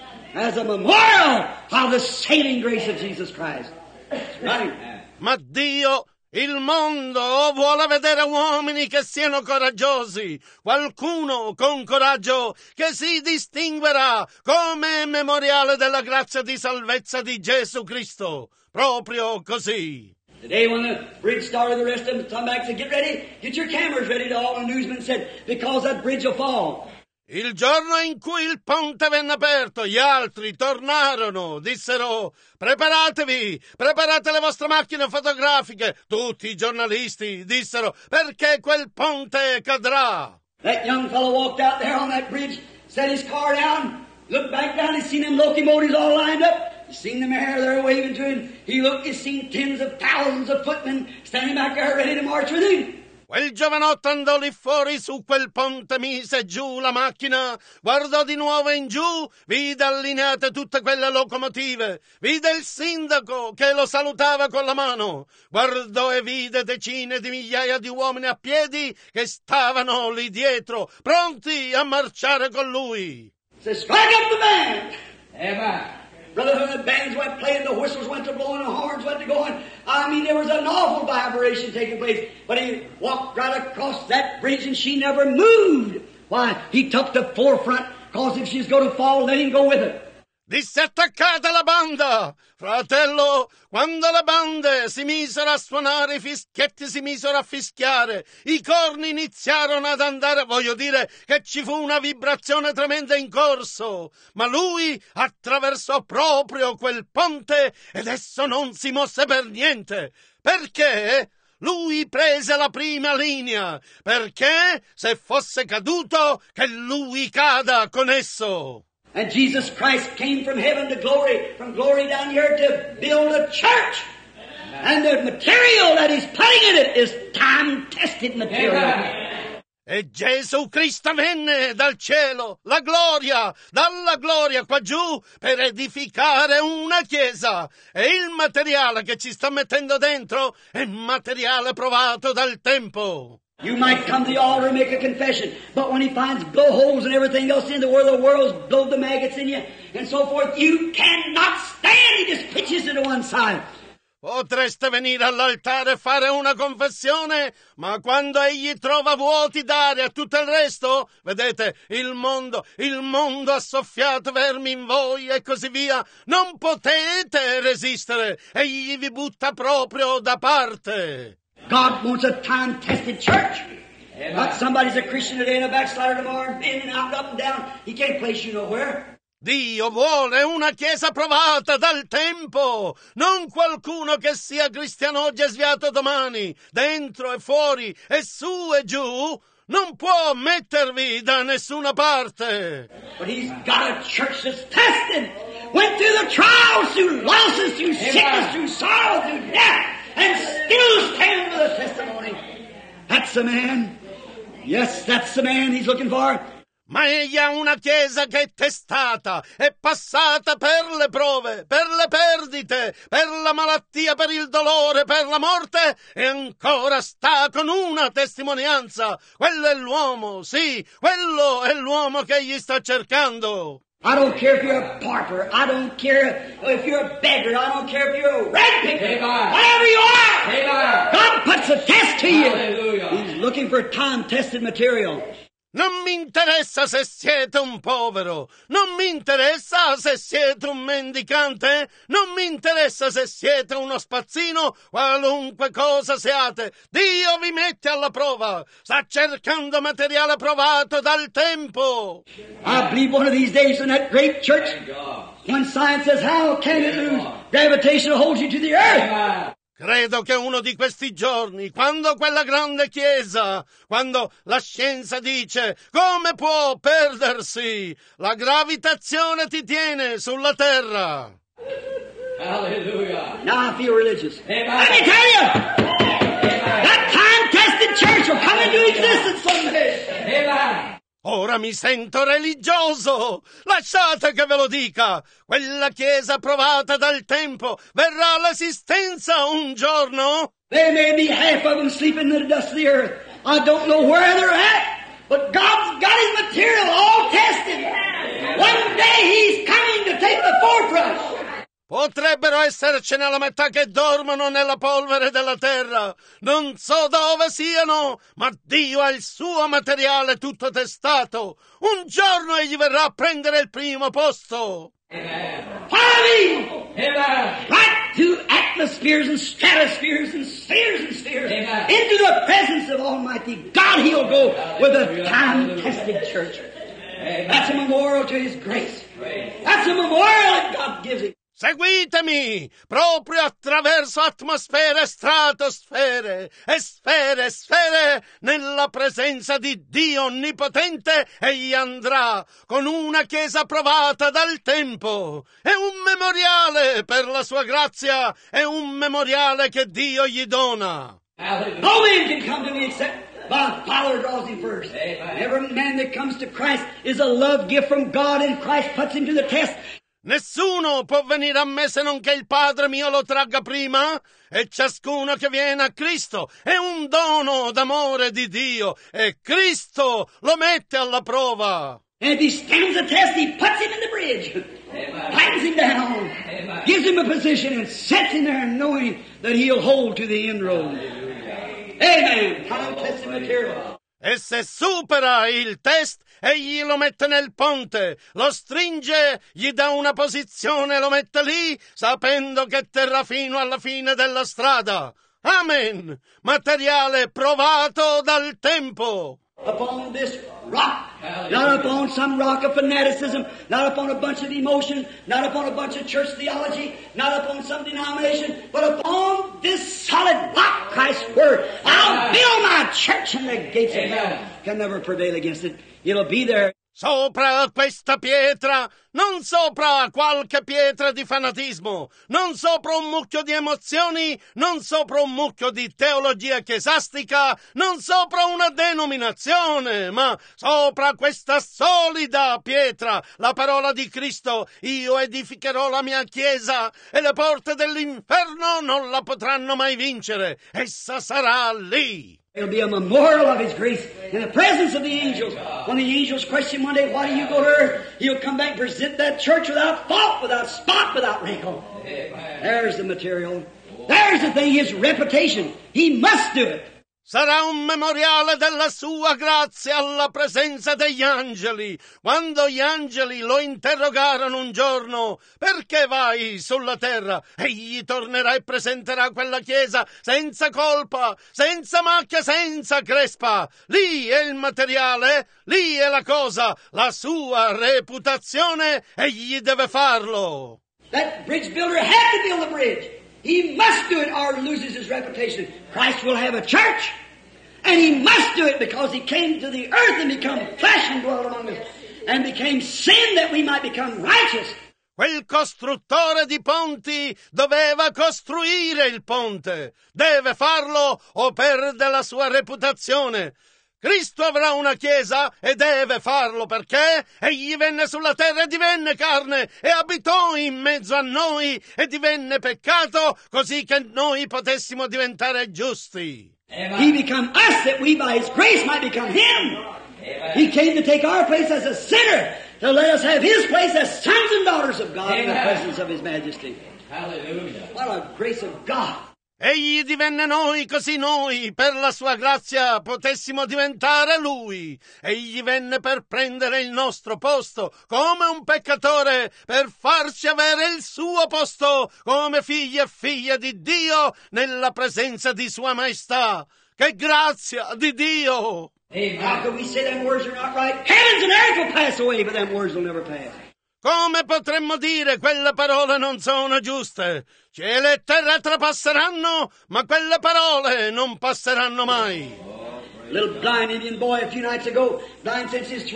Speaker 4: as a memorial of the saving grace of Jesus Christ. That's right.
Speaker 1: Ma Dio, il mondo, vuole vedere uomini che siano coraggiosi, qualcuno con coraggio che si distinguerà come memoriale della grazia di salvezza di Gesù Cristo. Proprio così.
Speaker 4: Today when the bridge started, the rest of them come back and said, get ready, get your cameras ready. To all the newsmen said, because that bridge will fall.
Speaker 1: Il giorno in cui il ponte venne aperto, gli altri tornarono, dissero: preparatevi, preparate le vostre macchine fotografiche. Tutti i giornalisti dissero: perché quel ponte cadrà.
Speaker 4: That young fellow walked out there on that bridge, set his car down, looked back down, he seen them locomotives all lined up. He seen them there waving to him. He looked, he seen tens of thousands of footmen standing back there ready to march with him.
Speaker 1: Quel giovanotto andò lì fuori su quel ponte, mise giù la macchina, guardò di nuovo in giù, vide allineate tutte quelle locomotive, vide il sindaco che lo salutava con la mano, guardò e vide decine di migliaia di uomini a piedi che stavano lì dietro, pronti a marciare con lui.
Speaker 4: Said, strike up the band!
Speaker 3: Amen.
Speaker 4: Brother, when the bands went playing, the whistles went to blowing, the horns went to going. I mean, there was an awful vibration taking place. But he walked right across that bridge and she never moved. Why? He took the forefront, because if she's going to fall, let him go with her.
Speaker 1: Disse: attaccate la banda! Fratello, quando le bande si misero a suonare, i fischietti si misero a fischiare, i corni iniziarono ad andare, voglio dire che ci fu una vibrazione tremenda in corso, ma lui attraversò proprio quel ponte ed esso non si mosse per niente. Perché? Lui prese la prima linea, perché se fosse caduto, che lui cada con esso.
Speaker 4: And Jesus Christ came from heaven to glory, from glory down here to build a church. And the material that He's putting in it is time-tested material.
Speaker 1: E Gesù Cristo venne dal cielo, la gloria, dalla gloria qua giù, per edificare una chiesa. E il materiale che ci sta mettendo dentro è materiale provato dal tempo.
Speaker 4: You might come to the altar and make a confession, but when He finds blowholes and everything else in the world's blowed the maggots in you and so forth, you cannot stand. He just pitches it to one side.
Speaker 1: Potreste venire all'altare e fare una confessione, ma quando egli trova vuoti d'aria e tutto il resto, vedete, il mondo ha soffiato vermi in voi e così via, non potete resistere, egli vi butta proprio da parte.
Speaker 4: God wants a time-tested church. Not somebody's a Christian today and a backslider tomorrow, in and out, up and down. He can't place you nowhere.
Speaker 1: Dio vuole una chiesa provata dal tempo, non qualcuno che sia cristiano oggi e sviato domani, dentro e fuori e su e giù. non può mettervi da nessuna parte.
Speaker 4: But he's got a church that's tested, went through the trials, through losses, through sickness, through sorrow, through death, and still stand with a testimony. That's the man. Yes, that's the man he's looking for.
Speaker 1: Ma egli ha una chiesa che è testata, è passata per le prove, per le perdite, per la malattia, per il dolore, per la morte, e ancora sta con una testimonianza. Quello è l'uomo, sì, quello è l'uomo che egli sta cercando.
Speaker 4: I don't care if you're a pauper. I don't care if you're a beggar. I don't care if you're a rag picker. Whatever you are, God puts a test to you.
Speaker 3: Hallelujah.
Speaker 4: He's looking for time-tested material.
Speaker 1: Non mi interessa se siete un povero, non mi interessa se siete un mendicante, non mi interessa se siete uno spazzino, qualunque cosa siate. Dio vi mette alla prova, sta cercando materiale provato dal tempo.
Speaker 4: I believe one of these days in that great church, when science says, how can it lose? Gravitation holds you to the earth.
Speaker 1: Credo che uno di questi giorni, quando quella grande chiesa, quando la scienza dice come può perdersi, la gravitazione ti tiene sulla terra.
Speaker 3: Hallelujah.
Speaker 4: Now I feel religious.
Speaker 3: Amen.
Speaker 4: Let me tell you, that time-tested church will come into existence someday.
Speaker 3: Amen.
Speaker 1: Ora mi sento religioso. Lasciate che ve lo dica. Quella chiesa provata dal tempo verrà all'esistenza un giorno.
Speaker 4: There may be half of them sleeping in the dust of the earth. I don't know where they're at, but God's got His material all tested. One day He's coming to take the forefront.
Speaker 1: Potrebbero essercene la metà che dormono nella polvere della terra. Non so dove siano, ma Dio ha il suo materiale tutto testato. Un giorno egli verrà a prendere il primo posto.
Speaker 4: Follow me!
Speaker 3: Amen.
Speaker 4: Right through atmospheres and stratospheres and spheres and spheres.
Speaker 3: Amen.
Speaker 4: Into the presence of Almighty God He'll go with a time-tested church.
Speaker 3: Amen.
Speaker 4: That's a memorial to His grace. That's a memorial that God gives Him.
Speaker 1: Seguitemi, proprio attraverso atmosfere, stratosfere e sfere, nella presenza di Dio Onnipotente, egli andrà con una chiesa provata dal tempo. È un memoriale per la sua grazia, è un memoriale che Dio gli dona.
Speaker 3: Hallelujah.
Speaker 4: No man can come to me except my Father draws him first.
Speaker 3: Amen.
Speaker 4: Every man that comes to Christ is a love gift from God, and Christ puts him to the test.
Speaker 1: Nessuno può venire a me se non che il Padre mio lo tragga prima, e ciascuno che viene a Cristo è un dono d'amore di Dio, e Cristo lo mette alla prova.
Speaker 4: And if he stands the test, he puts him in the bridge,
Speaker 3: Amen.
Speaker 4: tightens him down,
Speaker 3: Amen.
Speaker 4: gives him a position, and sets him there knowing that he'll hold to the end road. Amen. Time-tested material.
Speaker 1: E se supera il test, egli lo mette nel ponte, lo stringe, gli dà una posizione, lo mette lì, sapendo che terrà fino alla fine della strada. Amen! Materiale provato dal tempo.
Speaker 4: Upon this rock, not upon some rock of fanaticism, not upon a bunch of emotion, not upon a bunch of church theology, not upon some denomination, but upon this solid rock, Christ's Word. I'll build my church, and the gates of hell can never prevail against it. It'll be there.
Speaker 1: Sopra questa pietra, non sopra qualche pietra di fanatismo, non sopra un mucchio di emozioni, non sopra un mucchio di teologia chiesastica, non sopra una denominazione, ma sopra questa solida pietra, la parola di Cristo. Io edificherò la mia chiesa e le porte dell'inferno non la potranno mai vincere. Essa sarà lì.
Speaker 4: It'll be a memorial of His grace in the presence of the angels. When the angels question one day, why do you go to earth? He'll come back and present that church without fault, without spot, without wrinkle. There's the material. There's the thing, His reputation. He must do it.
Speaker 1: Sarà un memoriale della sua grazia alla presenza degli angeli. Quando gli angeli lo interrogarono un giorno, perché vai sulla terra? Egli tornerà e presenterà quella chiesa senza colpa, senza macchia, senza crespa. Lì è il materiale, lì è la cosa, la sua reputazione, egli deve farlo.
Speaker 4: That bridge builder had to build the bridge. He must do it or loses his reputation. Christ will have a church. And He must do it because He came to the earth and become flesh and dwelt among us and became sin that we might become righteous.
Speaker 1: Quel costruttore di ponti doveva costruire il ponte. Deve farlo o perde la sua reputazione. Cristo avrà una chiesa e deve farlo perché egli venne sulla terra e divenne carne e abitò in mezzo a noi e divenne peccato così che noi potessimo diventare giusti.
Speaker 4: He become us that we by His grace might become Him. He came to take our place as a sinner, to let us have His place as sons and daughters of God in the presence of His majesty.
Speaker 3: Hallelujah.
Speaker 4: What a grace of God.
Speaker 1: Egli divenne noi così noi, per la sua grazia, potessimo diventare Lui. Egli venne per prendere il nostro posto come un peccatore, per farci avere il suo posto come figli e figlie di Dio nella presenza di Sua Maestà. Che grazia di Dio!
Speaker 4: How can we say them words are not right? Heavens and earth will pass away, but them words will never pass.
Speaker 1: Come potremmo dire quelle parole non sono giuste? Cielo e terra trapasseranno, ma quelle parole non passeranno mai.
Speaker 4: A little blind Indian boy a few nights ago, blind since he's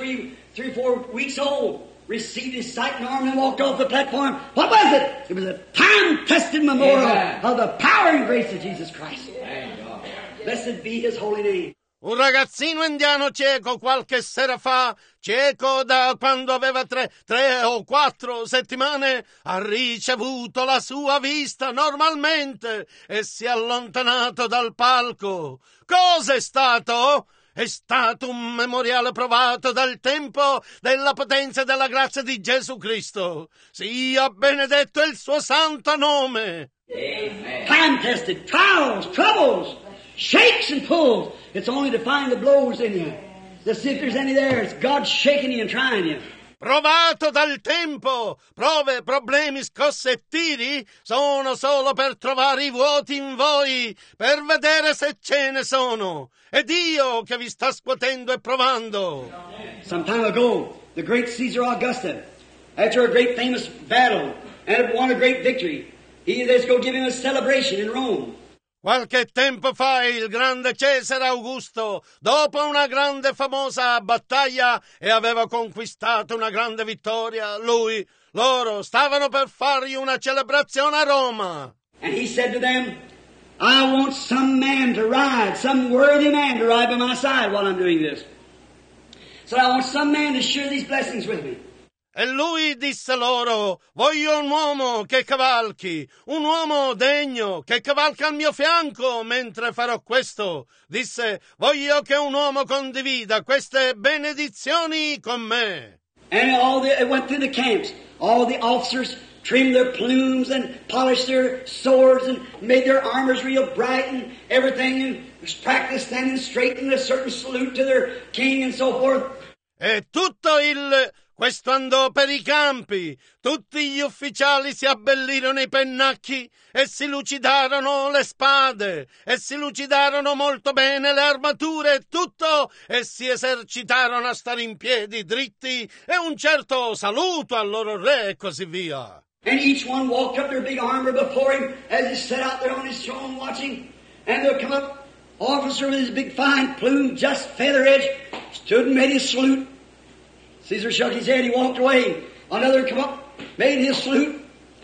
Speaker 4: 4 weeks old, received his sight and arm and walked off the platform. What was it? It was a time-tested memorial of the power and grace of Jesus Christ. Blessed be His holy name.
Speaker 1: Un ragazzino indiano cieco qualche sera fa, cieco da quando aveva 3 o 4 settimane, ha ricevuto la sua vista normalmente e si è allontanato dal palco. Cosa è stato? È stato un memoriale provato dal tempo della potenza e della grazia di Gesù Cristo. Sia benedetto il suo santo nome.
Speaker 4: Time-tested, trials, troubles, shakes and pulls. It's only to find the blows in you. To see if there's any there. It's God shaking you and trying you.
Speaker 1: Provato dal tempo, prove, problemi, scosse e tiri sono solo per trovare i vuoti in voi, per vedere se ce ne sono. È Dio che vi sta scuotendo e provando.
Speaker 4: Some time ago, the great Caesar Augustus, after a great famous battle and had won a great victory, he let's go give him a celebration in Rome.
Speaker 1: Qualche tempo fa il grande Cesare Augusto, dopo una grande famosa battaglia e aveva conquistato una grande vittoria, loro stavano per fargli una celebrazione a Roma.
Speaker 4: And he said to them, I want some man to ride, some worthy man to ride by my side while I'm doing this. So I want some man to share these blessings with me.
Speaker 1: E lui disse loro, voglio un uomo che cavalchi, un uomo degno che cavalca al mio fianco mentre farò questo. Disse, voglio che un uomo condivida queste benedizioni con me.
Speaker 4: And it went through the camps. All the officers trimmed their plumes and polished their swords and made their armors real bright and everything and practiced standing straight in a certain salute to their king and so forth.
Speaker 1: E questo andò per i campi, tutti gli ufficiali si abbellirono i pennacchi e si lucidarono le spade e si lucidarono molto bene le armature e tutto e si esercitarono a stare in piedi dritti e un certo saluto al loro re e così via.
Speaker 4: And each one walked up their big armor before him as he sat out there on his throne watching, and there'll come up officer with his big fine plume, just feather edge, stood and made his salute. Caesar shook his head, he walked away. Another come up, made his salute.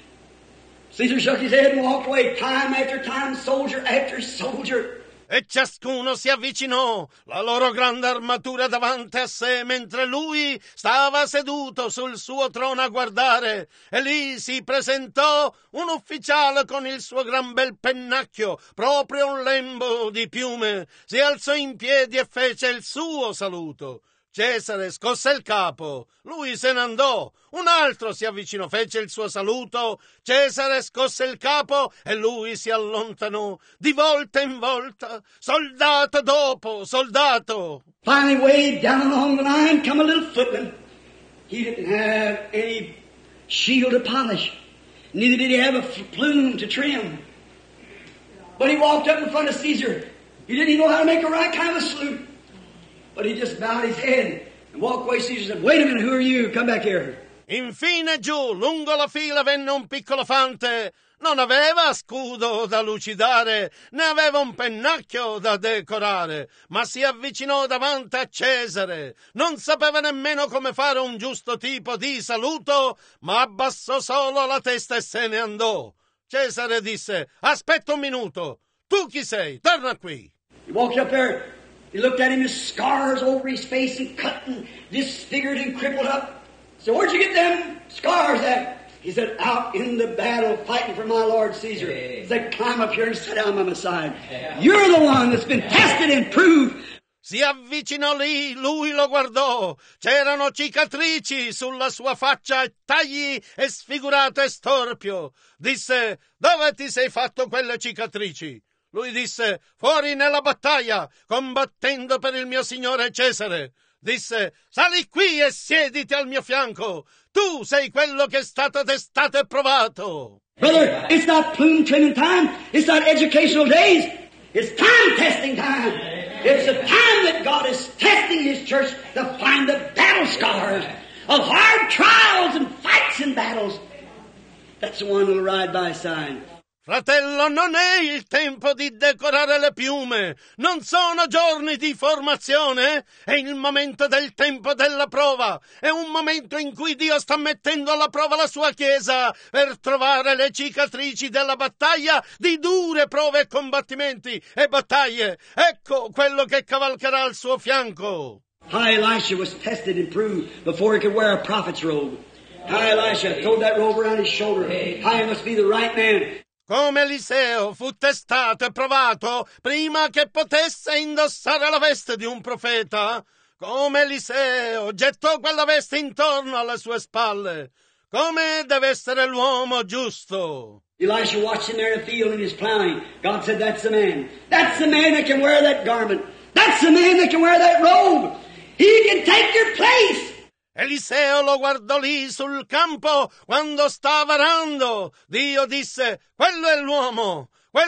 Speaker 4: Caesar shook his head and walked away. Time after time, soldier after soldier.
Speaker 1: E ciascuno si avvicinò, la loro grande armatura davanti a sé, mentre lui stava seduto sul suo trono a guardare. E lì si presentò un ufficiale con il suo gran bel pennacchio, proprio un lembo di piume. Si alzò in piedi e fece il suo saluto. Cesare scosse il capo, lui se ne andò, un altro si avvicinò, fece il suo saluto, Cesare scosse il capo e lui si allontanò, di volta in volta, soldato dopo soldato.
Speaker 4: Finally, way down along the line come a little footman. He didn't have any shield to polish, neither did he have a plume to trim. But he walked up in front of Caesar. He didn't even know how to make a right kind of salute. But he just bowed his head and walked away. Caesar said, wait a minute, who are you? Come back here.
Speaker 1: Infine giù, lungo la fila, venne un piccolo fante. Non aveva scudo da lucidare, né aveva un pennacchio da decorare, ma si avvicinò davanti a Cesare. Non sapeva nemmeno come fare un giusto tipo di saluto, ma abbassò solo la testa e se ne andò. Cesare disse: aspetta un minuto, tu chi sei? Torna qui.
Speaker 4: He walked up there. He looked at him, his scars over his face and cut and disfigured and crippled up. So where'd you get them scars at? He said, out in the battle fighting for my Lord Caesar. He said, climb up here and sit down by my side. You're the one that's been tested and proved.
Speaker 1: Si avvicinò lì, lui lo guardò. C'erano cicatrici sulla sua faccia e tagli e sfigurato e storpio. Disse: dove ti sei fatto quelle cicatrici? Lui disse: fuori nella battaglia, combattendo per il mio signore Cesare. Disse: sali qui e siediti al mio fianco. Tu sei quello che è stato testato e provato.
Speaker 4: Brother, it's not plume trimming time. It's not educational days. It's time testing time. It's the time that God is testing His church to find the battle scars of hard trials and fights and battles. That's the one who'll ride by His side.
Speaker 1: Fratello, non è il tempo di decorare le piume, non sono giorni di formazione, è il momento del tempo della prova, è un momento in cui Dio sta mettendo alla prova la sua Chiesa per trovare le cicatrici della battaglia di dure prove e combattimenti e battaglie. Ecco quello che cavalcherà al suo fianco.
Speaker 4: How Elisha was tested and proved before he could wear a prophet's robe. How Elisha threw that robe around his shoulder. How he must be the right man.
Speaker 1: Come Eliseo fu testato e provato prima che potesse indossare la veste di un profeta, come Eliseo gettò quella veste intorno alle sue spalle, come deve essere l'uomo giusto.
Speaker 4: Elisha watched him there in the field and he's plowing. God said, that's the man. That's the man that can wear that garment. That's the man that can wear that robe. He can take your place.
Speaker 1: Eliseo lo guardò lì sul campo quando stava arando. Dio disse: quello è l'uomo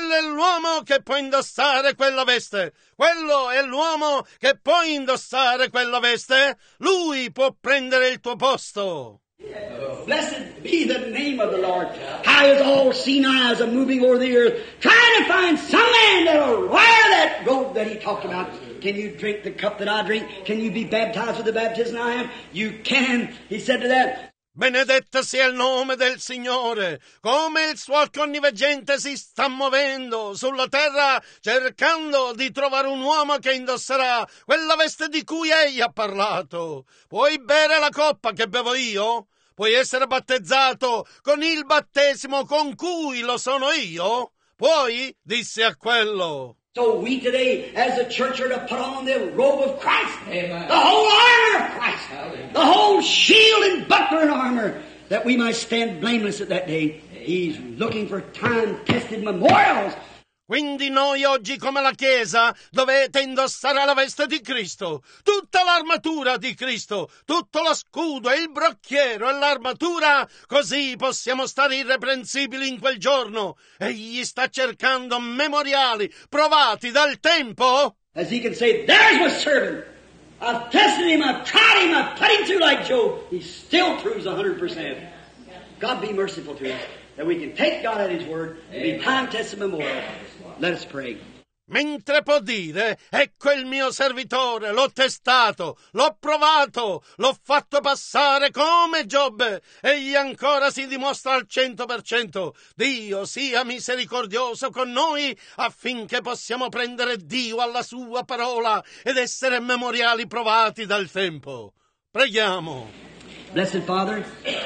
Speaker 1: che può indossare quella veste, quello è l'uomo che può indossare quella veste, lui può prendere il tuo posto.
Speaker 4: Blessed be the name of the Lord. How is all seen eyes are moving over the earth, trying to find some man that will wear that robe that he talked about. Can you drink the cup that I drink? Can you be baptized with the baptism I am? You can, he said to that.
Speaker 1: Benedetto sia il nome del Signore, come il suo connivente si sta muovendo sulla terra cercando di trovare un uomo che indosserà quella veste di cui egli ha parlato. Puoi bere la coppa che bevo io? Puoi essere battezzato con il battesimo con cui lo sono io? Puoi? Disse a quello.
Speaker 4: So we today, as a church, are to put on the robe of Christ.
Speaker 3: Amen.
Speaker 4: The whole armor of Christ.
Speaker 3: Hallelujah.
Speaker 4: The whole shield and buckler and armor, that we might stand blameless at that day. He's looking for time-tested memorials.
Speaker 1: Quindi noi oggi come la Chiesa dovete indossare la veste di Cristo, tutta l'armatura di Cristo, tutto lo scudo e il brocchiero e l'armatura, così possiamo stare irreprensibili in quel giorno. Egli sta cercando memoriali provati dal tempo.
Speaker 4: As he can say, there's my servant. I've tested him, I've tried him, I've put him through like Job. He still proves 100%. God be merciful to us, that we can take God at His word and be time-tested memorial. Let us pray.
Speaker 1: Mentre può dire: ecco il mio servitore, l'ho testato, l'ho provato, l'ho fatto passare come Giobbe, egli ancora si dimostra al 100%. Dio sia misericordioso con noi affinché possiamo prendere Dio alla sua parola ed essere memoriali provati dal tempo. Preghiamo.
Speaker 4: Blessed Father,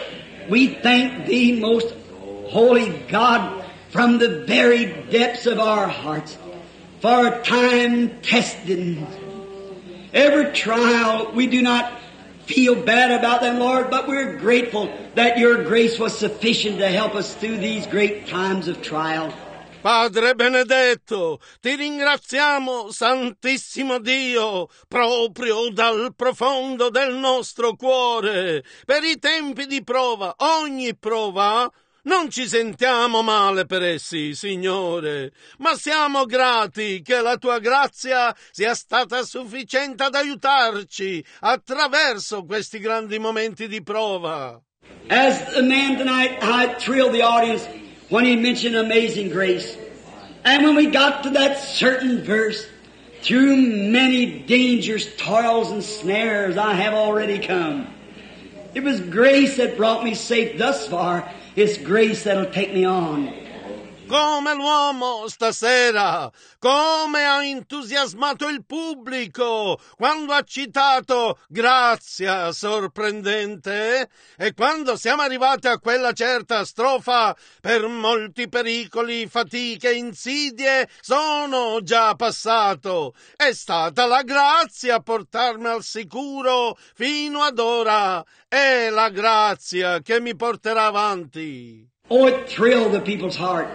Speaker 4: we thank Thee, most holy God, from the very depths of our hearts, for time tested. Every trial, we do not feel bad about them, Lord, but we're grateful that Your grace was sufficient to help us through these great times of trial.
Speaker 1: Padre benedetto, ti ringraziamo, Santissimo Dio, proprio dal profondo del nostro cuore, per i tempi di prova, ogni prova. Non ci sentiamo male per essi, Signore, ma siamo grati che la Tua grazia sia stata sufficiente ad aiutarci attraverso questi grandi momenti di prova.
Speaker 4: As the man tonight, I thrilled the audience when he mentioned amazing grace. And when we got to that certain verse, through many dangers, toils, and snares I have already come. It was grace that brought me safe thus far. It's grace that'll take me on.
Speaker 1: Come l'uomo stasera, come ha entusiasmato il pubblico quando ha citato grazia sorprendente, e quando siamo arrivati a quella certa strofa, per molti pericoli, fatiche, insidie sono già passato, è stata la grazia a portarmi al sicuro fino ad ora, è la grazia che mi porterà avanti.
Speaker 4: Oh, it thrilled the people's heart.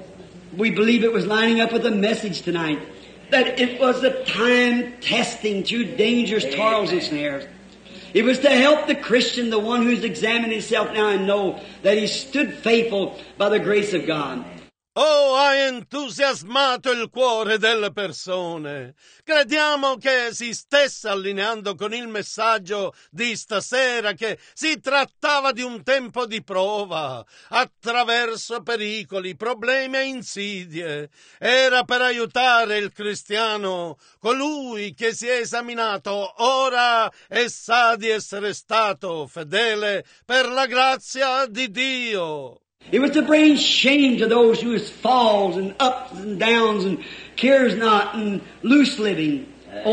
Speaker 4: We believe it was lining up with the message tonight. That it was a time testing through dangers, toils, and snares. It was to help the Christian, the one who's examining himself now and know that he stood faithful by the grace of God.
Speaker 1: Oh, ha entusiasmato il cuore delle persone. Crediamo che si stesse allineando con il messaggio di stasera, che si trattava di un tempo di prova, attraverso pericoli, problemi e insidie. Era per aiutare il cristiano, colui che si è esaminato ora e sa di essere stato fedele per la grazia di Dio.
Speaker 4: It was to bring shame to those who was falls and ups and downs and cares not and loose living.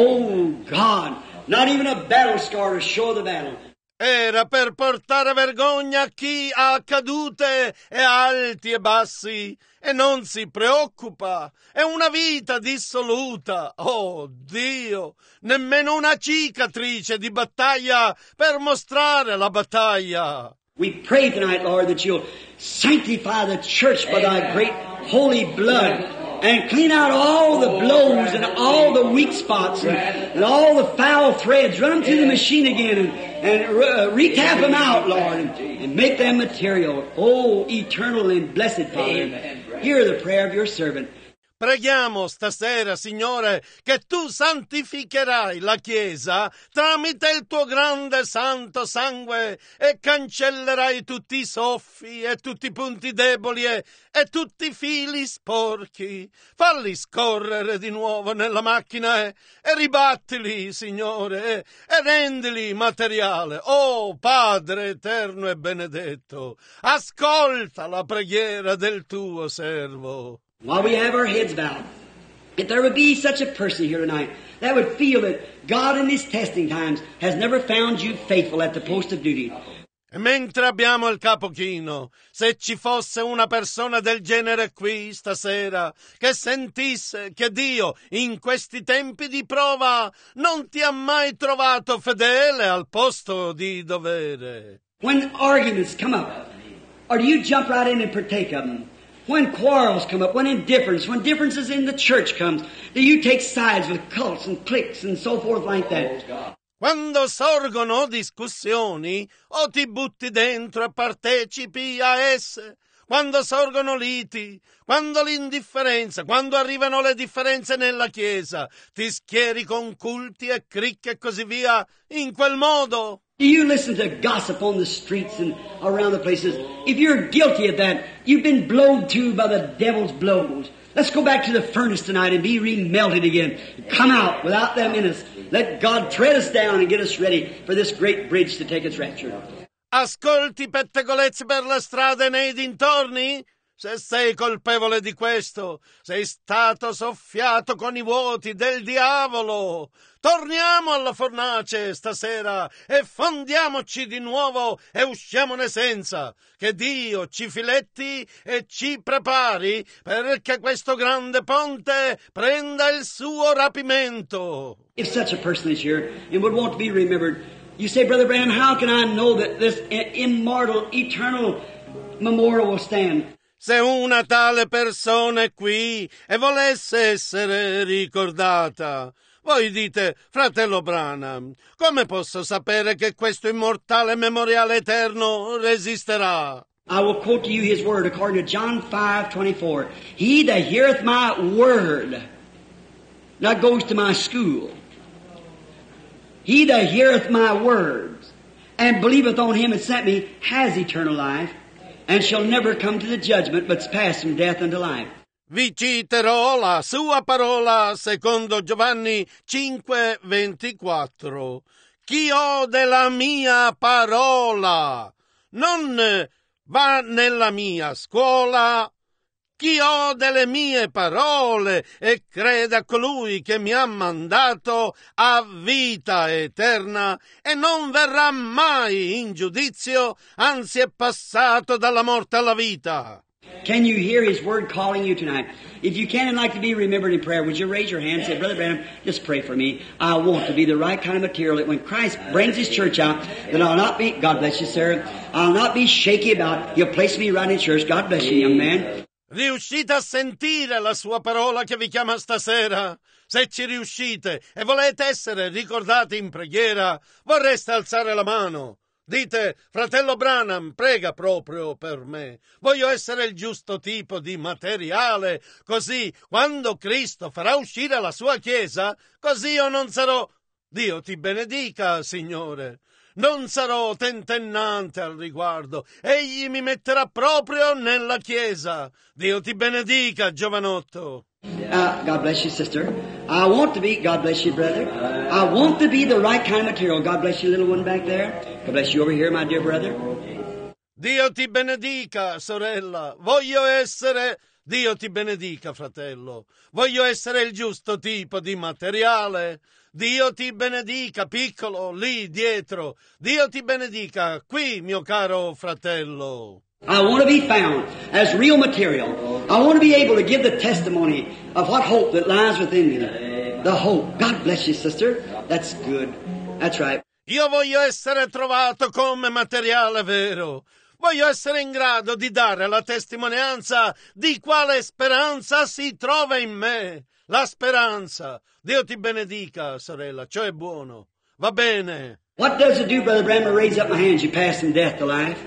Speaker 4: Oh God, not even a battle scar to show the battle.
Speaker 1: Era per portare vergogna a chi ha cadute e alti e bassi e non si preoccupa. È una vita dissoluta. Oh Dio, nemmeno una cicatrice di battaglia per mostrare la battaglia.
Speaker 4: We pray tonight, Lord, that you'll sanctify the church by thy great holy blood and clean out all the blows and all the weak spots and all the foul threads. Run them through the machine again and retap them out, Lord, and make them material. Oh, eternal and blessed Father, hear the prayer of your servant.
Speaker 1: Preghiamo stasera, Signore, che tu santificherai la Chiesa tramite il tuo grande santo sangue e cancellerai tutti i soffi e tutti i punti deboli e tutti i fili sporchi. Falli scorrere di nuovo nella macchina e ribattili, Signore, e rendili materiale. Oh, Padre eterno e benedetto, ascolta la preghiera del tuo servo.
Speaker 4: While we have our heads bowed, if there would be such a person here tonight that would feel that God in these testing times has never found you faithful at the post of duty.
Speaker 1: E mentre abbiamo il capo chino, se ci fosse una persona del genere qui stasera che sentisse che Dio in questi tempi di prova non ti ha mai trovato fedele al posto di dovere.
Speaker 4: When arguments come up, or do you jump right in and partake of them? When quarrels come up, when indifference, when differences in the church comes, do you take sides with cults and cliques and so forth like that?
Speaker 1: Quando sorgono discussioni, o ti butti dentro e partecipi a esse. Quando sorgono liti, quando l'indifferenza, quando arrivano le differenze nella Chiesa, ti schieri con culti e cricche e così via, in quel modo.
Speaker 4: Do you listen to gossip on the streets and around the places? If you're guilty of that, you've been blown to by the devil's blows. Let's go back to the furnace tonight and be remelted again. Come out without them in us. Let God tread us down and get us ready for this great bridge to take its rapture.
Speaker 1: Ascolti pettegolezzi per la strada e nei dintorni? Se sei colpevole di questo, sei stato soffiato con i vuoti del diavolo. Torniamo alla fornace stasera e fondiamoci di nuovo e usciamone senza. Che Dio ci filetti e ci prepari perché questo grande ponte prenda il suo rapimento.
Speaker 4: If such a person is here and would want to be remembered, you say, Brother Branham, how can I know that this immortal, eternal memorial will stand?
Speaker 1: Se una tale persona è qui e volesse essere ricordata, voi dite, fratello Branham, come posso sapere che questo immortale memoriale eterno resisterà?
Speaker 4: I will quote to you his word according to John 5:24. He that heareth my word, that goes to my school. He that heareth my words and believeth on him that sent me has eternal life and shall never come to the judgment, but pass from death unto life.
Speaker 1: Vi citerò la sua parola secondo Giovanni 5:24. Chi ode la mia parola non va nella mia scuola. Chi ode le mie parole e crede a colui che mi ha mandato ha vita eterna e non verrà mai in giudizio, anzi è passato dalla morte alla vita.
Speaker 4: Can you hear His Word calling you tonight? If you can and like to be remembered in prayer, would you raise your hand and say, Brother Branham, just pray for me. I want to be the right kind of material that when Christ brings His church out, that I'll not be, God bless you, sir, I'll not be shaky about, He'll place me right in church. God bless you, young man.
Speaker 1: Riuscite a sentire la sua parola che vi chiama stasera? Se ci riuscite e volete essere ricordati in preghiera, vorreste alzare la mano. Dite, fratello Branham, prega proprio per me. Voglio essere il giusto tipo di materiale, così quando Cristo farà uscire la sua Chiesa, così io non sarò... Dio ti benedica, Signore. Non sarò tentennante al riguardo. Egli mi metterà proprio nella Chiesa. Dio ti benedica, giovanotto.
Speaker 4: God bless you, sister. I want to be, God bless you, brother. I want to be the right kind of material. God bless you, little one back there. God bless you over here, my dear brother.
Speaker 1: Dio ti benedica, sorella. Voglio essere... Dio ti benedica, fratello. Voglio essere il giusto tipo di materiale. Dio ti benedica, piccolo, lì dietro. Dio ti benedica, qui, mio caro fratello.
Speaker 4: I want to be found as real material. I want to be able to give the testimony of what hope that lies within me. The hope. God bless you, sister. That's good. That's right.
Speaker 1: Io voglio essere trovato come materiale vero. Voglio essere in grado di dare la testimonianza di quale speranza si trova in me. La speranza. Dio ti benedica, sorella, ciò è buono. Va bene.
Speaker 4: What does it do, Brother Branham, to raise up my hands? You pass from death to life.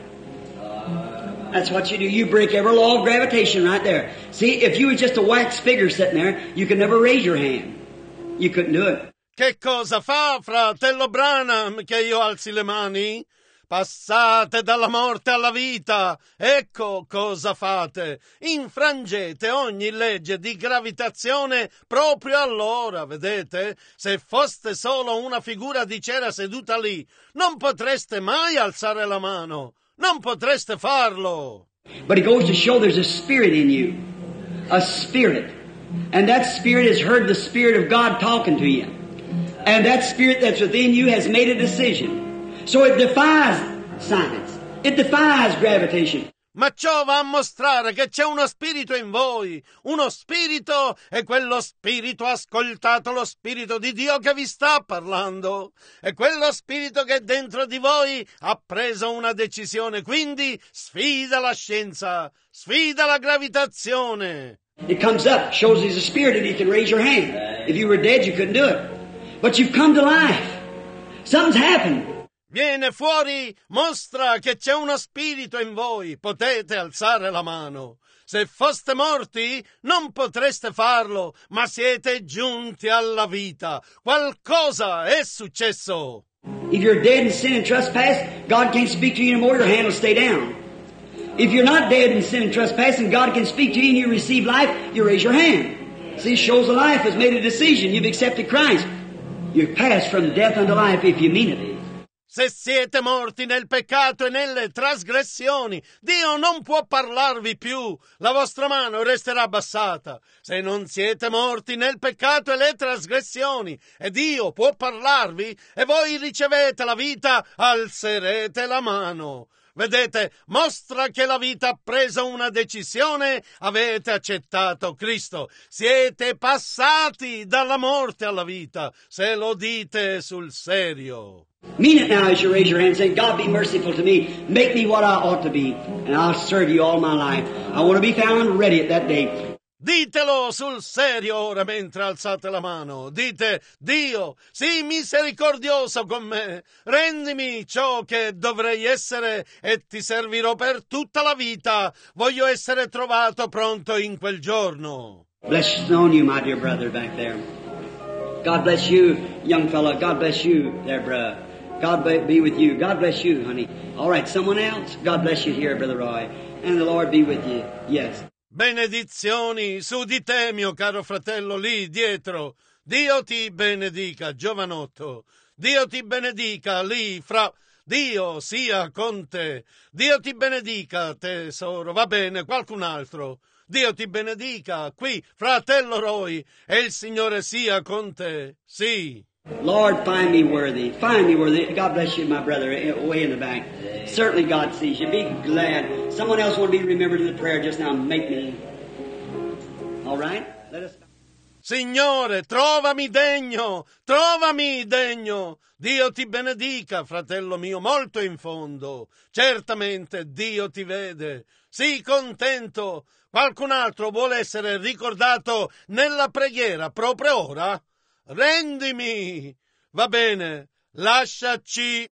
Speaker 4: That's what you do. You break every law of gravitation right there. See, if you were just a wax figure sitting there, you could never raise your hand. You couldn't do it.
Speaker 1: Che cosa fa, fratello Branham, che io alzi le mani? Passate dalla morte alla vita. Ecco cosa fate. Infrangete ogni legge di gravitazione proprio allora, vedete? Se foste solo una figura di cera seduta lì, non potreste mai alzare la mano. Non potreste farlo.
Speaker 4: But it goes to show there's a spirit in you. A spirit. And that spirit has heard the Spirit of God talking to you. And that spirit that's within you has made a decision. So it defies science. It defies gravitation.
Speaker 1: Ma ciò va a mostrare che c'è uno spirito in voi, uno spirito, e quello spirito ha ascoltato lo spirito di Dio che vi sta parlando, e quello spirito che dentro di voi ha preso una decisione, quindi sfida la scienza, sfida la gravitazione.
Speaker 4: It comes up, shows there's a spirit and you can raise your hand. If you were dead, you couldn't do it. But you've come to life. Something's happened.
Speaker 1: Viene fuori, mostra che c'è uno spirito in voi, potete alzare la mano. Se foste morti, non potreste farlo, ma siete giunti alla vita. Qualcosa è successo.
Speaker 4: If you're dead in sin and trespass, God can't speak to you anymore, your hand will stay down. If you're not dead in sin and trespass and God can speak to you and you receive life, you raise your hand. See, shows the life has made a decision. You've accepted Christ. You've passed from death unto life if you mean it.
Speaker 1: Se siete morti nel peccato e nelle trasgressioni, Dio non può parlarvi più. La vostra mano resterà abbassata. Se non siete morti nel peccato e le trasgressioni, e Dio può parlarvi, e voi ricevete la vita, alzerete la mano. Vedete, mostra che la vita ha preso una decisione, avete accettato Cristo, siete passati dalla morte alla vita, se lo dite sul serio.
Speaker 4: Mean it now as you raise your hand saying, God be merciful to me, make me what I ought to be, and I'll serve you all my life. I want to be found ready at that day.
Speaker 1: Ditelo sul serio ora mentre alzate la mano. Dite, Dio, sii misericordioso con me. Rendimi ciò che dovrei essere e ti servirò per tutta la vita. Voglio essere trovato pronto in quel giorno.
Speaker 4: Bless on you, my dear brother back there. God bless you, young fella. God bless you there, brother. God be with you. God bless you, honey. All right, someone else. God bless you here, Brother Roy. And the Lord be with you. Yes.
Speaker 1: Benedizioni su di te, mio caro fratello lì dietro. Dio ti benedica, giovanotto. Dio ti benedica lì fra... Dio sia con te. Dio ti benedica, tesoro. Va bene, qualcun altro. Dio ti benedica qui, fratello Roy, e il Signore sia con te. Sì.
Speaker 4: Lord, find me worthy. Find me worthy. God bless you, my brother, way in the back. Certainly God sees you. Be glad. Someone else want to be remembered in the prayer just now. Make me. All right? Let us...
Speaker 1: Signore, trovami degno, trovami degno. Dio ti benedica, fratello mio, molto in fondo. Certamente Dio ti vede. Sii contento. Qualcun altro vuole essere ricordato nella preghiera proprio ora? Rendimi. Va bene, lasciaci